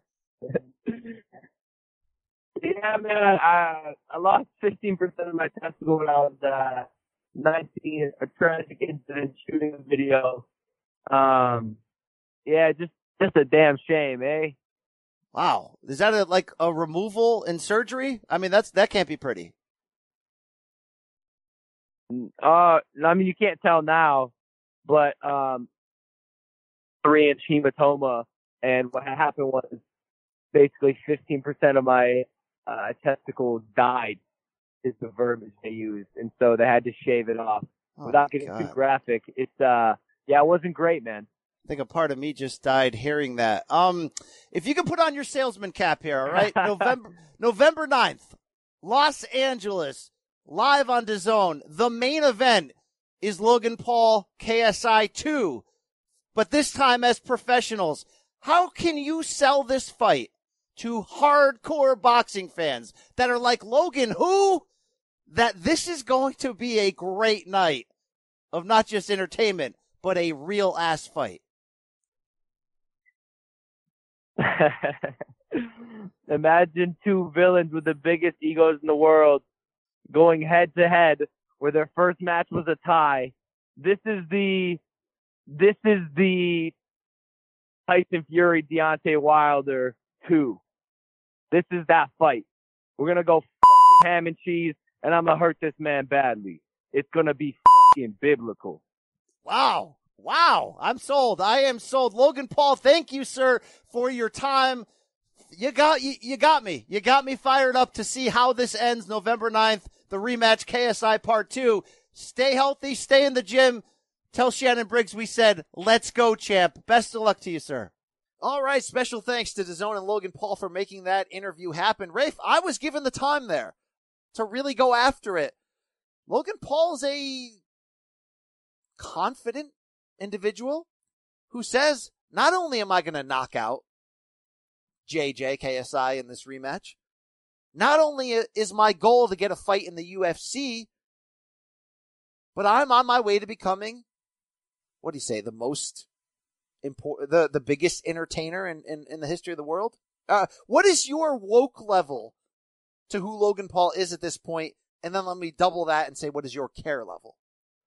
T: Yeah, man, I, I lost fifteen percent of my testicle when I was, uh, nineteen, a tragic incident, shooting a video. Um, yeah, just just a damn shame, eh?
B: Wow. Is that a, like a removal and surgery? I mean, that's that can't be pretty.
T: Uh, I mean, you can't tell now, but um, three inch hematoma, and what happened was basically fifteen percent of my uh, testicles died. Is the verbiage they used, and so they had to shave it off.
B: Oh,
T: Without getting
B: God.
T: too graphic, it's uh, yeah, it wasn't great, man.
B: I think a part of me just died hearing that. Um, if you can put on your salesman cap here, all right? November November ninth, Los Angeles, live on DAZN. The main event is Logan Paul K S I two, but this time as professionals. How can you sell this fight to hardcore boxing fans that are like, Logan, who? That this is going to be a great night of not just entertainment, but a real ass fight.
T: Imagine two villains with the biggest egos in the world going head to head where their first match was a tie. This is the, this is the Tyson Fury, Deontay Wilder two. This is that fight. We're going to go f***ing ham and cheese, and I'm going to hurt this man badly. It's going to be f***ing biblical.
B: Wow. Wow. I'm sold. I am sold. Logan Paul, thank you, sir, for your time. You got, you, you got me. You got me fired up to see how this ends November ninth, the rematch K S I part two. Stay healthy. Stay in the gym. Tell Shannon Briggs we said, let's go, champ. Best of luck to you, sir. All right. Special thanks to DAZN and Logan Paul for making that interview happen. Rafe, I was given the time there to really go after it. Logan Paul's a confident individual who says, not only am I going to knock out J J K S I in this rematch, not only is my goal to get a fight in the U F C, but I'm on my way to becoming, what do you say, the most important, the, the biggest entertainer in, in, in the history of the world? Uh, what is your woke level to who Logan Paul is at this point? And then let me double that and say, what is your care level?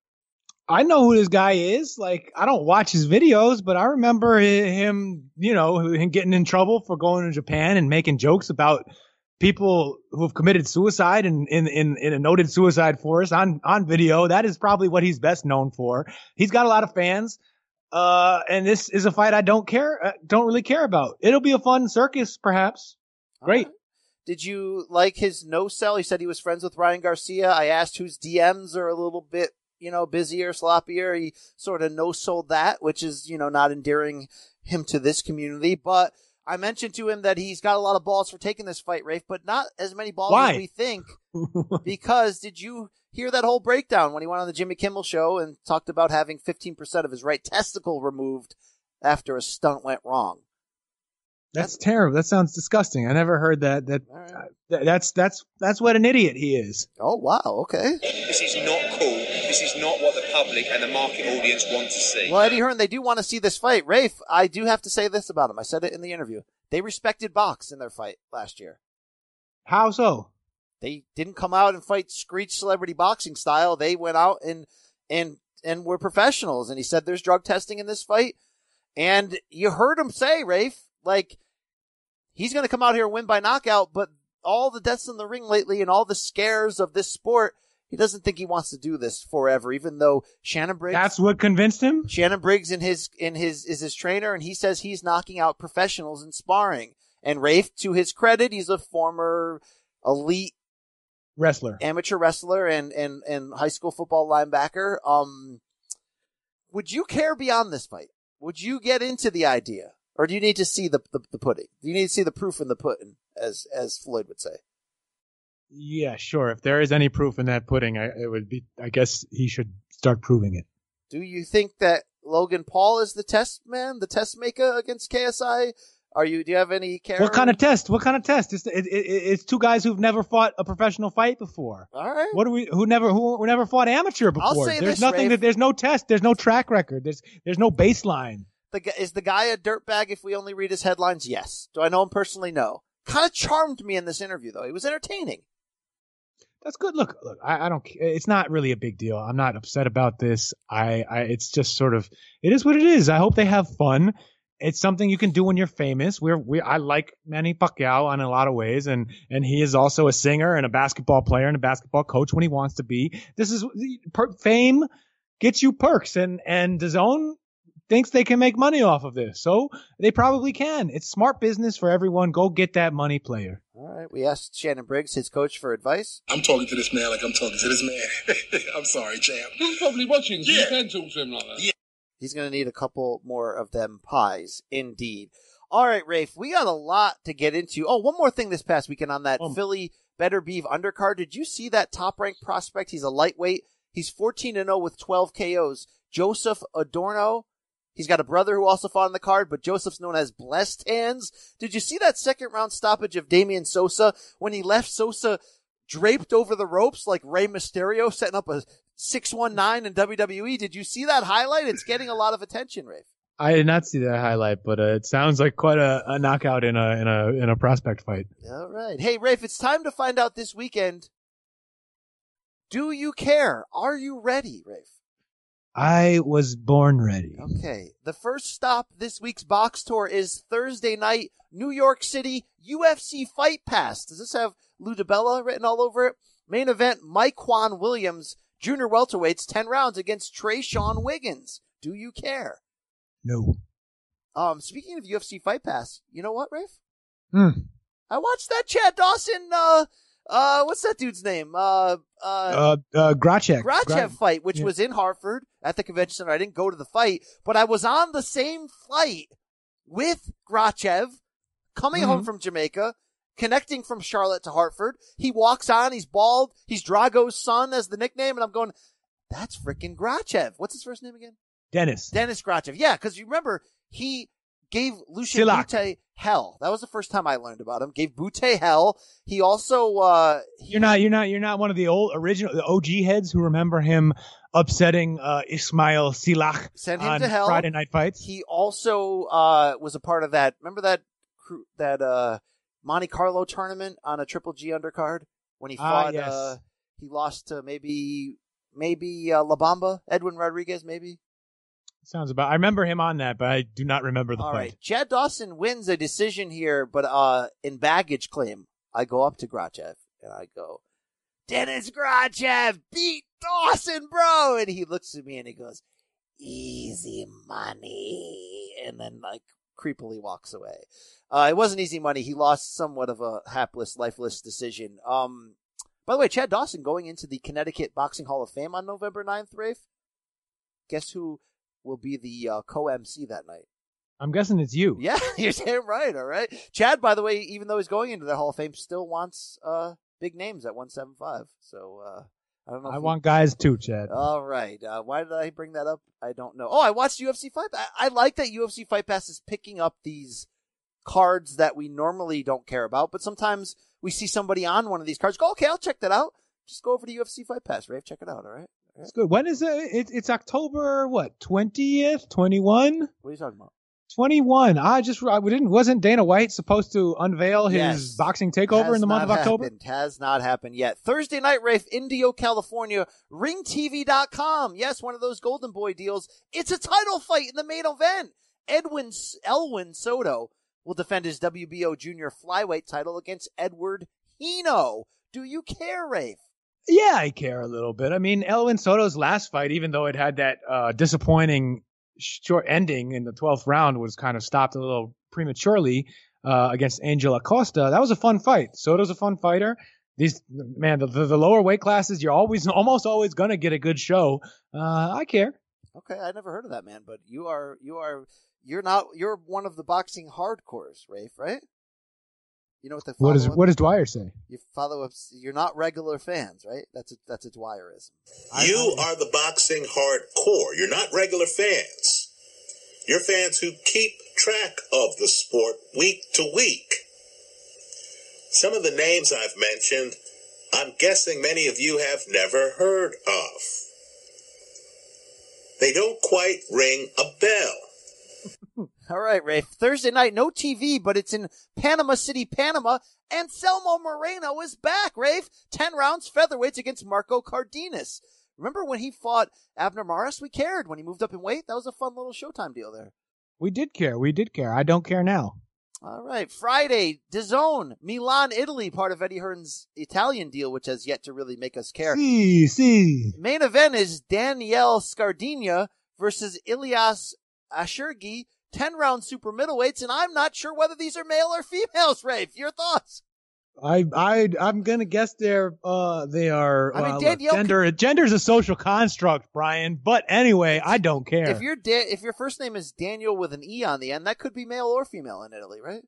F: I know who this guy is. Like, I don't watch his videos, but I remember him, you know, him getting in trouble for going to Japan and making jokes about people who have committed suicide in, in, in, in a noted suicide forest on, on video. That is probably what he's best known for. He's got a lot of fans. Uh, and this is a fight I don't care, uh, don't really care about. It'll be a fun circus, perhaps. Great.
B: Right. Did you like his no sell? He said he was friends with Ryan Garcia. I asked whose D Ms are a little bit, you know, busier, sloppier. He sort of no-sold that, which is, you know, not endearing him to this community. But I mentioned to him that he's got a lot of balls for taking this fight, Rafe, but not as many balls
F: Why?
B: as we think. Because did you hear that whole breakdown when he went on the Jimmy Kimmel show and talked about having fifteen percent of his right testicle removed after a stunt went wrong?
F: That's terrible. That sounds disgusting. I never heard that. That
B: right.
F: uh, that's that's that's what an idiot he is.
B: Oh wow, okay.
C: This is not cool. This is not what the public and the market audience want to see.
B: Well, Eddie Hearn, they do want to see this fight. Rafe, I do have to say this about him. I said it in the interview. They respected box in their fight last year.
F: How so?
B: They didn't come out and fight screech celebrity boxing style. They went out and and and were professionals. And he said there's drug testing in this fight. And you heard him say, Rafe, like, he's going to come out here and win by knockout, but all the deaths in the ring lately and all the scares of this sport, he doesn't think he wants to do this forever, even though Shannon Briggs.
F: That's what convinced him?
B: Shannon Briggs in his, in his, is his trainer, and he says he's knocking out professionals in sparring. And Rafe, to his credit, he's a former elite
F: wrestler,
B: amateur wrestler and, and, and high school football linebacker. Um, would you care beyond this fight? Would you get into the idea? Or do you need to see the, the, the pudding? Do you need to see the proof in the pudding, as, as Floyd would say?
F: Yeah, sure. If there is any proof in that pudding, I, it would be, I guess he should start proving it.
B: Do you think that Logan Paul is the test man, the test maker against K S I? Are you, do you have any care?
F: What kind of test? What kind of test? It's, it, it, it's two guys who've never fought a professional fight before.
B: All right.
F: What do we, who never, who, who never fought amateur before?
B: I'll say
F: there's
B: this,
F: nothing
B: Rafe.
F: that, there's no test. There's no track record. There's, there's no baseline.
B: The, is the guy a dirtbag if we only read his headlines? Yes. Do I know him personally? No. Kind of charmed me in this interview, though. He was entertaining.
F: That's good. Look, look, I, I don't. It's not really a big deal. I'm not upset about this. I, I, it's just sort of, it is what it is. I hope they have fun. It's something you can do when you're famous. We're, we, I like Manny Pacquiao in a lot of ways, and and he is also a singer and a basketball player and a basketball coach when he wants to be. This is per, fame gets you perks, and and DAZN thinks they can make money off of this, so they probably can. It's smart business for everyone. Go get that money, player.
B: All right. We asked Shannon Briggs, his coach, for advice.
U: I'm talking to this man like I'm talking to this man. I'm sorry, champ. He's probably watching, so yeah. You can talk to him like that. Yeah.
B: He's going to need a couple more of them pies, indeed. All right, Rafe, we got a lot to get into. Oh, one more thing this past weekend on that um, Philly Better Beef undercard. Did you see that top-ranked prospect? He's a lightweight. He's fourteen and oh with twelve K Os. Joseph Adorno. He's got a brother who also fought on the card, but Joseph's known as Blessed Hands. Did you see that second-round stoppage of Damian Sosa when he left Sosa draped over the ropes like Rey Mysterio, setting up a six one nine in W W E? Did you see that highlight? It's getting a lot of attention, Rafe.
F: I did not see that highlight, but uh, it sounds like quite a, a knockout in a in a in a prospect fight.
B: All right. Hey, Rafe, it's time to find out this weekend. Do you care? Are you ready, Rafe?
F: I was born ready.
B: Okay. The first stop this week's box tour is Thursday night, New York City, U F C Fight Pass. Does this have Lou DiBella written all over it? Main event, Mike-Juan Williams, junior welterweights, ten rounds against Trayshawn Wiggins. Do you care?
F: No.
B: Um, speaking of U F C Fight Pass, you know what, Rafe?
F: Hmm.
B: I watched that Chad Dawson, uh, uh, what's that dude's name? Uh, uh,
F: uh, uh Grachev.
B: Grachev
F: Gra-
B: fight, which
F: yeah.
B: was in Hartford at the convention center. I didn't go to the fight, but I was on the same flight with Grachev coming mm-hmm. home from Jamaica, connecting from Charlotte to Hartford. He walks on, he's bald, he's Drago's son as the nickname, and I'm going, that's freaking Grachev. What's his first name again?
F: Dennis.
B: Dennis Grachev. Yeah, because you remember, he gave Lucian Butte hell. That was the first time I learned about him. Gave Butte hell. He also, uh, he,
F: you're not, you're not, you're not one of the old original, the O G heads who remember him upsetting, uh, Ismail Silach
B: sent him
F: on
B: to hell.
F: Friday night fights.
B: He also, uh, was a part of that. Remember that, that, uh, Monte Carlo tournament on a Triple G undercard when he fought, uh, yes. uh he lost to maybe, maybe, uh, La Bamba, Edwin Rodriguez, maybe.
F: Sounds about. I remember him on that, but I do not remember the
B: All
F: fight.
B: All right, Chad Dawson wins a decision here, but uh, in baggage claim, I go up to Grachev and I go, Dennis Grachev beat Dawson, bro, and he looks at me and he goes, easy money, and then like creepily walks away. Uh, it wasn't easy money. He lost somewhat of a hapless, lifeless decision. Um, by the way, Chad Dawson going into the Connecticut Boxing Hall of Fame on November ninth, Rafe. Guess who will be the uh, co-M C that night?
F: I'm guessing it's you.
B: Yeah, you're saying right, all right. Chad, by the way, even though he's going into the Hall of Fame, still wants uh, big names at one seventy-five. So uh, I don't know.
F: I
B: if
F: want
B: he...
F: guys too, Chad.
B: All right. Uh, why did I bring that up? I don't know. Oh, I watched U F C Fight Pass. I-, I like that U F C Fight Pass is picking up these cards that we normally don't care about, but sometimes we see somebody on one of these cards. Go, okay, I'll check that out. Just go over to U F C Fight Pass, Rafe. Check it out, all right?
F: It's good. When is it? it it's October, what, twentieth, twenty-one?
B: What are you talking about?
F: twenty-one. I just, I didn't, wasn't Dana White supposed to unveil his
B: yes.
F: boxing takeover
B: Has
F: in the month of October?
B: Happened. Has not happened yet. Thursday night, Rafe, Indio, California, ring T V dot com. Yes, one of those Golden Boy deals. It's a title fight in the main event. Edwin, Elwin Soto will defend his W B O junior flyweight title against Edward Hino. Do you care, Rafe?
F: Yeah, I care a little bit. I mean, Elwin Soto's last fight, even though it had that uh, disappointing short ending in the twelfth round, was kind of stopped a little prematurely uh, against Angel Acosta. That was a fun fight. Soto's a fun fighter. These man, the, the, the lower weight classes, you're always, almost always gonna get a good show. Uh, I care.
B: Okay, I never heard of that, man. But you are, you are, you're not, you're one of the boxing hardcores, Rafe, right? You know what the
F: what does what does Dwyer say?
B: You follow up. You're not regular fans, right? That's a that's a Dwyerism.
O: You are the boxing hardcore. You're not regular fans. You're fans who keep track of the sport week to week. Some of the names I've mentioned, I'm guessing many of you have never heard of. They don't quite ring a bell.
B: All right, Rafe. Thursday night, no T V, but it's in Panama City, Panama. Anselmo Moreno is back, Rafe. Ten rounds, featherweights against Marco Cardenas. Remember when he fought Abner Maris? We cared when he moved up in weight. That was a fun little Showtime deal there.
F: We did care. We did care. I don't care now.
B: All right. Friday, DAZN, Milan, Italy, part of Eddie Hearn's Italian deal, which has yet to really make us care.
F: Si, si.
B: Main event is Daniel Scardina versus Ilyas Ashurgi, ten-round super middleweights, and I'm not sure whether these are male or females, Rafe. Your thoughts?
F: I I I'm gonna guess they're uh they are.
B: I mean,
F: uh,
B: Danielle
F: look, gender gender's a social construct, Brian. But anyway, I don't care.
B: If your da- if your first name is Daniel with an E on the end, that could be male or female in Italy, right?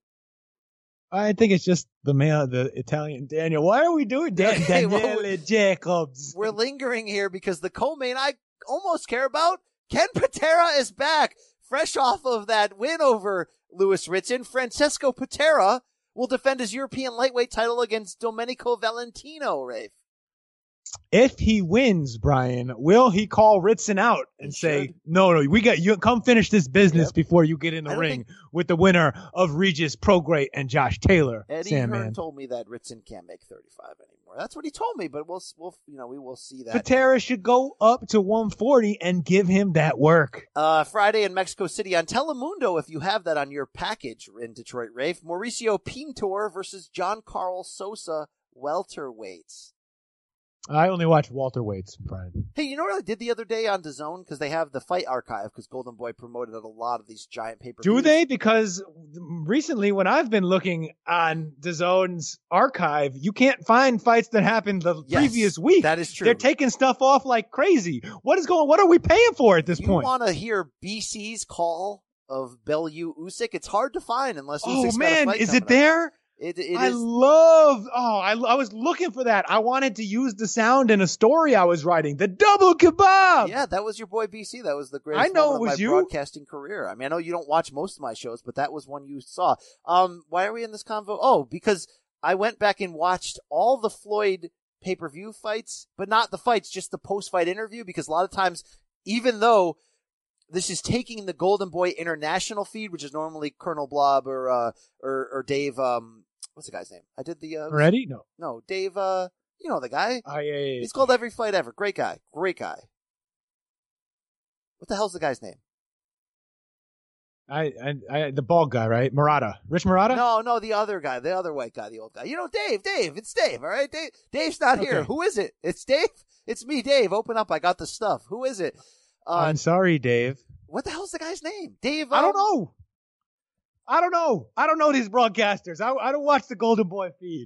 F: I think it's just the male, the Italian Daniel. Why are we doing Dan-
B: Okay, well,
F: Daniele
B: we're-
F: Jacobs?
B: We're lingering here because the co-main I almost care about, Ken Patera is back, fresh off of that win over Lewis Ritson. Francesco Patera will defend his European lightweight title against Domenico Valentino, Rafe.
F: If he wins, Brian, will he call Ritson out and say, no, no, we got you, come finish this business
B: Yep.
F: before you get in the
B: I don't
F: ring
B: think-
F: with the winner of Regis Prograis and Josh Taylor?
B: Eddie
F: Sandman.
B: Hearn told me that Ritson can't make thirty-five anymore. That's what he told me, but we'll, we'll, you know, we will see that.
F: Patera should go up to one forty and give him that work.
B: Uh, Friday in Mexico City on Telemundo, if you have that on your package in Detroit, Rafe. Mauricio Pintor versus John Carl Sosa, welterweights.
F: I only watch Walter Waits, Brian.
B: Hey, you know what I did the other day on DAZN? Because they have the fight archive, because Golden Boy promoted a lot of these giant pay-per-views.
F: Do they? Because recently when I've been looking on DAZN's archive, you can't find fights that happened the
B: Yes,
F: previous week.
B: that is true.
F: They're taking stuff off like crazy. What is going, what are we paying for at this
B: You
F: point?
B: want to hear B C's call of Bellew Usyk? It's hard to find unless
F: Oh
B: Usyk's got a
F: man,
B: fight
F: is
B: coming
F: it
B: up.
F: there?
B: It, it
F: I
B: is.
F: love, oh, I, I was looking for that. I wanted to use the sound in a story I was writing. The double kebab.
B: Yeah, that was your boy B C. That was the greatest
F: I know
B: moment
F: it was
B: of my
F: you.
B: broadcasting career. I mean, I know you don't watch most of my shows, but that was one you saw. Um, why are we in this convo? Oh, because I went back and watched all the Floyd pay-per-view fights, but not the fights, just the post-fight interview, because a lot of times, even though this is taking the Golden Boy International feed, which is normally Colonel Blob or, uh, or, or Dave, um, what's the guy's name? I did the, uh,
F: Ready? No.
B: no, Dave, uh, you know the guy.
F: I, uh,
B: He's called Every Fight Ever. Great guy. Great guy. What the hell's the guy's name?
F: I, I, I, the bald guy, right? Murata. Rich Murata?
B: No, no, the other guy, the other white guy, the old guy. You know, Dave, Dave, it's Dave, all right? Dave, Dave's not here.
F: Okay.
B: Who is it? It's Dave? It's me, Dave. Open up. I got the stuff. Who is it? Uh,
F: I'm sorry, Dave.
B: what the hell's the guy's name? Dave?
F: I don't
B: um,
F: know. I don't know. I don't know these broadcasters. I, I don't watch the Golden Boy feed.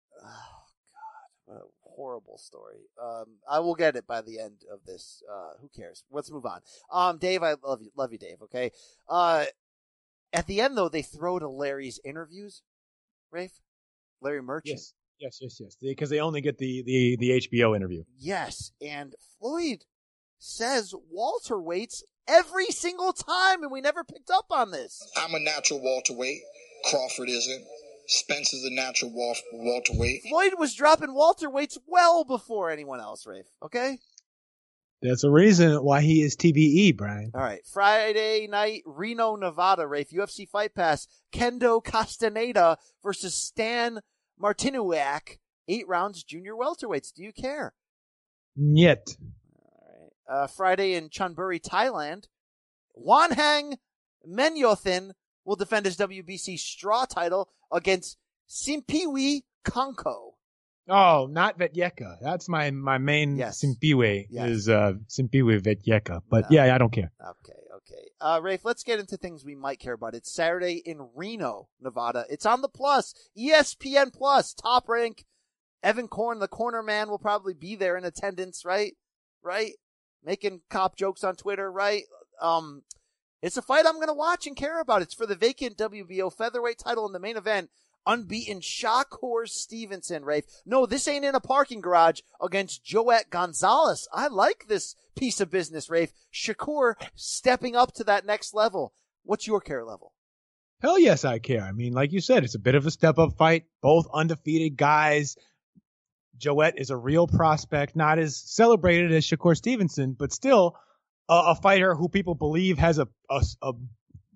B: What a horrible story. Um, I will get it by the end of this. Uh, who cares? Let's move on. Um, Dave, I love you, love you, Dave. Okay. Uh, at the end though, they throw to Larry's interviews. Rafe, Larry Merchant.
F: Yes, yes, yes, yes. Because they only get the, the, the H B O interview.
B: Yes, and Floyd says welterweights every single time, and we never picked up on this.
G: I'm a natural welterweight. Crawford isn't. Spence is a natural wal- welterweight.
B: Floyd was dropping welterweights well before anyone else, Rafe. Okay?
F: That's a reason why he is T B E, Brian.
B: All right. Friday night, Reno, Nevada, Rafe. U F C Fight Pass. Kendo Castaneda versus Stan Martinuak. Eight rounds, junior welterweights. Do you care?
F: Yet.
B: Uh, Friday in Chonburi, Thailand. Wanhang Menyothin will defend his W B C straw title against Simpiwi Konko.
F: Oh, not Vetyeka. That's my, my main
B: Yes.
F: Simpiwe
B: Yes.
F: is uh, Simpiwe Vetyeka. But
B: No.
F: yeah, I don't care.
B: Okay, okay. Uh, Rafe, let's get into things we might care about. It's Saturday in Reno, Nevada. It's on the Plus, E S P N Plus, Top Rank. Evan Korn, the corner man, will probably be there in attendance, right? Right? Making cop jokes on Twitter, right? Um, it's a fight I'm going to watch and care about. It's for the vacant W B O featherweight title in the main event. Unbeaten Shakur Stevenson, Rafe. No, this ain't in a parking garage against Joet Gonzalez. I like this piece of business, Rafe. Shakur stepping up to that next level. What's your care level?
F: Hell yes, I care. I mean, like you said, it's a bit of a step up fight. Both undefeated guys. Joet is a real prospect, not as celebrated as Shakur Stevenson, but still a, a fighter who people believe has a, a, a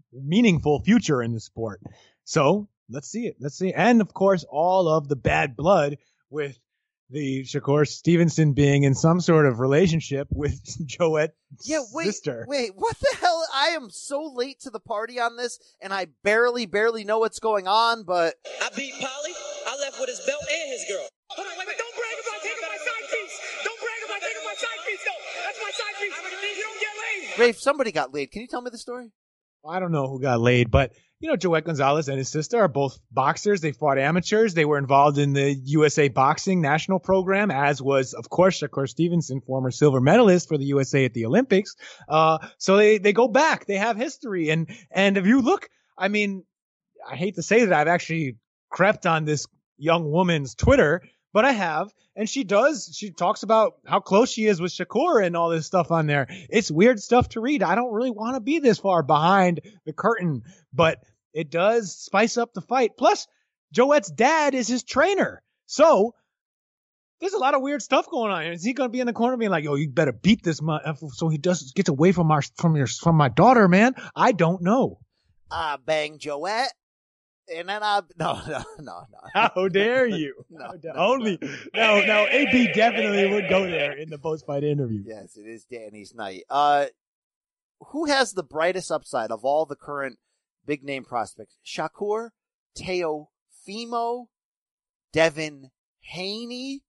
F: meaningful future in the sport. So let's see it. Let's see. And of course, all of the bad blood with the Shakur Stevenson being in some sort of relationship with Joette's
B: yeah, wait,
F: sister.
B: Wait, what the hell? I am so late to the party on this, and I barely, barely know what's going on, but...
A: I beat Polly. I left with his belt and his girl. Hold on, wait, wait, don't brag about taking my side piece. Don't brag about taking my side piece, though. That's my side piece. You don't get laid.
B: Rafe, somebody got laid. Can you tell me the story?
F: I don't know who got laid, but, you know, Joette Gonzalez and his sister are both boxers. They fought amateurs. They were involved in the U S A Boxing National Program, as was, of course, Shakur Stevenson, former silver medalist for the U S A at the Olympics. Uh, so they, they go back. They have history. And, and if you look, I mean, I hate to say that I've actually crept on this young woman's Twitter, but I have. And she does. She talks about how close she is with Shakur and all this stuff on there. It's weird stuff to read. I don't really want to be this far behind the curtain, but it does spice up the fight. Plus, Joette's dad is his trainer. So there's a lot of weird stuff going on here. Is he going to be in the corner being like, yo, you better beat this mo- so he does gets away from our from your from my daughter, man? I don't know.
B: I bang Joette. And then I no no no no.
F: How dare you?
B: no, no,
F: only no no. A B definitely would go there in the post fight interview.
B: Yes, it is Danny's night. Uh, who has the brightest upside of all the current big name prospects? Shakur, Teofimo, Devin Haney,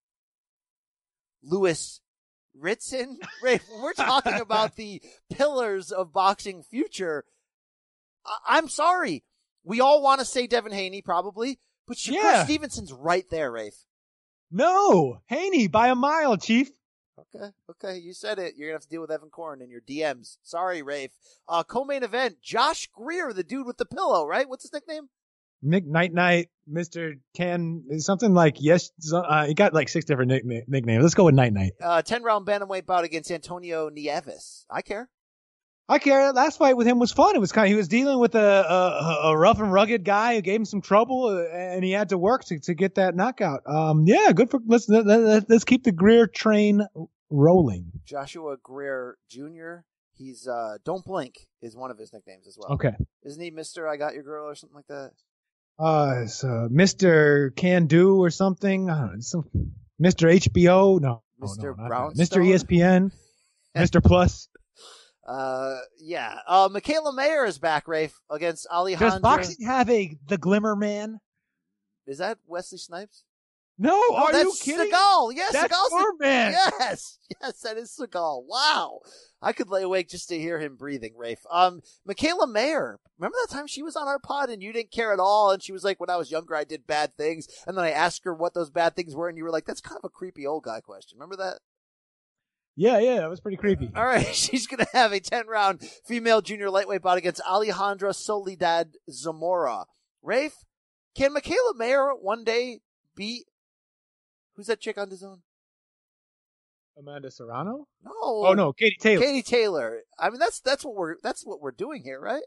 B: Lewis Ritson. Right, when we're talking about the pillars of boxing future, I- I'm sorry. We all want to say Devin Haney, probably, but Shakur
F: yeah.
B: Stevenson's right there, Rafe.
F: No, Haney by a mile, Chief.
B: Okay, okay, you said it. You're going to have to deal with Evan Korn in your D Ms. Sorry, Rafe. Uh, co-main event, Josh Greer, the dude with the pillow, right? What's his nickname?
F: Mick Night Night, Mister Can, something like, yes, uh, he got like six different nick- nicknames. Let's go with Night Night.
B: Uh, ten-round bantamweight bout against Antonio Nieves. I care.
F: I care. Last fight with him was fun. It was kind of, he was dealing with a, a, a rough and rugged guy who gave him some trouble, uh, and he had to work to, to get that knockout. Um, yeah, good for, let's, let's, let's keep the Greer train rolling.
B: Joshua Greer Junior He's, uh, Don't Blink is one of his nicknames as well.
F: Okay.
B: Isn't he Mister I Got Your Girl or something like that?
F: Uh, it's, uh Mister Can Do or something. I don't know. Some, Mister H B O. No.
B: Mister
F: No, no,
B: Brownstone?
F: Mister E S P N. Mister Plus.
B: Uh, yeah. Uh, Michaela Mayer is back, Rafe, against Alejandra.
F: Does boxing have a the Glimmer Man?
B: Is that Wesley Snipes?
F: No,
B: oh,
F: are
B: that's
F: you kidding?
B: Seagal. Yes,
F: that's
B: Seagal's
F: Man.
B: Yes, yes, that is Seagal. Wow, I could lay awake just to hear him breathing, Rafe. Um, Michaela Mayer. Remember that time she was on our pod and you didn't care at all, and she was like, "When I was younger, I did bad things," and then I asked her what those bad things were, and you were like, "That's kind of a creepy old guy question." Remember that?
F: Yeah, yeah, that was pretty creepy.
B: All right, she's going to have a ten-round female junior lightweight bout against Alejandra Soledad Zamora. Rafe, can Michaela Mayer one day beat, who's that chick on D A Z N?
F: Amanda Serrano?
B: No.
F: Oh no, Katie Taylor.
B: Katie Taylor. I mean, that's that's what we're that's what we're doing here, right?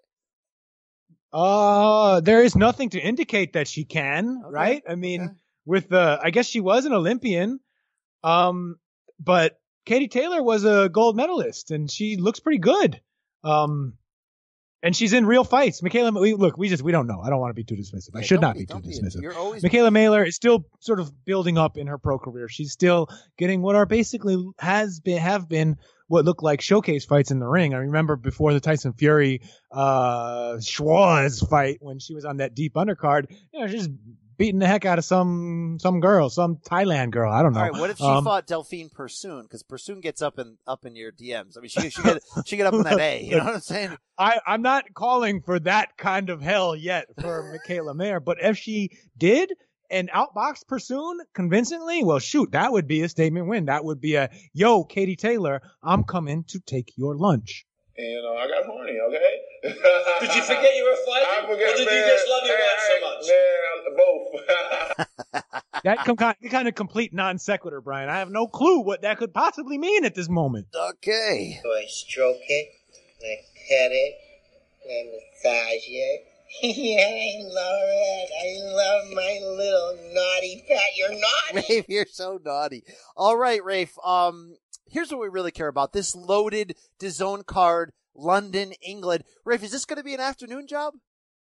F: Uh, there is nothing to indicate that she can,
B: Okay.
F: right? I mean,
B: Okay.
F: with the, I guess she was an Olympian, um, but Katie Taylor was a gold medalist, and she looks pretty good. Um, and she's in real fights. Michaela, we, look, we just we don't know. I don't want to be too dismissive. I
B: Yeah,
F: should
B: don't
F: not
B: be,
F: be, too
B: don't be.
F: dismissive.
B: You're always
F: Michaela Mayer is still sort of building up in her pro career. She's still getting what are basically has been have been what looked like showcase fights in the ring. I remember before the Tyson Fury uh Schwarz fight when she was on that deep undercard, you know, she's beating the heck out of some some girl, some Thailand girl. I don't know.
B: All right, what if she
F: Um,
B: fought Delphine Persoon? Because Persoon gets up in up in your D Ms. I mean, she she get she get up in that A. You know what I'm saying?
F: I, I'm not calling for that kind of hell yet for Michaela Mayer, but if she did and outboxed Persoon convincingly, well, shoot, that would be a statement win. That would be a, yo, Katie Taylor, I'm coming to take your lunch.
U: And, you know, I got horny, okay?
A: Did you forget you were fighting?
U: I forget,
A: or did
U: man,
A: you just love your
U: hey,
A: wife so much?
U: Man, both.
F: That com- kind of complete non sequitur, Brian. I have no clue what that could possibly mean at this moment.
B: Okay.
V: So I stroke it, I pet it, I massage it. Yeah, I love it. I love my little naughty pet. You're naughty.
B: Rafe, you're so naughty. All right, Rafe. Um, here's what we really care about. This loaded D A Z N card London, England. Rafe, is this going to be an afternoon job?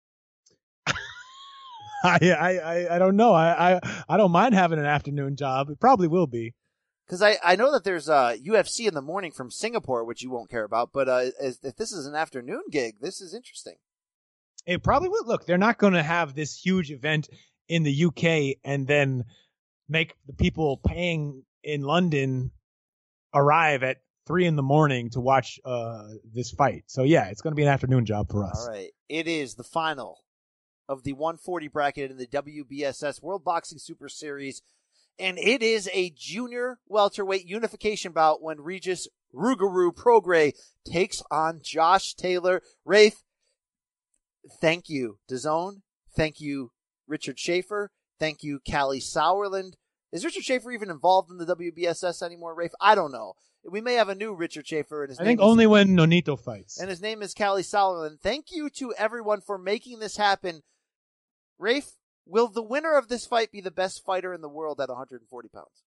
F: I, I, I, I don't know. I, I, I don't mind having an afternoon job. It probably will be.
B: Because I, I know that there's uh, U F C in the morning from Singapore, which you won't care about. But uh, if this is an afternoon gig, this is interesting.
F: It probably will. Look, they're not going to have this huge event in the U K and then make the people paying in London arrive at three in the morning to watch uh, this fight. So, yeah, it's going to be an afternoon job for us.
B: All right. It is the final of the one forty bracket in the W B S S World Boxing Super Series. And it is a junior welterweight unification bout when Regis Rougarou Prograis takes on Josh Taylor. Rafe, thank you, DAZN. Thank you, Richard Schaefer. Thank you, Callie Sauerland. Is Richard Schaefer even involved in the W B S S anymore, Rafe? I don't know. We may have a new Richard Schaefer. And his
F: I
B: name
F: think
B: is,
F: only when Nonito fights.
B: And his name is Callie Sauerland. Thank you to everyone for making this happen. Rafe, will the winner of this fight be the best fighter in the world at one hundred forty pounds?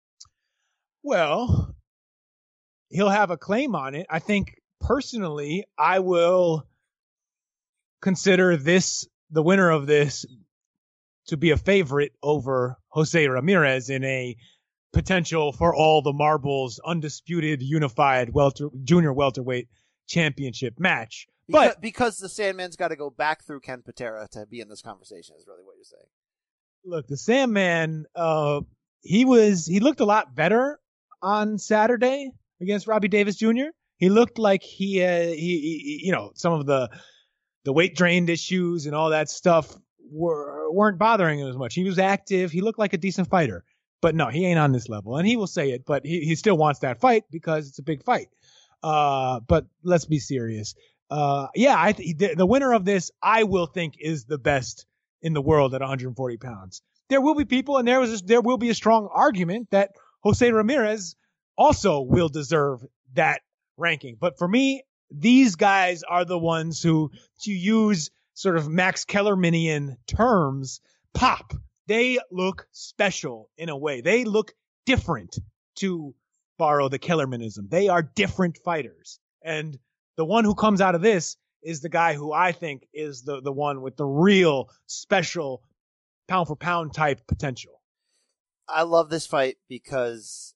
F: Well, he'll have a claim on it. I think personally, I will consider this, the winner of this, to be a favorite over Jose Ramirez in a potential for all the marbles, undisputed, unified welter, junior welterweight championship match.
B: Because,
F: But
B: because the Sandman's got to go back through Ken Patera to be in this conversation is really what you're saying.
F: Look, the Sandman, uh, he was, he looked a lot better on Saturday against Robbie Davis Junior He looked like he, uh, he, he, you know, some of the, the weight drained issues and all that stuff were, weren't bothering him as much. He was active. He looked like a decent fighter, but no, he ain't on this level, and he will say it, but he, he still wants that fight because it's a big fight. Uh, but let's be serious. Uh, yeah, I th- the, the winner of this, I will think, is the best in the world at one hundred forty pounds. There will be people, and there was there will be a strong argument that Jose Ramirez also will deserve that ranking. But for me, these guys are the ones who, to use sort of Max Kellermanian terms, pop. They look special in a way. They look different, to borrow the Kellermanism. They are different fighters, and the one who comes out of this is the guy who I think is the, the one with the real special pound for pound type potential.
B: I love this fight because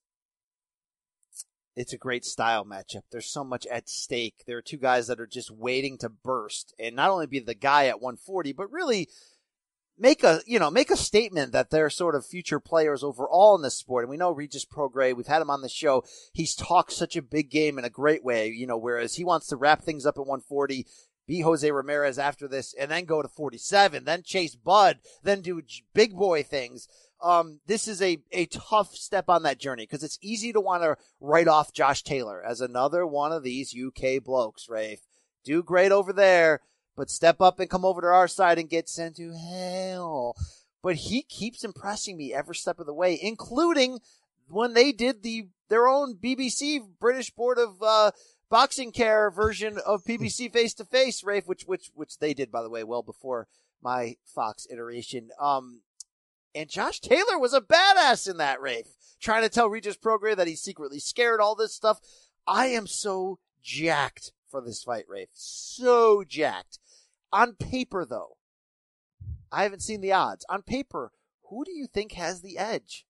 B: it's a great style matchup. There's so much at stake. There are two guys that are just waiting to burst and not only be the guy at one forty, but really make a, you know, make a statement that they're sort of future players overall in this sport. And we know Regis Prograis, we've had him on the show. He's talked such a big game in a great way, you know, whereas he wants to wrap things up at one forty, beat Jose Ramirez after this, and then go to forty-seven, then chase Bud, then do big boy things. Um, this is a, a tough step on that journey because it's easy to want to write off Josh Taylor as another one of these U K blokes, Rafe. Do great over there, but step up and come over to our side and get sent to hell. But he keeps impressing me every step of the way, including when they did the their own B B C British Board of uh, Boxing Care version of P B C Face to Face, Rafe, which which which they did, by the way, well before my Fox iteration. Um, and Josh Taylor was a badass in that, Rafe, trying to tell Regis Prograis that he's secretly scared, all this stuff. I am so jacked for this fight, Rafe. So jacked. On paper, though, I haven't seen the odds. On paper, who do you think has the edge?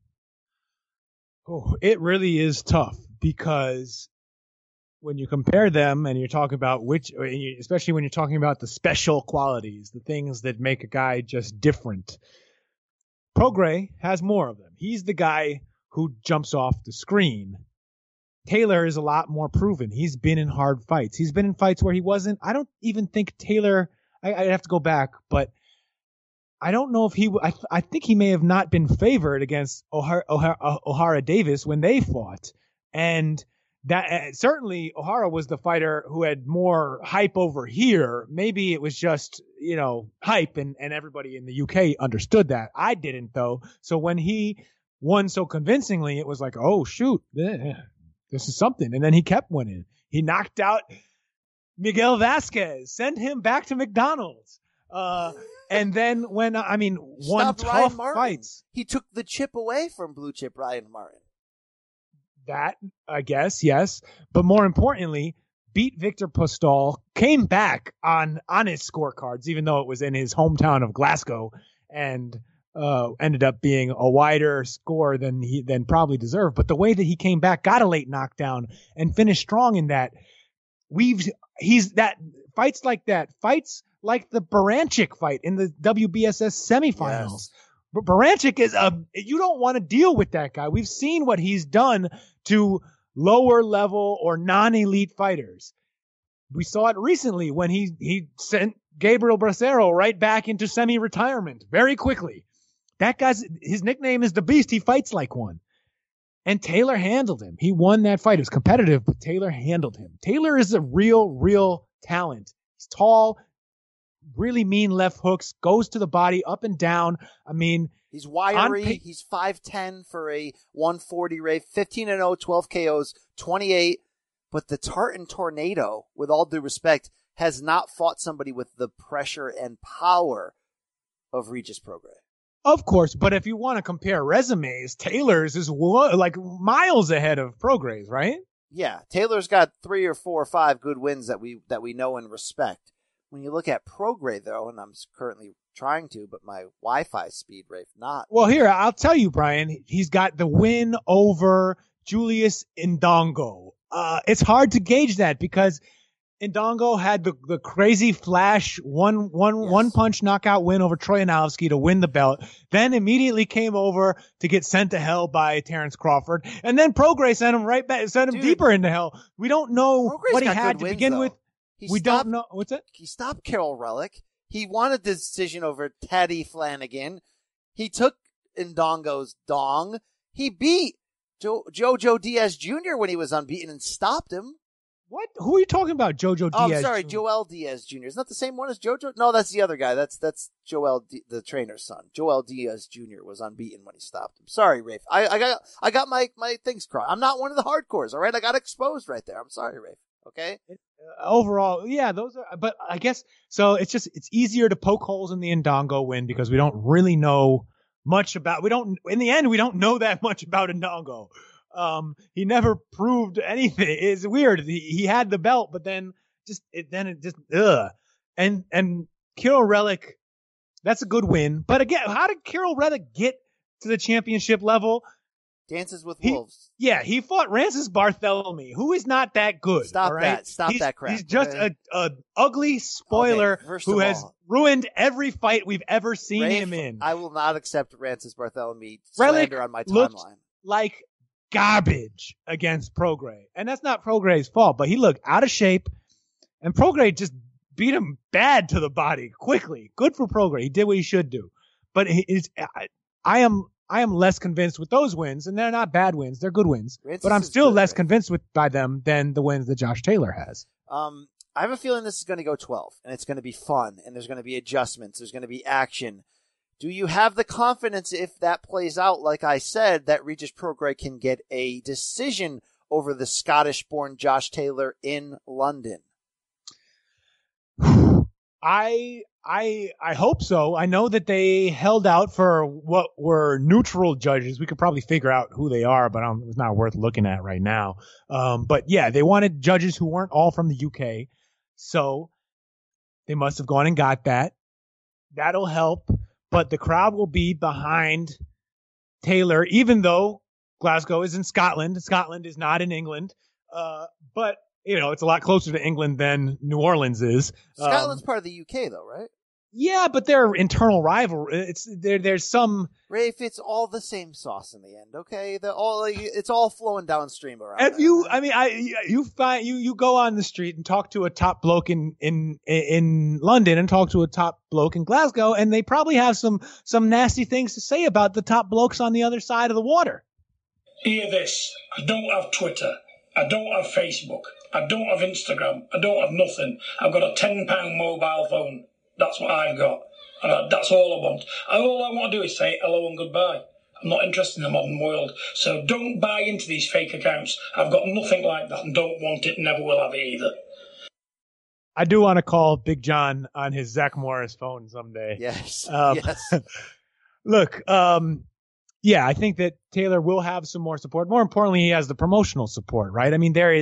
F: Oh, it really is tough because when you compare them and you're talking about which, especially when you're talking about the special qualities, the things that make a guy just different, Prograis has more of them. He's the guy who jumps off the screen. Taylor is a lot more proven. He's been in hard fights. He's been in fights where he wasn't. I don't even think Taylor, I, I'd have to go back, but I don't know if he, I, I think he may have not been favored against O'Hara, O'Hara, O'Hara Davis when they fought. And that uh, certainly O'Hara was the fighter who had more hype over here. Maybe it was just, you know, hype and, and everybody in the U K understood that. I didn't though. So when he won so convincingly, it was like, oh shoot, yeah, this is something. And then he kept winning. He knocked out Miguel Vasquez, send him back to McDonald's. Uh, and then when, I mean, one tough fights.
B: He took the chip away from Blue Chip Ryan Martin.
F: That, I guess, yes. But more importantly, beat Victor Postol, came back on on his scorecards, even though it was in his hometown of Glasgow, and uh, ended up being a wider score than he than probably deserved. But the way that he came back, got a late knockdown, and finished strong in that, we've he's that fights like that, fights like the Baranchik fight in the W B S S semifinals. Yes. But Baranchik is a you don't want to deal with that guy. We've seen what he's done to lower level or non-elite fighters. We saw it recently when he, he sent Gabriel Bracero right back into semi-retirement very quickly. That guy's, his nickname is the Beast. He fights like one. And Taylor handled him. He won that fight. It was competitive, but Taylor handled him. Taylor is a real, real talent. He's tall, really mean left hooks, goes to the body up and down. I mean,
B: he's wiry. Pa- he's five ten for a one forty rate, fifteen and oh, twelve K Os, twenty-eight. But the Tartan Tornado, with all due respect, has not fought somebody with the pressure and power of Regis Prograis.
F: Of course, but if you want to compare resumes, Taylor's is like miles ahead of Prograis, right?
B: Yeah, Taylor's got three or four or five good wins that we that we know and respect. When you look at Prograis, though, and I'm currently trying to, but my Wi-Fi speed rate not.
F: Well, here, I'll tell you, Brian, he's got the win over Julius Indongo. Uh, it's hard to gauge that because Indongo had the, the crazy flash one, one, yes. one punch knockout win over Troy Anowski to win the belt, then immediately came over to get sent to hell by Terrence Crawford. And then Prograis sent him right back, sent him Dude, deeper into hell. We don't know
B: Prograis
F: what he had to
B: wins,
F: begin
B: though.
F: with.
B: He
F: we
B: stopped,
F: don't know. What's it?
B: He stopped Carol Relic. He won a decision over Teddy Flanagan. He took Indongo's dong. He beat jo- Jojo Diaz Junior when he was unbeaten and stopped him.
F: What? Who are you talking about, Jojo
B: oh,
F: Diaz?
B: I'm sorry, Joel Diaz Junior Isn't that the same one as Jojo? No, that's the other guy. That's that's Joel, D- the trainer's son. Joel Diaz Junior was unbeaten when he stopped him. Sorry, Rafe. I, I got I got my, my things crossed. I'm not one of the hardcores, all right? I got exposed right there. I'm sorry, Rafe. Okay?
F: Uh, overall, yeah, those are, but I guess, so it's just, it's easier to poke holes in the Indongo win because we don't really know much about, we don't, in the end, we don't know that much about Indongo. Um, he never proved anything. It's weird. He, he had the belt, but then just, it, then it just, ugh. And, and Kirill Relic, that's a good win. But again, how did Kirill Relic get to the championship level?
B: Dances with
F: he,
B: Wolves.
F: Yeah, he fought Rances Barthelemy, who is not that good.
B: Stop
F: right?
B: that. Stop
F: he's,
B: that crap.
F: He's just
B: okay.
F: a, a ugly spoiler
B: okay,
F: who has
B: all,
F: ruined every fight we've ever seen
B: Rafe,
F: him in.
B: I will not accept Rances Barthelemy slander on my timeline.
F: Like garbage against Prograis. And that's not Prograis' fault, but he looked out of shape, and Prograis just beat him bad to the body quickly. Good for Prograis. He did what he should do. But it's, I, I am... I am less convinced with those wins, and they're not bad wins. They're good wins.
B: Rances
F: but I'm still
B: good,
F: less
B: right?
F: convinced with by them than the wins that Josh Taylor has.
B: Um, I have a feeling this is going to go twelve, and it's going to be fun, and there's going to be adjustments. There's going to be action. Do you have the confidence, if that plays out, like I said, that Regis Prograis can get a decision over the Scottish-born Josh Taylor in London?
F: I I I hope so. I know that they held out for what were neutral judges. We could probably figure out who they are, but um, it's not worth looking at right now. Um, but yeah, they wanted judges who weren't all from the U K, so they must have gone and got that. That'll help, but the crowd will be behind Taylor, even though Glasgow is in Scotland. Scotland is not in England, uh, but. You know, it's a lot closer to England than New Orleans is.
B: Scotland's
F: um,
B: part of the U K, though, right?
F: Yeah, but they're internal rival. It's there. There's some.
B: Rafe, it's all the same sauce in the end. Okay, the all it's all flowing downstream around.
F: If
B: there,
F: you,
B: right?
F: I mean, I you find you you go on the street and talk to a top bloke in in in London and talk to a top bloke in Glasgow, and they probably have some some nasty things to say about the top blokes on the other side of the water.
H: Hear this: I don't have Twitter. I don't have Facebook. I don't have Instagram. I don't have nothing. I've got a ten pound mobile phone. That's what I've got. And that's all I want. All I want to do is say hello and goodbye. I'm not interested in the modern world. So don't buy into these fake accounts. I've got nothing like that and don't want it, never will have it either.
F: I do want to call Big John on his Zach Morris phone someday.
B: Yes.
F: Um,
B: yes.
F: Look, um, yeah, I think that Taylor will have some more support. More importantly, he has the promotional support, right? I mean, there is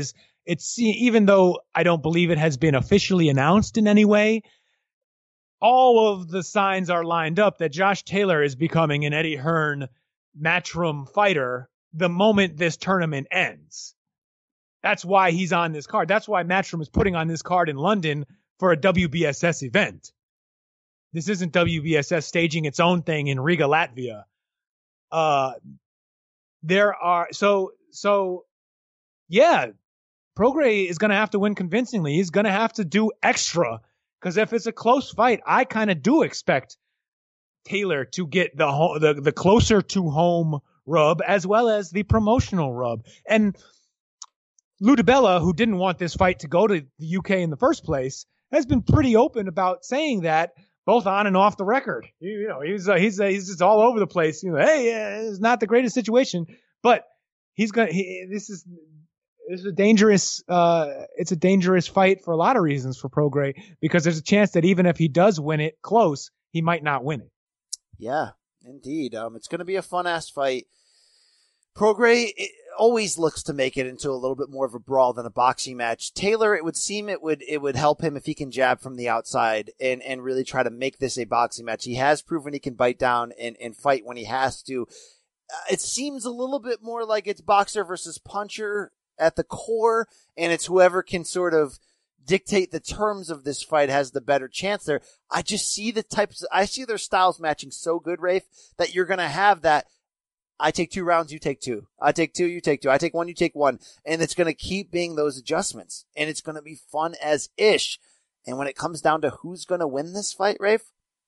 F: it's even though I don't believe it has been officially announced in any way, all of the signs are lined up that Josh Taylor is becoming an Eddie Hearn matchroom fighter the moment this tournament ends. That's why he's on this card. That's why Matchroom is putting on this card in London for a W B S S event. This isn't W B S S staging its own thing in Riga, Latvia. Uh, there are, so, so, yeah, Prograis is going to have to win convincingly. He's going to have to do extra, because if it's a close fight, I kind of do expect Taylor to get the, ho- the the closer to home rub as well as the promotional rub. And Lou DiBella, who didn't want this fight to go to the U K in the first place, has been pretty open about saying that, both on and off the record. You, you know, he's uh, he's uh, he's just all over the place. You know, hey, uh, it's not the greatest situation, but he's gonna. He, this is this is a dangerous. Uh, it's a dangerous fight for a lot of reasons for Prograis, because there's a chance that even if he does win it close, he might not win it.
B: Yeah, indeed. Um, it's going to be a fun ass fight. Prograis always looks to make it into a little bit more of a brawl than a boxing match. Taylor, it would seem it would it would help him if he can jab from the outside and, and really try to make this a boxing match. He has proven he can bite down and, and fight when he has to. Uh, it seems a little bit more like it's boxer versus puncher at the core, and it's whoever can sort of dictate the terms of this fight has the better chance there. I just see the types, I see their styles matching so good, Rafe, that you're going to have that. I take two rounds, you take two. I take two, you take two. I take one, you take one. And it's going to keep being those adjustments. And it's going to be fun as ish. And when it comes down to who's going to win this fight, Rafe,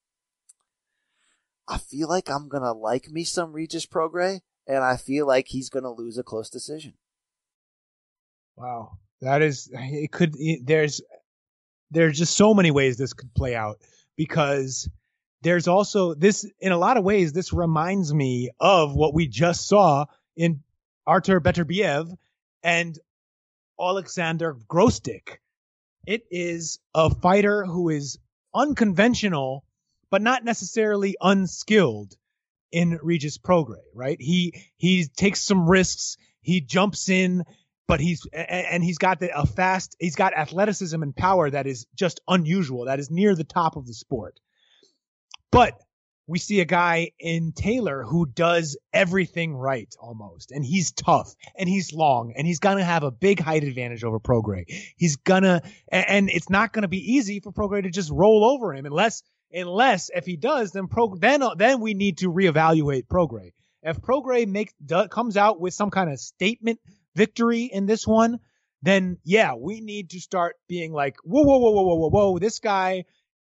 B: I feel like I'm going to like me some Regis Prograis, and I feel like he's going to lose a close decision.
F: Wow. That is, it could, it, there's, there's just so many ways this could play out, because there's also this, in a lot of ways, this reminds me of what we just saw in Artur Beterbiev and Alexander Grosdick. It is a fighter who is unconventional, but not necessarily unskilled in Regis Prograis, right? He, he takes some risks. He jumps in, but he's, and he's got the, a fast, he's got athleticism and power that is just unusual. That is near the top of the sport. But we see a guy in Taylor who does everything right almost. And he's tough and he's long and he's going to have a big height advantage over Prograis. He's going to, and it's not going to be easy for Prograis to just roll over him unless, unless if he does, then Pro, then, then we need to reevaluate Prograis. If Prograis makes, do, comes out with some kind of statement victory in this one, then yeah, we need to start being like, whoa, whoa, whoa, whoa, whoa, whoa, whoa, this guy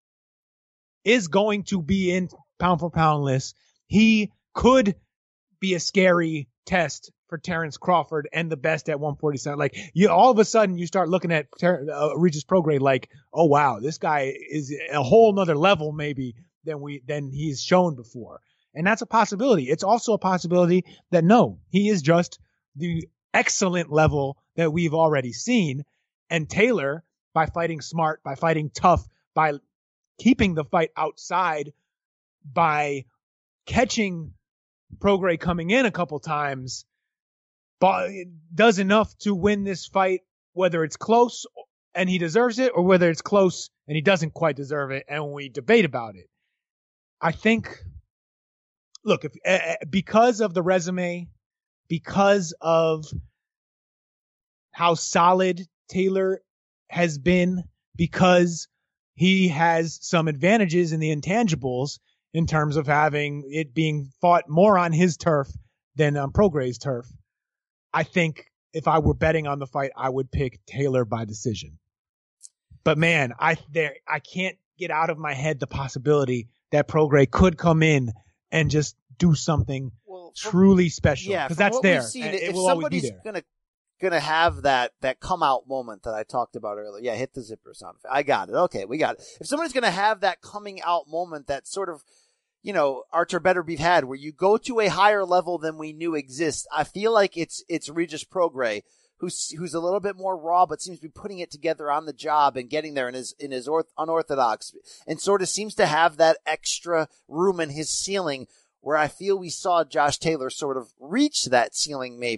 F: is going to be in pound for pound list. He could be a scary test for Terrence Crawford and the best at one forty-seven. Like, you, all of a sudden you start looking at Ter- uh, Regis Prograis like, oh wow, this guy is a whole nother level maybe than we than he's shown before. And that's a possibility. It's also a possibility that no, he is just the excellent level that we've already seen. And Taylor, by fighting smart, by fighting tough, by keeping the fight outside, by catching Prograis coming in a couple times, but does enough to win this fight, whether it's close and he deserves it, or whether it's close and he doesn't quite deserve it, and we debate about it. I think, look, if uh, because of the resume, because of how solid Taylor has been, because he has some advantages in the intangibles in terms of having it being fought more on his turf than on Prograis' turf. I think if I were betting on the fight, I would pick Taylor by decision. But man, I there I can't get out of my head the possibility that Prograis could come in and just do something well, from, truly special. Yeah, because that's there. Seen, it, it will always be there. Gonna,
B: gonna have that that come out moment that I talked about earlier. Yeah, hit the zipper sound effect. I got it. Okay, we got it. If somebody's gonna have that coming out moment, that sort of, you know, Artur Beterbiev had, where you go to a higher level than we knew exists, I feel like it's it's Regis Prograis, who's who's a little bit more raw, but seems to be putting it together on the job and getting there in his in his orth, unorthodox, and sort of seems to have that extra room in his ceiling, where I feel we saw Josh Taylor sort of reach that ceiling maybe.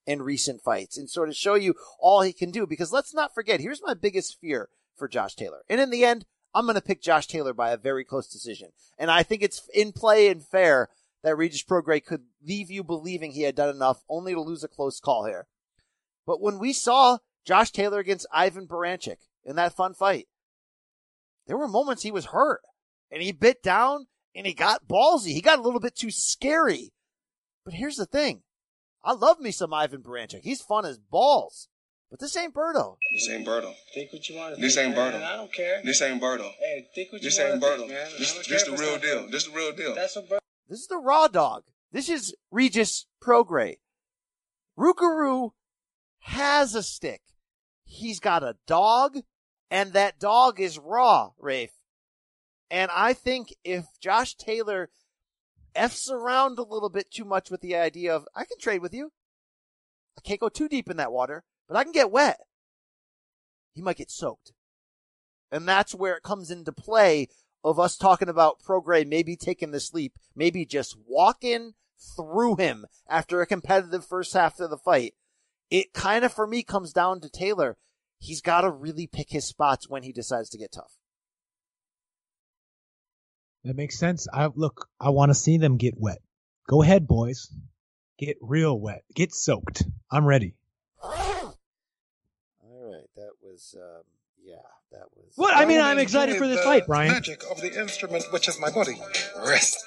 B: in recent fights and sort of show you all he can do. Because let's not forget, here's my biggest fear for Josh Taylor. And in the end, I'm going to pick Josh Taylor by a very close decision. And I think it's in play and fair that Regis Prograis could leave you believing he had done enough only to lose a close call here. But when we saw Josh Taylor against Ivan Baranchyk in that fun fight, there were moments he was hurt and he bit down and he got ballsy. He got a little bit too scary. But here's the thing. I love me some Ivan Baranchyk. He's fun as balls. But this ain't Berto.
U: This ain't Berto.
H: Think what you want to
U: This
H: think,
U: ain't
H: man.
U: Berto.
H: I don't care.
U: This ain't Berto.
H: Hey, think what
U: This
H: you
U: ain't
H: want to
U: Berto.
H: think, man.
U: This,
H: I don't
U: this
H: care
U: the
H: if
U: real
H: it's
U: deal.
H: not
U: This the real deal.
H: That's what Berto.
B: This is the raw dog. This is Regis Prograis. Rougarou has a stick. He's got a dog, and that dog is raw, Rafe. And I think if Josh Taylor F's around a little bit too much with the idea of, I can trade with you. I can't go too deep in that water, but I can get wet. He might get soaked. And that's where it comes into play of us talking about Prograis maybe taking this leap, maybe just walking through him after a competitive first half of the fight. It kind of, for me, comes down to Taylor. He's got to really pick his spots when he decides to get tough.
F: That makes sense. I look, I want to see them get wet. Go ahead, boys. Get real wet. Get soaked. I'm ready.
B: All right, that was, um, yeah, that was.
F: What? I mean, I'm excited for this fight, Brian.
U: Magic of the instrument, which is my body. Risk.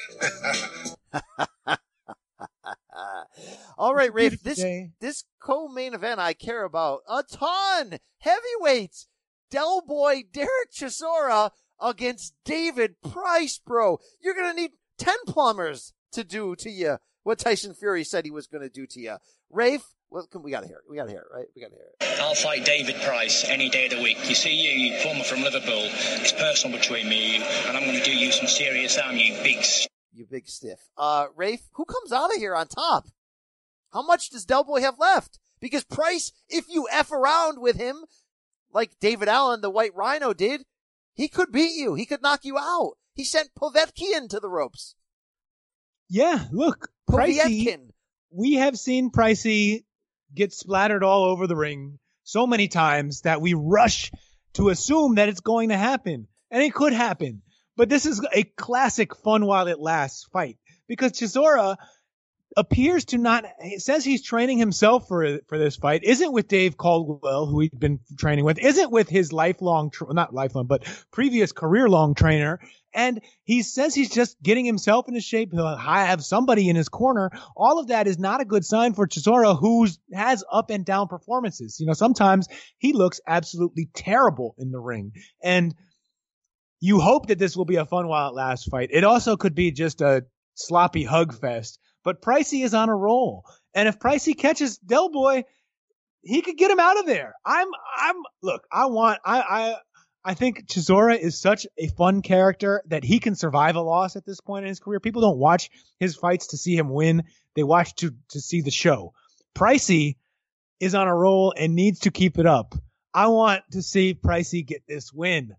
B: All right, Rafe, this, this co-main event I care about a ton. Heavyweights. Del Boy Derek Chisora against David Price, bro. You're going to need ten plumbers to do to you what Tyson Fury said he was going to do to you. Rafe, well, we got to hear it. We got to hear it, right? We got to hear it.
I: I'll fight David Price any day of the week. You see, you, you plumber from Liverpool. It's personal between me and you, and I'm going to do you some serious harm, you big
B: You big stiff. Uh, Rafe, who comes out of here on top? How much does Del Boy have left? Because Price, if you F around with him, like David Allen, the White Rhino did, he could beat you. He could knock you out. He sent Povetkin to the ropes.
F: Yeah, look, Pricey, we have seen Pricey get splattered all over the ring so many times that we rush to assume that it's going to happen. And it could happen. But this is a classic fun while it lasts fight. Because Chisora appears to not, he says he's training himself for for this fight, isn't with Dave Caldwell, who he's been training with, isn't with his lifelong, not lifelong, but previous career-long trainer, and he says he's just getting himself into shape. He'll have somebody in his corner. All of that is not a good sign for Chisora, who has up and down performances. You know, sometimes he looks absolutely terrible in the ring, and you hope that this will be a fun while it lasts fight. It also could be just a sloppy hug fest. But Pricey is on a roll. And if Pricey catches Del Boy, he could get him out of there. I'm, I'm, look, I want, I, I, I think Chisora is such a fun character that he can survive a loss at this point in his career. People don't watch his fights to see him win. They watch to, to see the show. Pricey is on a roll and needs to keep it up. I want to see Pricey get this win.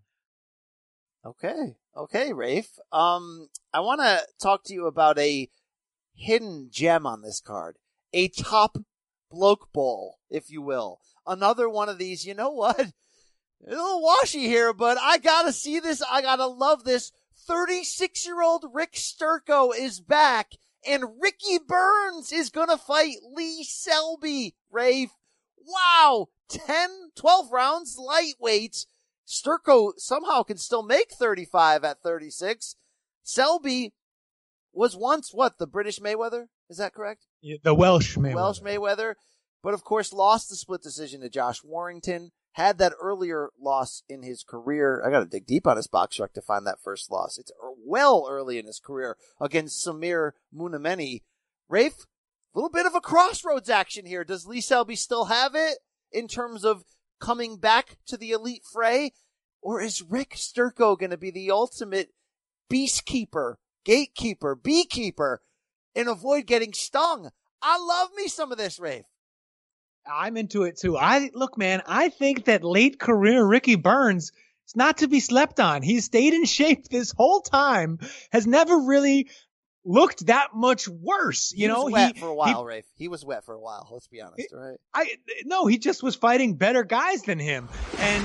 B: Okay. Okay, Rafe. Um, I want to talk to you about a hidden gem on this card. A top bloke bowl, if you will. Another one of these, you know what? A little washy here, but I gotta see this. I gotta love this. thirty-six-year-old Rick Sturko is back, and Ricky Burns is gonna fight Lee Selby, Rafe. Wow! ten, twelve rounds, lightweights. Sturko somehow can still make thirty-five at thirty-six. Selby was once, what, the British Mayweather? Is that correct?
F: Yeah, the Welsh Mayweather.
B: Welsh Mayweather. But, of course, lost the split decision to Josh Warrington. Had that earlier loss in his career. I got to dig deep on his box rec to find that first loss. It's well early in his career against Samir Munameni. Rafe, a little bit of a crossroads action here. Does Lee Selby still have it in terms of coming back to the elite fray? Or is Rick Sturko going to be the ultimate beastkeeper, gatekeeper, beekeeper, and avoid getting stung? I love me some of this, Rafe.
F: I'm into it too. I look, man, I think that late career Ricky Burns is not to be slept on. He's stayed in shape this whole time, has never really looked that much worse. You
B: he
F: know,
B: was wet
F: he,
B: for a while,
F: he,
B: Rafe. He was wet for a while. Let's be honest, all right?
F: I no, he just was fighting better guys than him, and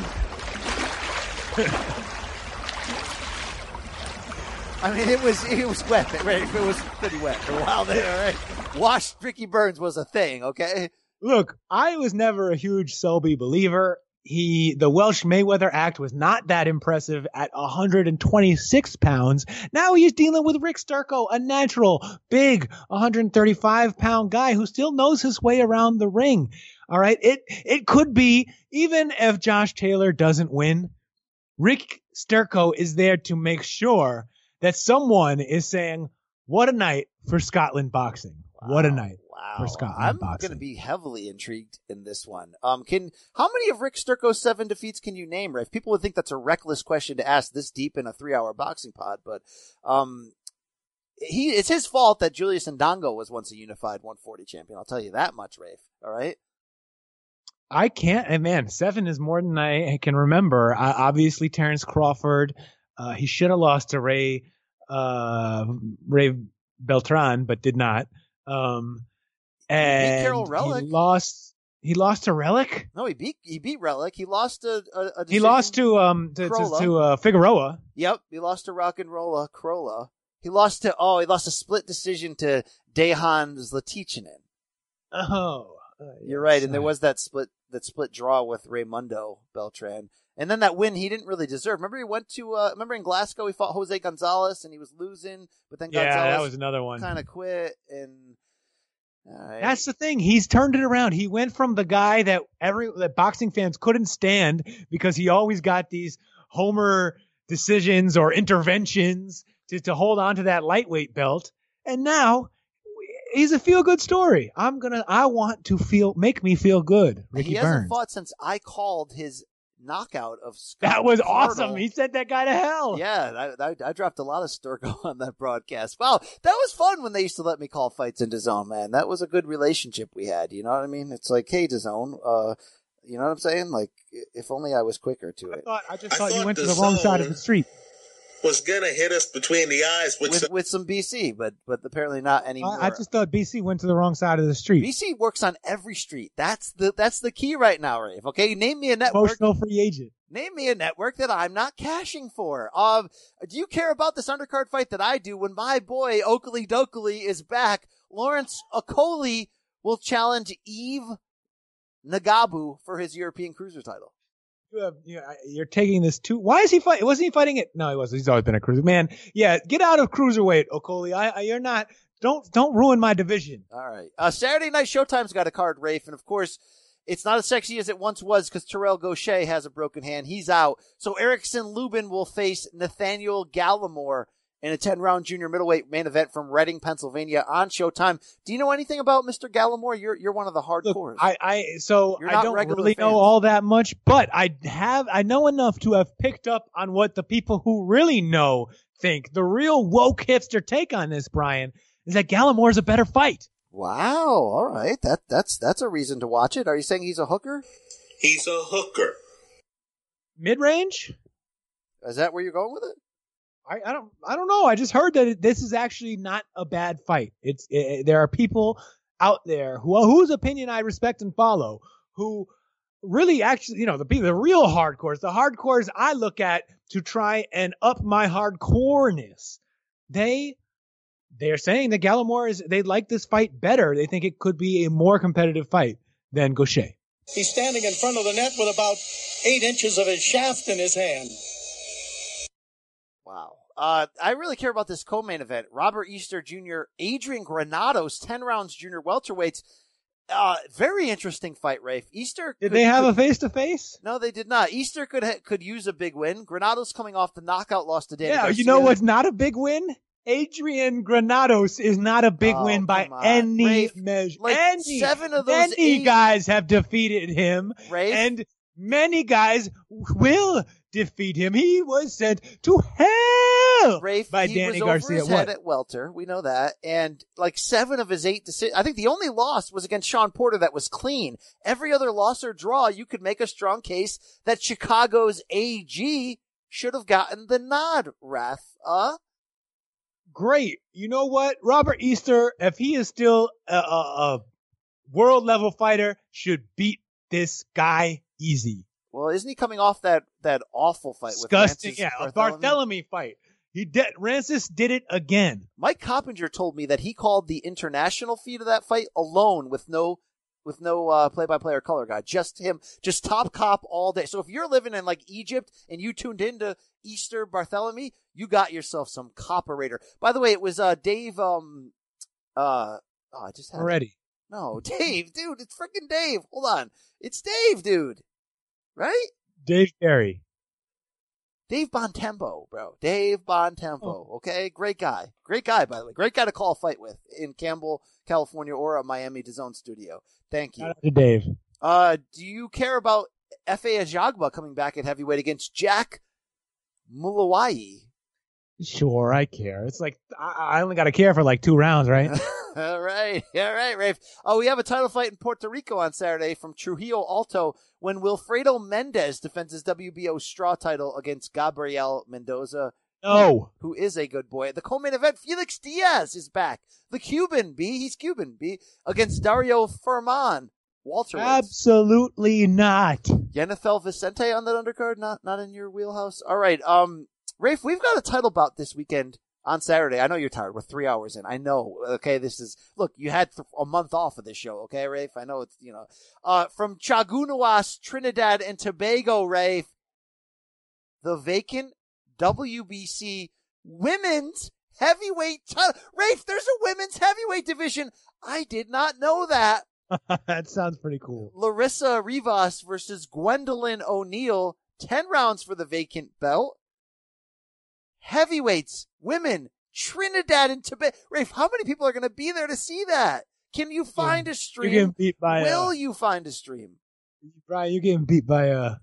B: I mean, it was it was wet, Rafe. It was pretty wet for a while there, all right? Washed Ricky Burns was a thing, okay?
F: Look, I was never a huge Selby believer. He, the Welsh Mayweather act was not that impressive at one hundred twenty-six pounds. Now he's dealing with Rick Sturko, a natural, big, one hundred thirty-five pound guy who still knows his way around the ring. All right. It, it could be, even if Josh Taylor doesn't win, Rick Sturko is there to make sure that someone is saying, what a night for Scotland boxing. Wow. What a night.
B: Wow.
F: For Scotland
B: I'm
F: boxing.
B: going to be heavily intrigued in this one. Um, can how many of Rick Sturko's seven defeats can you name, Rafe? People would think that's a reckless question to ask this deep in a three-hour boxing pod, but um, he it's his fault that Julius Ndongo was once a unified one forty champion. I'll tell you that much, Rafe. All right.
F: I can't. And man, seven is more than I can remember. Uh, obviously, Terrence Crawford. Uh, he should have lost to Ray uh, Ray Beltran, but did not. Um, And
B: he beat Carol Relic.
F: He lost. He lost to Relic.
B: No, he beat he beat Relic. He lost to a, a
F: he lost to um to to, to uh, Figueroa.
B: Yep, he lost to Rock and Rolla Crolla. He lost to oh he lost a split decision to Dejan Zlatichinen.
F: Oh, uh,
B: you're right. And there was that split that split draw with Raymundo Beltran. And then that win he didn't really deserve. Remember he went to uh, remember in Glasgow he fought Jose Gonzalez and he was losing, but then
F: yeah,
B: Gonzalez
F: that was another one.
B: Kind of quit and. All right.
F: That's the thing. He's turned it around. He went from the guy that every that boxing fans couldn't stand because he always got these homer decisions or interventions to, to hold on to that lightweight belt. And now he's a feel good story. I'm going to, I want to feel, make me feel good. Ricky
B: he hasn't
F: Burns.
B: fought since I called his knockout of Scott
F: That was
B: Arnold.
F: awesome. He sent that guy to hell.
B: Yeah, I, I, I dropped a lot of Sturko on that broadcast. Wow, that was fun when they used to let me call fights in DAZN, man. That was a good relationship we had. You know what I mean? It's like, hey, DAZN, uh, you know what I'm saying? Like, if only I was quicker to it.
F: I, thought, I just
O: I
F: thought,
O: thought
F: you went to
O: the
F: the wrong
O: zone
F: side of the street.
O: Was gonna hit us between the eyes with,
B: With,
O: some,
B: with some B C, but but apparently not anymore.
F: I, I just thought B C went to the wrong side of the street.
B: B C works on every street. That's the that's the key right now, Rafe. Okay, name me a network.
F: Emotional free agent.
B: Name me a network that I'm not cashing for. Um, do you care about this undercard fight that I do? When my boy Oakley Dokley is back, Lawrence Okoli will challenge Eve Nagabu for his European Cruiser title.
F: You have, you know, you're taking this too. Why is he fighting? Wasn't he fighting it? No, he wasn't. He's always been a cruiser man. Yeah, get out of cruiserweight, Okoli. I, I, you're not. Don't don't ruin my division.
B: All right. Uh, Saturday Night Showtime's got a card, Rafe, and of course, it's not as sexy as it once was because Terrell Gaucher has a broken hand. He's out. So Erickson Lubin will face Nathaniel Gallimore in a ten-round junior middleweight main event from Reading, Pennsylvania on Showtime. Do you know anything about Mister Gallimore? You're you're one of the hardcores.
F: Look, I, I so
B: You're
F: I
B: not
F: don't
B: regular
F: really
B: fans.
F: know all that much, but I have I know enough to have picked up on what the people who really know think. The real woke hipster take on this, Brian, is that Gallimore is a better fight.
B: Wow. All right. That that's that's a reason to watch it. Are you saying he's a hooker?
O: he's a hooker.
F: Mid range?
B: Is that where you're going with it?
F: I, I don't I don't know. I just heard that it, this is actually not a bad fight. It's it, there are people out there who whose opinion I respect and follow who really actually, you know, the the real hardcores, the hardcores I look at to try and up my hardcoreness. They they're saying that Gallimore is they like this fight better. They think it could be a more competitive fight than Gaucher.
A: He's standing in front of the net with about eight inches of his shaft in his hand.
B: Wow. Uh, I really care about this co-main event. Robert Easter Junior, Adrian Granados, ten rounds junior welterweights. Uh, very interesting fight, Rafe. Easter.
F: Did
B: could,
F: they have
B: could,
F: a face-to-face?
B: No, they did not. Easter could ha- could use a big win. Granados coming off the knockout loss to Danny
F: Yeah,
B: Garcia.
F: you know what's not a big win? Adrian Granados is not a big
B: Oh,
F: win by
B: come on.
F: any
B: Rafe,
F: measure.
B: like
F: any,
B: seven of those
F: many
B: eight-
F: guys have defeated him,
B: Rafe?
F: and many guys will defeat him. He was sent to hell
B: Rafe,
F: by
B: he
F: Danny
B: was over
F: Garcia.
B: his head
F: What?
B: at welter. We know that. And like seven of his eight decisions, I think the only loss was against Sean Porter that was clean. Every other loss or draw, you could make a strong case that Chicago's A G should have gotten the nod, Rath. Uh?
F: great. You know what? Robert Easter, if he is still a, a, a world level fighter, should beat this guy easy.
B: Well, isn't he coming off that, that awful fight
F: Disgusting,
B: with Francis
F: yeah, a
B: Bartholomew?
F: Bartholomew fight. He did. Rancis did it again.
B: Mike Coppinger told me that he called the international feed of that fight alone with no with no uh, play-by-play or color guy, just him, just top cop all day. So if you're living in like Egypt and you tuned into Easter Bartholomew, you got yourself some copperator. By the way, it was uh, Dave. Um, uh, oh, I just had
F: Already.
B: It. No, Dave, dude, it's freaking Dave. Hold on, it's Dave, dude. Right?
F: Dave Carey.
B: Dave Bontempo, bro. Dave Bontempo. Oh. Okay, great guy. Great guy, by the way. Great guy to call a fight with in Campbell, California, or a Miami DAZN studio. Thank you.
F: Shout out to Dave.
B: Uh, do you care about F A Ajagba coming back at heavyweight against Jack Mulawai?
F: Sure, I care. It's like, I, I only got to care for like two rounds, right?
B: All right. All right, Rafe. Oh, we have a title fight in Puerto Rico on Saturday from Trujillo Alto when Wilfredo Mendez defends his W B O straw title against Gabriel Mendoza.
F: No.
B: Who is a good boy. The co-main event, Felix Diaz is back. The Cuban, B. He's Cuban, B. Against Dario Furman. Walter.
F: Absolutely not.
B: Yenifel Vicente on that undercard? Not, not in your wheelhouse? All right. Um, Rafe, we've got a title bout this weekend on Saturday. I know you're tired. We're three hours in. I know. Okay, this is, look, you had th- a month off of this show. Okay, Rafe? I know it's, you know, uh, from Chaguanas, Trinidad and Tobago, Rafe, the vacant W B C women's heavyweight title. Rafe, there's a women's heavyweight division. I did not know that.
F: That sounds pretty cool.
B: Larissa Rivas versus Gwendolyn O'Neill. ten rounds for the vacant belt. Heavyweights, women, Trinidad and Tobago. Rafe, how many people are going to be there to see that? Can you find
F: yeah,
B: a stream?
F: You're getting beat by,
B: Will
F: uh,
B: you find a stream?
F: Brian, you're getting beat by uh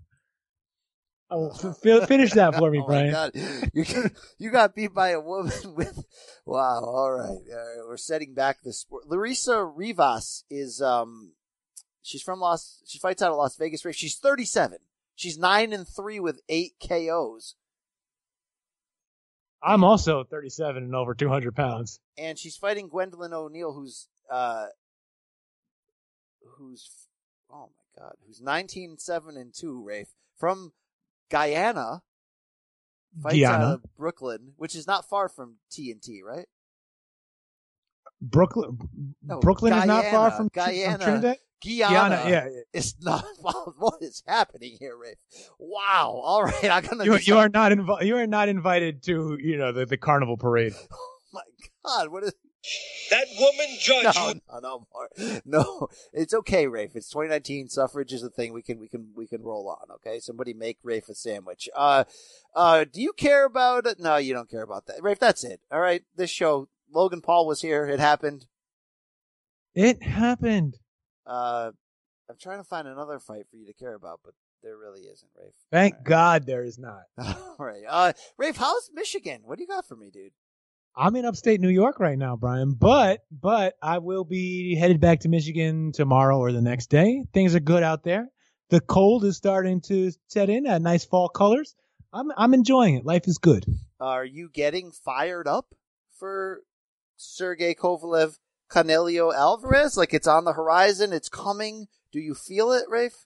F: Oh, f- finish that for me,
B: oh
F: Brian.
B: My God. You, you got beat by a woman with, wow. All right. All right. We're setting back the sport. Larissa Rivas is, um, she's from Las, she fights out of Las Vegas. She's thirty-seven. She's nine and three with eight K Os.
F: I'm also thirty-seven and over two hundred pounds.
B: And she's fighting Gwendolyn O'Neill, who's, uh, who's, oh my God, who's nineteen, seven and two, Rafe, from Guyana, fights
F: Guyana.
B: out of Brooklyn, which is not far from T N T, right?
F: Brooklyn,
B: no,
F: Brooklyn
B: Guyana,
F: is not far from,
B: Guyana,
F: from Trinidad.
B: Guyana,
F: Guyana, yeah, yeah.
B: It's not. What is happening here, Rafe? Wow. All right, I'm gonna.
F: You, you are not invited. You are not invited to, you know, the, the carnival parade.
B: Oh my God! What is
M: that woman judge?
B: No, no, no, more. No. It's okay, Rafe. It's twenty nineteen. Suffrage is a thing. We can, we can, we can roll on. Okay. Somebody make Rafe a sandwich. Uh, uh, do you care about it? No, you don't care about that, Rafe. That's it. All right. This show. Logan Paul was here. It happened.
F: It happened.
B: Uh, I'm trying to find another fight for you to care about, but there really isn't, Rafe.
F: Thank right. God there is not.
B: All right. Uh, Rafe, how's Michigan? What do you got for me, dude?
F: I'm in upstate New York right now, Brian, but, but I will be headed back to Michigan tomorrow or the next day. Things are good out there. The cold is starting to set in at nice fall colors. I'm, I'm enjoying it. Life is good.
B: Are you getting fired up for Sergey Kovalev, Canelo Alvarez? Like it's on the horizon. It's coming. Do you feel it, Rafe?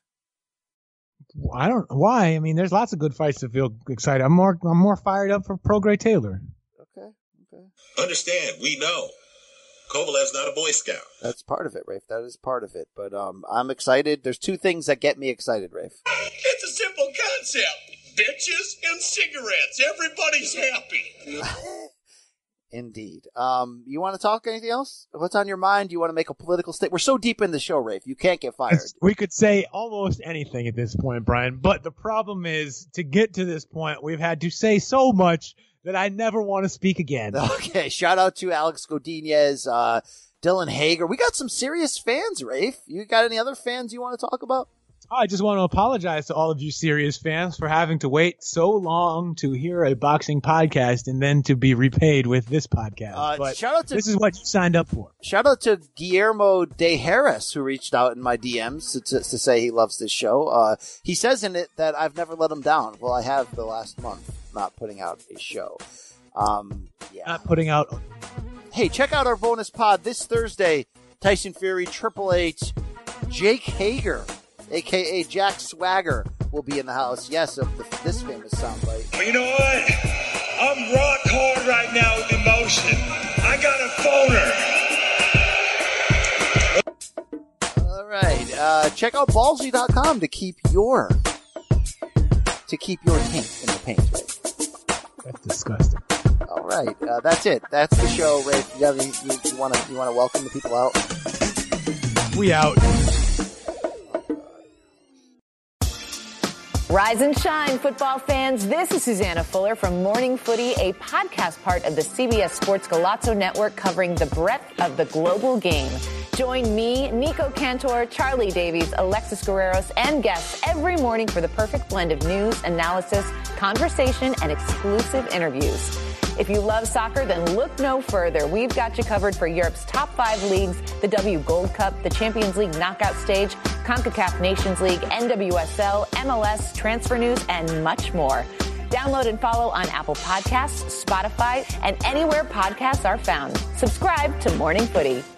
F: I don't, why? I mean, there's lots of good fights to feel excited. I'm more, I'm more fired up for Prograis Taylor.
B: Okay. Okay.
O: Understand, we know Kovalev's not a Boy Scout.
B: That's part of it, Rafe. That is part of it. But um, I'm excited. There's two things that get me excited, Rafe.
M: It's a simple concept. Bitches and cigarettes. Everybody's happy.
B: Indeed. Um, you want to talk anything else? What's on your mind? Do you want to make a political statement? We're so deep in the show, Rafe. You can't get fired.
F: We could say almost anything at this point, Brian. But the problem is, to get to this point, we've had to say so much that I never want to speak again.
B: Okay. Shout out to Alex Godinez, uh, Dylan Hager. We got some serious fans, Rafe. You got any other fans you want to talk about?
F: I just want to apologize to all of you serious fans for having to wait so long to hear a boxing podcast and then to be repaid with this podcast.
B: Uh,
F: but
B: shout out to,
F: this is what you signed up for.
B: Shout out to Guillermo de Harris, who reached out in my D Ms to, to, to say he loves this show. Uh, he says in it that I've never let him down. Well, I have the last month not putting out a show. Um, yeah,
F: not putting out.
B: Hey, check out our bonus pod this Thursday. Tyson Fury, Triple H, Jake Hager, a k a. Jack Swagger, will be in the house. Yes, of the, this famous soundbite.
M: But you know what? I'm rock hard right now with emotion. I got a phoner.
B: All right. Uh, check out ballsy dot com to keep your to keep your taint in the paint.
F: That's disgusting.
B: All right. Uh, that's it. That's the show, Ray. You, have, you, you want to you want to welcome the people out?
F: We out.
D: Rise and shine, football fans. This is Susanna Fuller from Morning Footy, a podcast part of the C B S Sports Golazo Network covering the breadth of the global game. Join me, Nico Cantor, Charlie Davies, Alexis Guerreros, and guests every morning for the perfect blend of news, analysis, conversation, and exclusive interviews. If you love soccer, then look no further. We've got you covered for Europe's top five leagues, the W Gold Cup, the Champions League knockout stage, CONCACAF Nations League, N W S L, M L S, transfer news, and much more. Download and follow on Apple Podcasts, Spotify, and anywhere podcasts are found. Subscribe to Morning Footy.